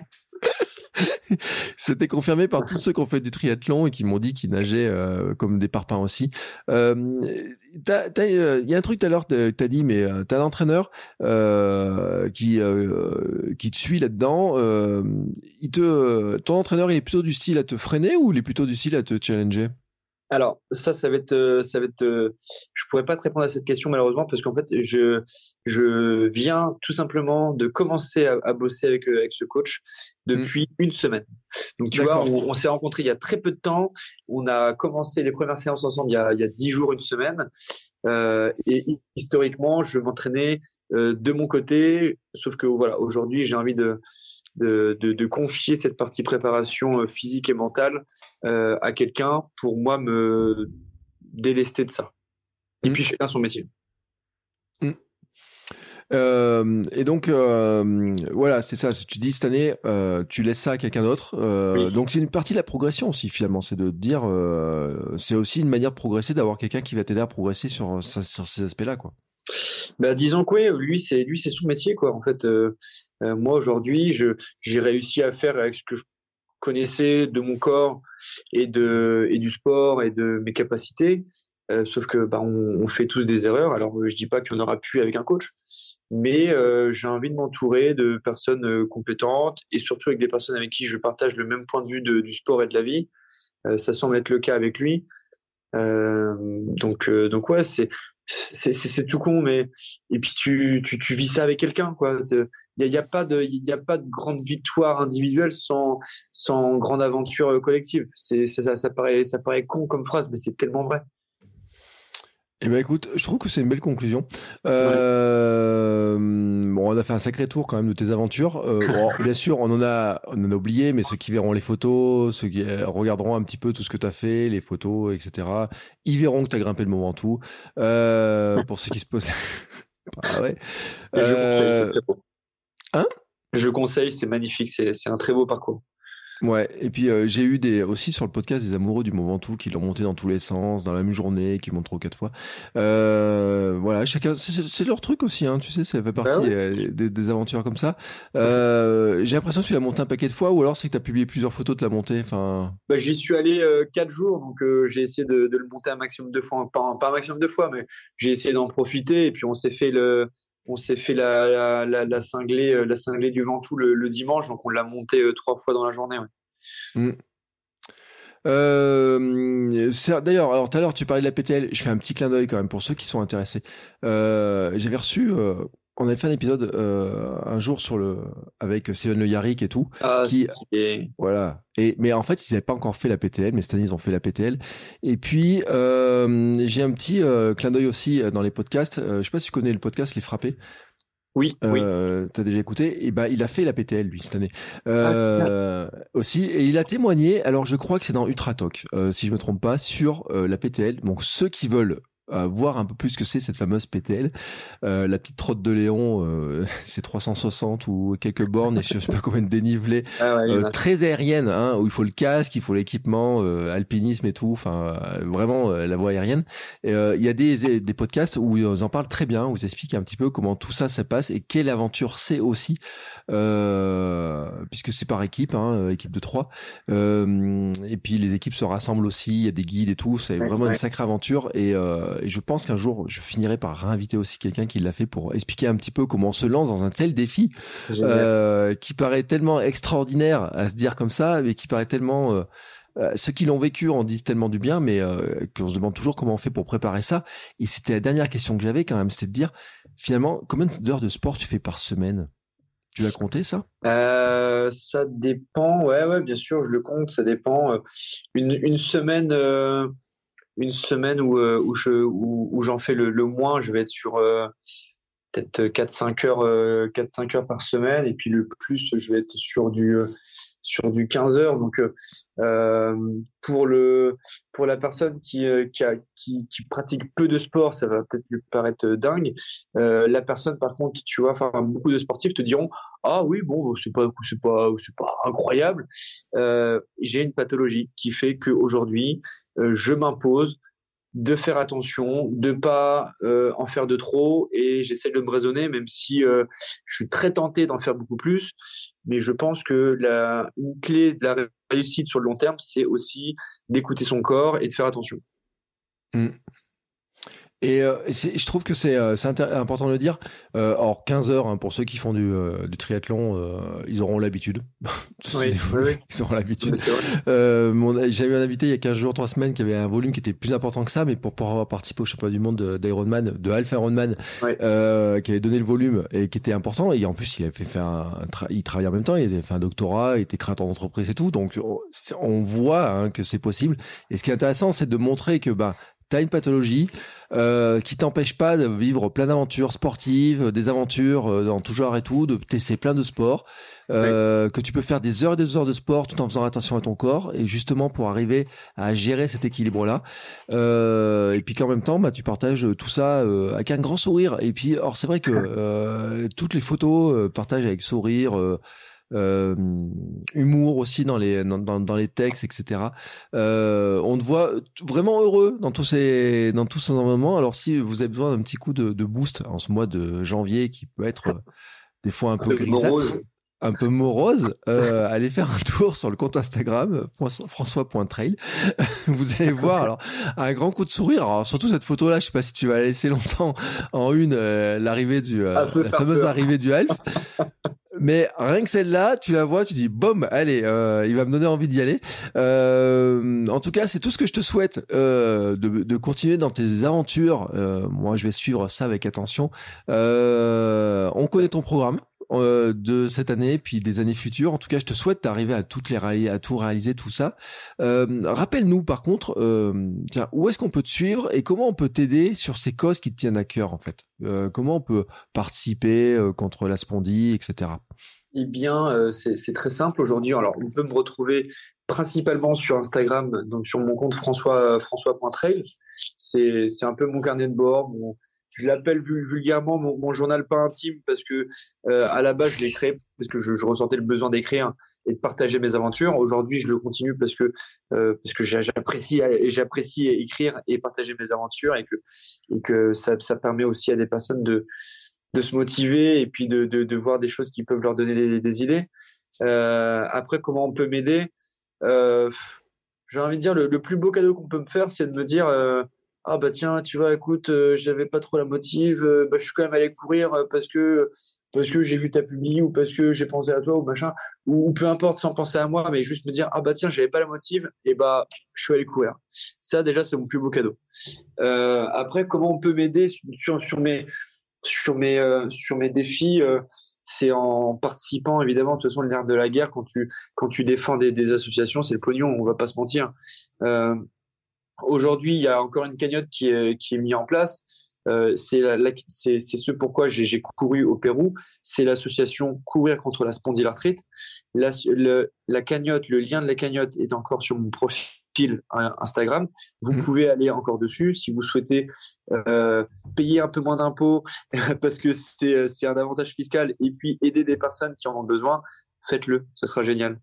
c'était confirmé par tous ceux qui ont fait du triathlon et qui m'ont dit qu'ils nageaient euh, comme des parpaings aussi. Euh, t'as- t'as, euh, Il y a un truc tout à l'heure, t'as t'as dit, mais euh, t'as l'entraîneur euh, qui euh, qui te suit là-dedans. Euh, il te, ton entraîneur, il est plutôt du style à te freiner ou il est plutôt du style à te challenger? Alors, ça, ça va être, euh, ça va être, euh, je pourrais pas te répondre à cette question malheureusement parce qu'en fait, je, je viens tout simplement de commencer à, à bosser avec, euh, avec ce coach Hmm. depuis une semaine. Donc, tu vois, D'accord. on, on s'est rencontrés il y a très peu de temps. On a commencé les premières séances ensemble il y a, il y a dix jours, une semaine. Euh, et hi- historiquement, je m'entraînais euh, de mon côté, sauf que voilà, aujourd'hui, j'ai envie de, de, de, de confier cette partie préparation euh, physique et mentale euh, à quelqu'un pour moi me délester de ça. Et Hmm. puis chacun son métier. Hmm. Euh, et donc euh, voilà, c'est ça. Tu dis cette année, euh, tu laisses ça à quelqu'un d'autre. Euh, Oui. donc c'est une partie de la progression aussi finalement, c'est de te dire, euh, c'est aussi une manière de progresser, d'avoir quelqu'un qui va t'aider à progresser sur, sur ces aspects-là, quoi. Bah, disons que oui, lui c'est lui c'est son métier quoi. En fait, euh, euh, moi aujourd'hui, je j'ai réussi à faire avec ce que je connaissais de mon corps et de et du sport et de mes capacités. Euh, sauf que bah on, on fait tous des erreurs. Alors euh, je dis pas qu'il y en aura plus avec un coach, mais euh, j'ai envie de m'entourer de personnes euh, compétentes et surtout avec des personnes avec qui je partage le même point de vue de, du sport et de la vie. Euh, ça semble être le cas avec lui. Euh, donc, euh, donc ouais, c'est, c'est, c'est, c'est tout con, mais et puis tu, tu, tu vis ça avec quelqu'un, quoi. Il y a, y a pas de, il y a pas de grande victoire individuelle sans, sans grande aventure collective. C'est, c'est ça, ça paraît, ça paraît con comme phrase, mais c'est tellement vrai. Eh ben écoute, je trouve que c'est une belle conclusion. Ouais. Euh, bon, on a fait un sacré tour quand même de tes aventures. Euh, bon, bien sûr, on en a, on en a oublié, mais ceux qui verront les photos, ceux qui euh, regarderont un petit peu tout ce que tu as fait, les photos, et cetera, ils verront que tu as grimpé le Mont Ventoux. Euh, pour ceux qui se posent... Ah ouais. Et je conseille, c'est Euh, très beau. Hein? Je conseille, c'est magnifique, c'est, c'est un très beau parcours. Ouais, et puis euh, j'ai eu des aussi sur le podcast des amoureux du Mont Ventoux qui l'ont monté dans tous les sens, dans la même journée, qui montent trois ou quatre fois. Euh, voilà, chacun, c'est, c'est c'est leur truc aussi, hein, tu sais, ça fait Bah partie ouais. euh, des, des aventures comme ça. Euh, j'ai l'impression que tu l'as monté un paquet de fois, ou alors c'est que tu as publié plusieurs photos de la montée. Enfin, Bah, j'y suis allé euh, quatre jours, donc euh, j'ai essayé de, de le monter un maximum de fois, pas, pas un maximum de fois, mais j'ai essayé d'en profiter. Et puis on s'est fait le, on s'est fait la, la, la, la cinglée, euh, la cinglée du Ventoux le, le dimanche, donc on l'a monté euh, trois fois dans la journée. Ouais. hmm. Euh, c'est- d'ailleurs, alors tout à l'heure tu parlais de la P T L, je fais un petit clin d'œil quand même pour ceux qui sont intéressés. Euh, j'avais reçu, euh, on avait fait un épisode euh, un jour sur le avec Steven Le Yarrick et tout, Ah, qui c'était. voilà. Et mais en fait ils n'avaient pas encore fait la P T L, mais cette année ils ont fait la P T L. Et puis euh, j'ai un petit euh, clin d'œil aussi euh, dans les podcasts. Euh, je sais pas si tu connais le podcast Les Frappés. Oui, oui. Euh, t'as déjà écouté? Et ben il a fait la P T L lui cette année Ah, euh, aussi, et il a témoigné. Alors je crois que c'est dans Ultra Talk, euh, si je me trompe pas, sur euh, la P T L. Donc ceux qui veulent euh, voir un peu plus ce que c'est cette fameuse P T L, euh, la petite trotte de Léon, euh, c'est trois cent soixante ou quelques bornes et je sais pas combien de dénivelé, ah ouais, il y euh, en a. très aérienne, hein, où il faut le casque, il faut l'équipement, euh, alpinisme et tout, enfin euh, vraiment euh, la voie aérienne. Et, euh, il y a des, des podcasts où ils en parlent très bien, où ils expliquent un petit peu comment tout ça se passe et quelle aventure c'est aussi, euh, puisque c'est par équipe, hein, équipe de trois. Euh, et puis les équipes se rassemblent aussi, il y a des guides et tout, c'est Ouais, vraiment une ouais. sacrée aventure. Et, euh, et je pense qu'un jour, je finirai par réinviter aussi quelqu'un qui l'a fait pour expliquer un petit peu comment on se lance dans un tel défi, Génial. euh, qui paraît tellement extraordinaire à se dire comme ça, mais qui paraît tellement... Euh, euh, ceux qui l'ont vécu en disent tellement du bien, mais euh, qu'on se demande toujours comment on fait pour préparer ça. Et c'était la dernière question que j'avais quand même, c'était de dire, finalement, combien d'heures de sport tu fais par semaine? Tu l'as compté ça? Euh, ça dépend, ouais, ouais, bien sûr, je le compte, ça dépend. euh, Une, une semaine, euh, une semaine où, euh, où je, où, où j'en fais le, le moins, je vais être sur euh, peut-être quatre cinq heures, euh, quatre cinq heures par semaine, et puis le plus, je vais être sur du, euh, sur du quinze heures. Donc, euh, euh, pour le, pour la personne qui, euh, qui, a, qui, qui pratique peu de sport, ça va peut-être lui paraître dingue. Euh, la personne, par contre, tu vois, enfin, beaucoup de sportifs te diront, ah oui, bon, c'est pas, c'est pas, c'est pas incroyable. Euh, j'ai une pathologie qui fait qu'aujourd'hui, euh, je m'impose de faire attention, de pas euh, en faire de trop, et j'essaie de me raisonner, même si euh, je suis très tenté d'en faire beaucoup plus. Mais je pense que la une clé de la réussite sur le long terme, c'est aussi d'écouter son corps et de faire attention. Hmm. Et euh, c'est- je trouve que c'est euh, c'est intér- important de le dire. Euh, alors quinze heures, hein, pour ceux qui font du, euh, du triathlon, euh, ils auront l'habitude. C'est des Oui, oui, volumes, oui, ils auront l'habitude. mais c'est vrai. Euh, mon- j'ai eu un invité il y a quinze jours, trois semaines, qui avait un volume qui était plus important que ça, mais pour, pour avoir participé au championnat du monde de- d'Ironman, de Alpha Ironman, Ouais. euh, qui avait donné le volume et qui était important. Et en plus, il avait fait faire un, un tra- il travaillait en même temps, il avait fait un doctorat, il était créateur d'entreprise et tout. Donc, on, c'est- on voit hein, que c'est possible. Et ce qui est intéressant, c'est de montrer que bah t'as une pathologie euh, qui t'empêche pas de vivre plein d'aventures sportives, des aventures euh, dans tout genre et tout, de tester plein de sports, Ouais. euh, que tu peux faire des heures et des heures de sport tout en faisant attention à ton corps et justement pour arriver à gérer cet équilibre-là. Euh, et puis qu'en même temps, bah, tu partages tout ça euh, avec un grand sourire. Et puis, alors c'est vrai que euh, toutes les photos euh, partagent avec sourire. Euh, euh, humour aussi dans les dans, dans, dans les textes, et cetera. Euh, on te voit vraiment heureux dans tous ces dans tous ces moments. Alors si vous avez besoin d'un petit coup de, de boost en ce mois de janvier qui peut être euh, des fois un Un peu peu grisâtre, morose. un peu morose, euh, allez faire un tour sur le compte Instagram françois point trail. Vous allez voir alors un grand coup de sourire. Alors surtout cette photo là, je sais pas si tu vas la laisser longtemps en une euh, l'arrivée du euh, Un peu la faire fameuse peur. arrivée du Half. Mais rien que celle-là, tu la vois, tu dis, boum, allez, euh, il va me donner envie d'y aller. Euh, en tout cas, c'est tout ce que je te souhaite, euh, de, de continuer dans tes aventures. Euh, moi, je vais suivre ça avec attention. Euh, on connaît ton programme. euh, de cette année, puis des années futures. En tout cas, je te souhaite d'arriver à toutes les réaliser, à tout réaliser, tout ça. Euh, rappelle-nous, par contre, euh, tiens, où est-ce qu'on peut te suivre et comment on peut t'aider sur ces causes qui te tiennent à cœur, en fait. Euh, comment on peut participer euh, contre la spondie, et cetera. Eh bien, euh, c'est, c'est très simple aujourd'hui. Alors, on peut me retrouver principalement sur Instagram, donc sur mon compte François François.trail. C'est, c'est un peu mon carnet de bord. Mon, je l'appelle vulgairement mon, mon journal pas intime parce que euh, à la base, je l'ai créé parce que je, je ressentais le besoin d'écrire et de partager mes aventures. Aujourd'hui, je le continue parce que euh, parce que j'apprécie j'apprécie écrire et partager mes aventures et que et que ça, ça permet aussi à des personnes de de se motiver et puis de, de, de voir des choses qui peuvent leur donner des, des idées. Euh, après, comment on peut m'aider euh, j'ai envie de dire, le, le plus beau cadeau qu'on peut me faire, c'est de me dire euh, ah bah tiens, tu vois, écoute, euh, j'avais pas trop la motive, euh, bah, je suis quand même allé courir parce que parce que j'ai vu ta publi ou parce que j'ai pensé à toi ou machin, ou, ou peu importe, sans penser à moi, mais juste me dire ah bah tiens, j'avais pas la motive, et bah je suis allé courir. Ça, déjà, c'est mon plus beau cadeau. Euh, après, comment on peut m'aider sur, sur mes sur mes euh, sur mes défis, euh, c'est en participant évidemment. De toute façon, le nerf de la guerre quand tu quand tu défends des, des associations, c'est le pognon, on va pas se mentir. Euh, aujourd'hui, il y a encore une cagnotte qui est qui est mise en place. Euh, c'est la, la, c'est c'est ce pourquoi j'ai j'ai couru au Pérou. C'est l'association Courir contre la spondylarthrite. La le, la cagnotte, le lien de la cagnotte est encore sur mon profil Instagram. Vous mmh. pouvez aller encore dessus si vous souhaitez euh, payer un peu moins d'impôts parce que c'est, c'est un avantage fiscal et puis aider des personnes qui en ont besoin, faites-le, ça sera génial.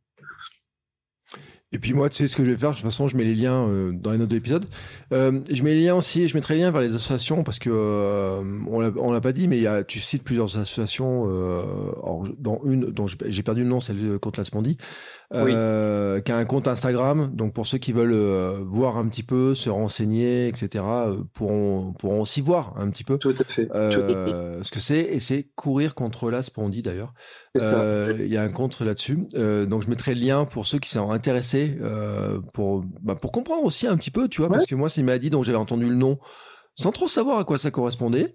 Et puis moi, tu sais ce que je vais faire, de toute façon, je mets les liens euh, dans les notes de l'épisode. Euh, je mets les liens aussi, je mettrai les liens vers les associations parce que euh, on l'a, on l'a pas dit, mais il y a, tu cites plusieurs associations. Euh, alors, dans une dont j'ai perdu le nom, celle contre la spondie, euh, oui. qui a un compte Instagram. Donc pour ceux qui veulent euh, voir un petit peu, se renseigner, et cetera, euh, pourront pourront aussi voir un petit peu. Tout à fait. Euh, ce que c'est, et c'est courir contre la spondie d'ailleurs. Il euh, y a un compte là-dessus. Euh, donc je mettrai le lien pour ceux qui sont intéressés. Euh, pour bah, pour comprendre aussi un petit peu, tu vois, ouais. parce que moi c'est une maladie dont j'avais entendu le nom sans trop savoir à quoi ça correspondait.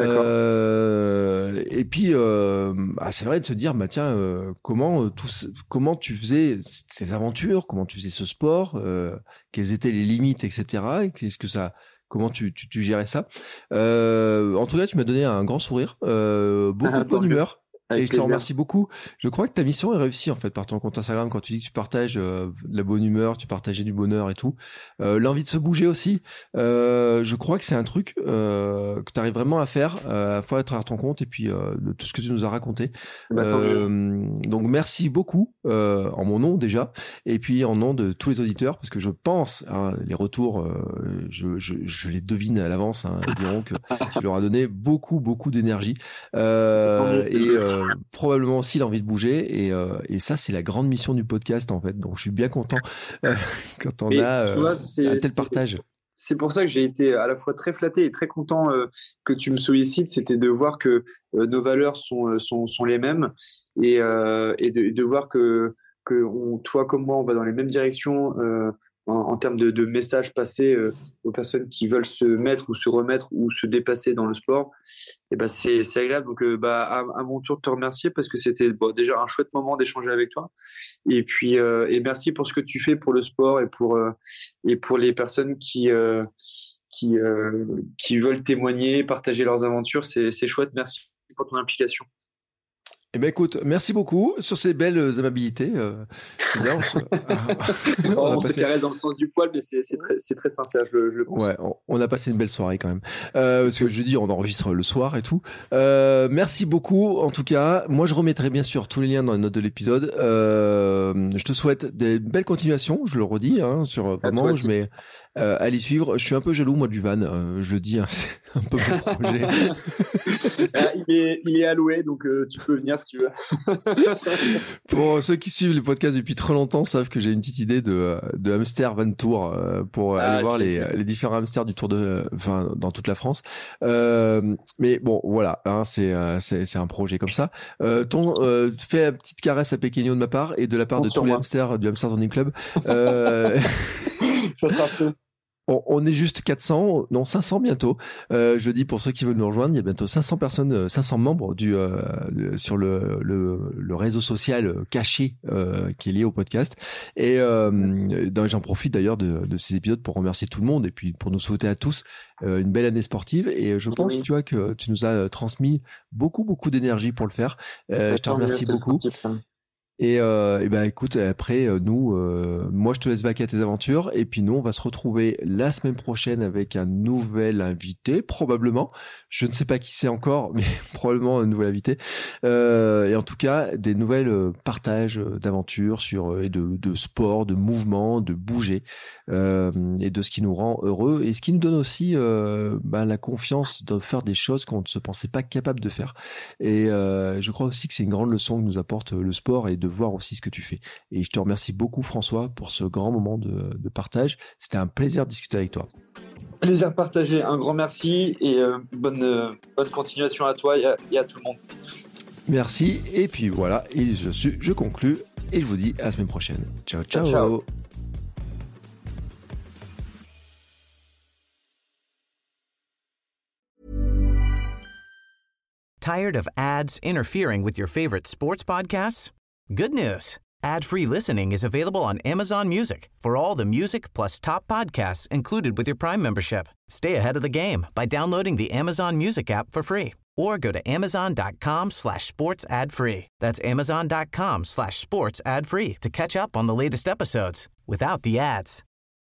Euh, et puis euh, bah, c'est vrai de se dire bah tiens euh, comment euh, tout, comment tu faisais ces aventures, comment tu faisais ce sport, euh, quelles étaient les limites, et cetera. Qu'est-ce que ça Comment tu, tu, tu gérais ça euh, En tout cas, tu m'as donné un grand sourire, euh, beaucoup de bonne humeur. Avec et je plaisir. Te remercie beaucoup. Je crois que ta mission est réussie en fait par ton compte Instagram quand tu dis que tu partages euh, de la bonne humeur, tu partageais du bonheur et tout. Euh, l'envie de se bouger aussi. Euh, je crois que c'est un truc euh, que tu arrives vraiment à faire, euh, à la fois à travers ton compte et puis euh, de tout ce que tu nous as raconté. Bah, euh, donc merci beaucoup euh, en mon nom déjà et puis en nom de tous les auditeurs parce que je pense hein, les retours, euh, je, je, je les devine à l'avance. Hein, ils diront que tu leur as donné beaucoup beaucoup d'énergie euh, et euh, Euh, probablement aussi l'envie de bouger et, euh, et ça c'est la grande mission du podcast en fait, donc je suis bien content euh, quand on et a euh, vois, c'est, un tel c'est, partage. C'est pour ça que j'ai été à la fois très flatté et très content euh, que tu me sollicites, c'était de voir que euh, nos valeurs sont, sont, sont les mêmes et, euh, et de, de voir que, que on, toi comme moi on va dans les mêmes directions euh, en, en termes de, de messages passés euh, aux personnes qui veulent se mettre ou se remettre ou se dépasser dans le sport. Et ben c'est c'est agréable. Donc euh, bah à, à mon tour de te remercier parce que c'était bon, déjà un chouette moment d'échanger avec toi. Et puis euh, et merci pour ce que tu fais pour le sport et pour euh, et pour les personnes qui euh, qui euh, qui veulent témoigner, partager leurs aventures. C'est c'est chouette. Merci pour ton implication. Eh ben écoute, merci beaucoup sur ces belles amabilités. Euh, c'est bien, on se, on, on passé... se caresse dans le sens du poil, mais c'est, c'est, très, c'est très sincère, je, je le pense. Ouais, on, on a passé une belle soirée quand même. Euh, parce que je dis, on enregistre le soir et tout. Euh, merci beaucoup. En tout cas, moi je remettrai bien sûr tous les liens dans les notes de l'épisode. Euh, je te souhaite des belles continuations. Je le redis, hein, sur vraiment, je mets. Euh, allez suivre. Je suis un peu jaloux moi du van. Euh, je le dis, hein, c'est un peu mon projet. ah, il est, il est alloué, donc euh, tu peux venir si tu veux. Pour ceux qui suivent les podcasts depuis trop longtemps, savent que j'ai une petite idée de, de hamster van tour euh, pour ah, aller voir les, les différents hamsters du tour de, enfin dans toute la France. Euh, mais bon, voilà, hein, c'est, c'est c'est un projet comme ça. Euh, ton, euh, fais une petite caresse à Pequeno de ma part et de la part bon, de tous moi. les hamsters du Hamster Running Club. Euh... Ça sera fait. On, on est juste quatre cents, non cinq cents bientôt. Euh, je le dis pour ceux qui veulent nous rejoindre, il y a bientôt cinq cents personnes, cinq cents membres du euh, sur le, le le réseau social caché euh, qui est lié au podcast. Et euh, j'en profite d'ailleurs de, de ces épisodes pour remercier tout le monde et puis pour nous souhaiter à tous euh, une belle année sportive. Et je pense, Oui. tu vois, que tu nous as transmis beaucoup beaucoup d'énergie pour le faire. Euh, je te remercie beaucoup. Et, euh, et ben écoute, après euh, nous, euh, moi je te laisse vaquer à tes aventures et puis nous on va se retrouver la semaine prochaine avec un nouvel invité, probablement. Je ne sais pas qui c'est encore, mais probablement un nouvel invité. Euh, et en tout cas, des nouvelles euh, partages d'aventures sur euh, et de, de sport, de mouvement, de bouger euh, et de ce qui nous rend heureux et ce qui nous donne aussi euh, ben, la confiance de faire des choses qu'on ne se pensait pas capable de faire. Et euh, je crois aussi que c'est une grande leçon que nous apporte le sport et de voir aussi ce que tu fais. Et je te remercie beaucoup François pour ce grand moment de, de partage. C'était un plaisir de discuter avec toi. Plaisir partagé, un grand merci et euh, bonne, euh, bonne continuation à toi et à, et à tout le monde. Merci et puis voilà, et je, suis, je conclue et je vous dis à la semaine prochaine. Ciao ciao, ciao. Tired of ads interfering with your favorite sports podcasts? Good news. Ad-free listening is available on Amazon Music for all the music plus top podcasts included with your Prime membership. Stay ahead of the game by downloading the Amazon Music app for free or go to amazon.com slash sports ad free. That's amazon.com slash sports ad free to catch up on the latest episodes without the ads.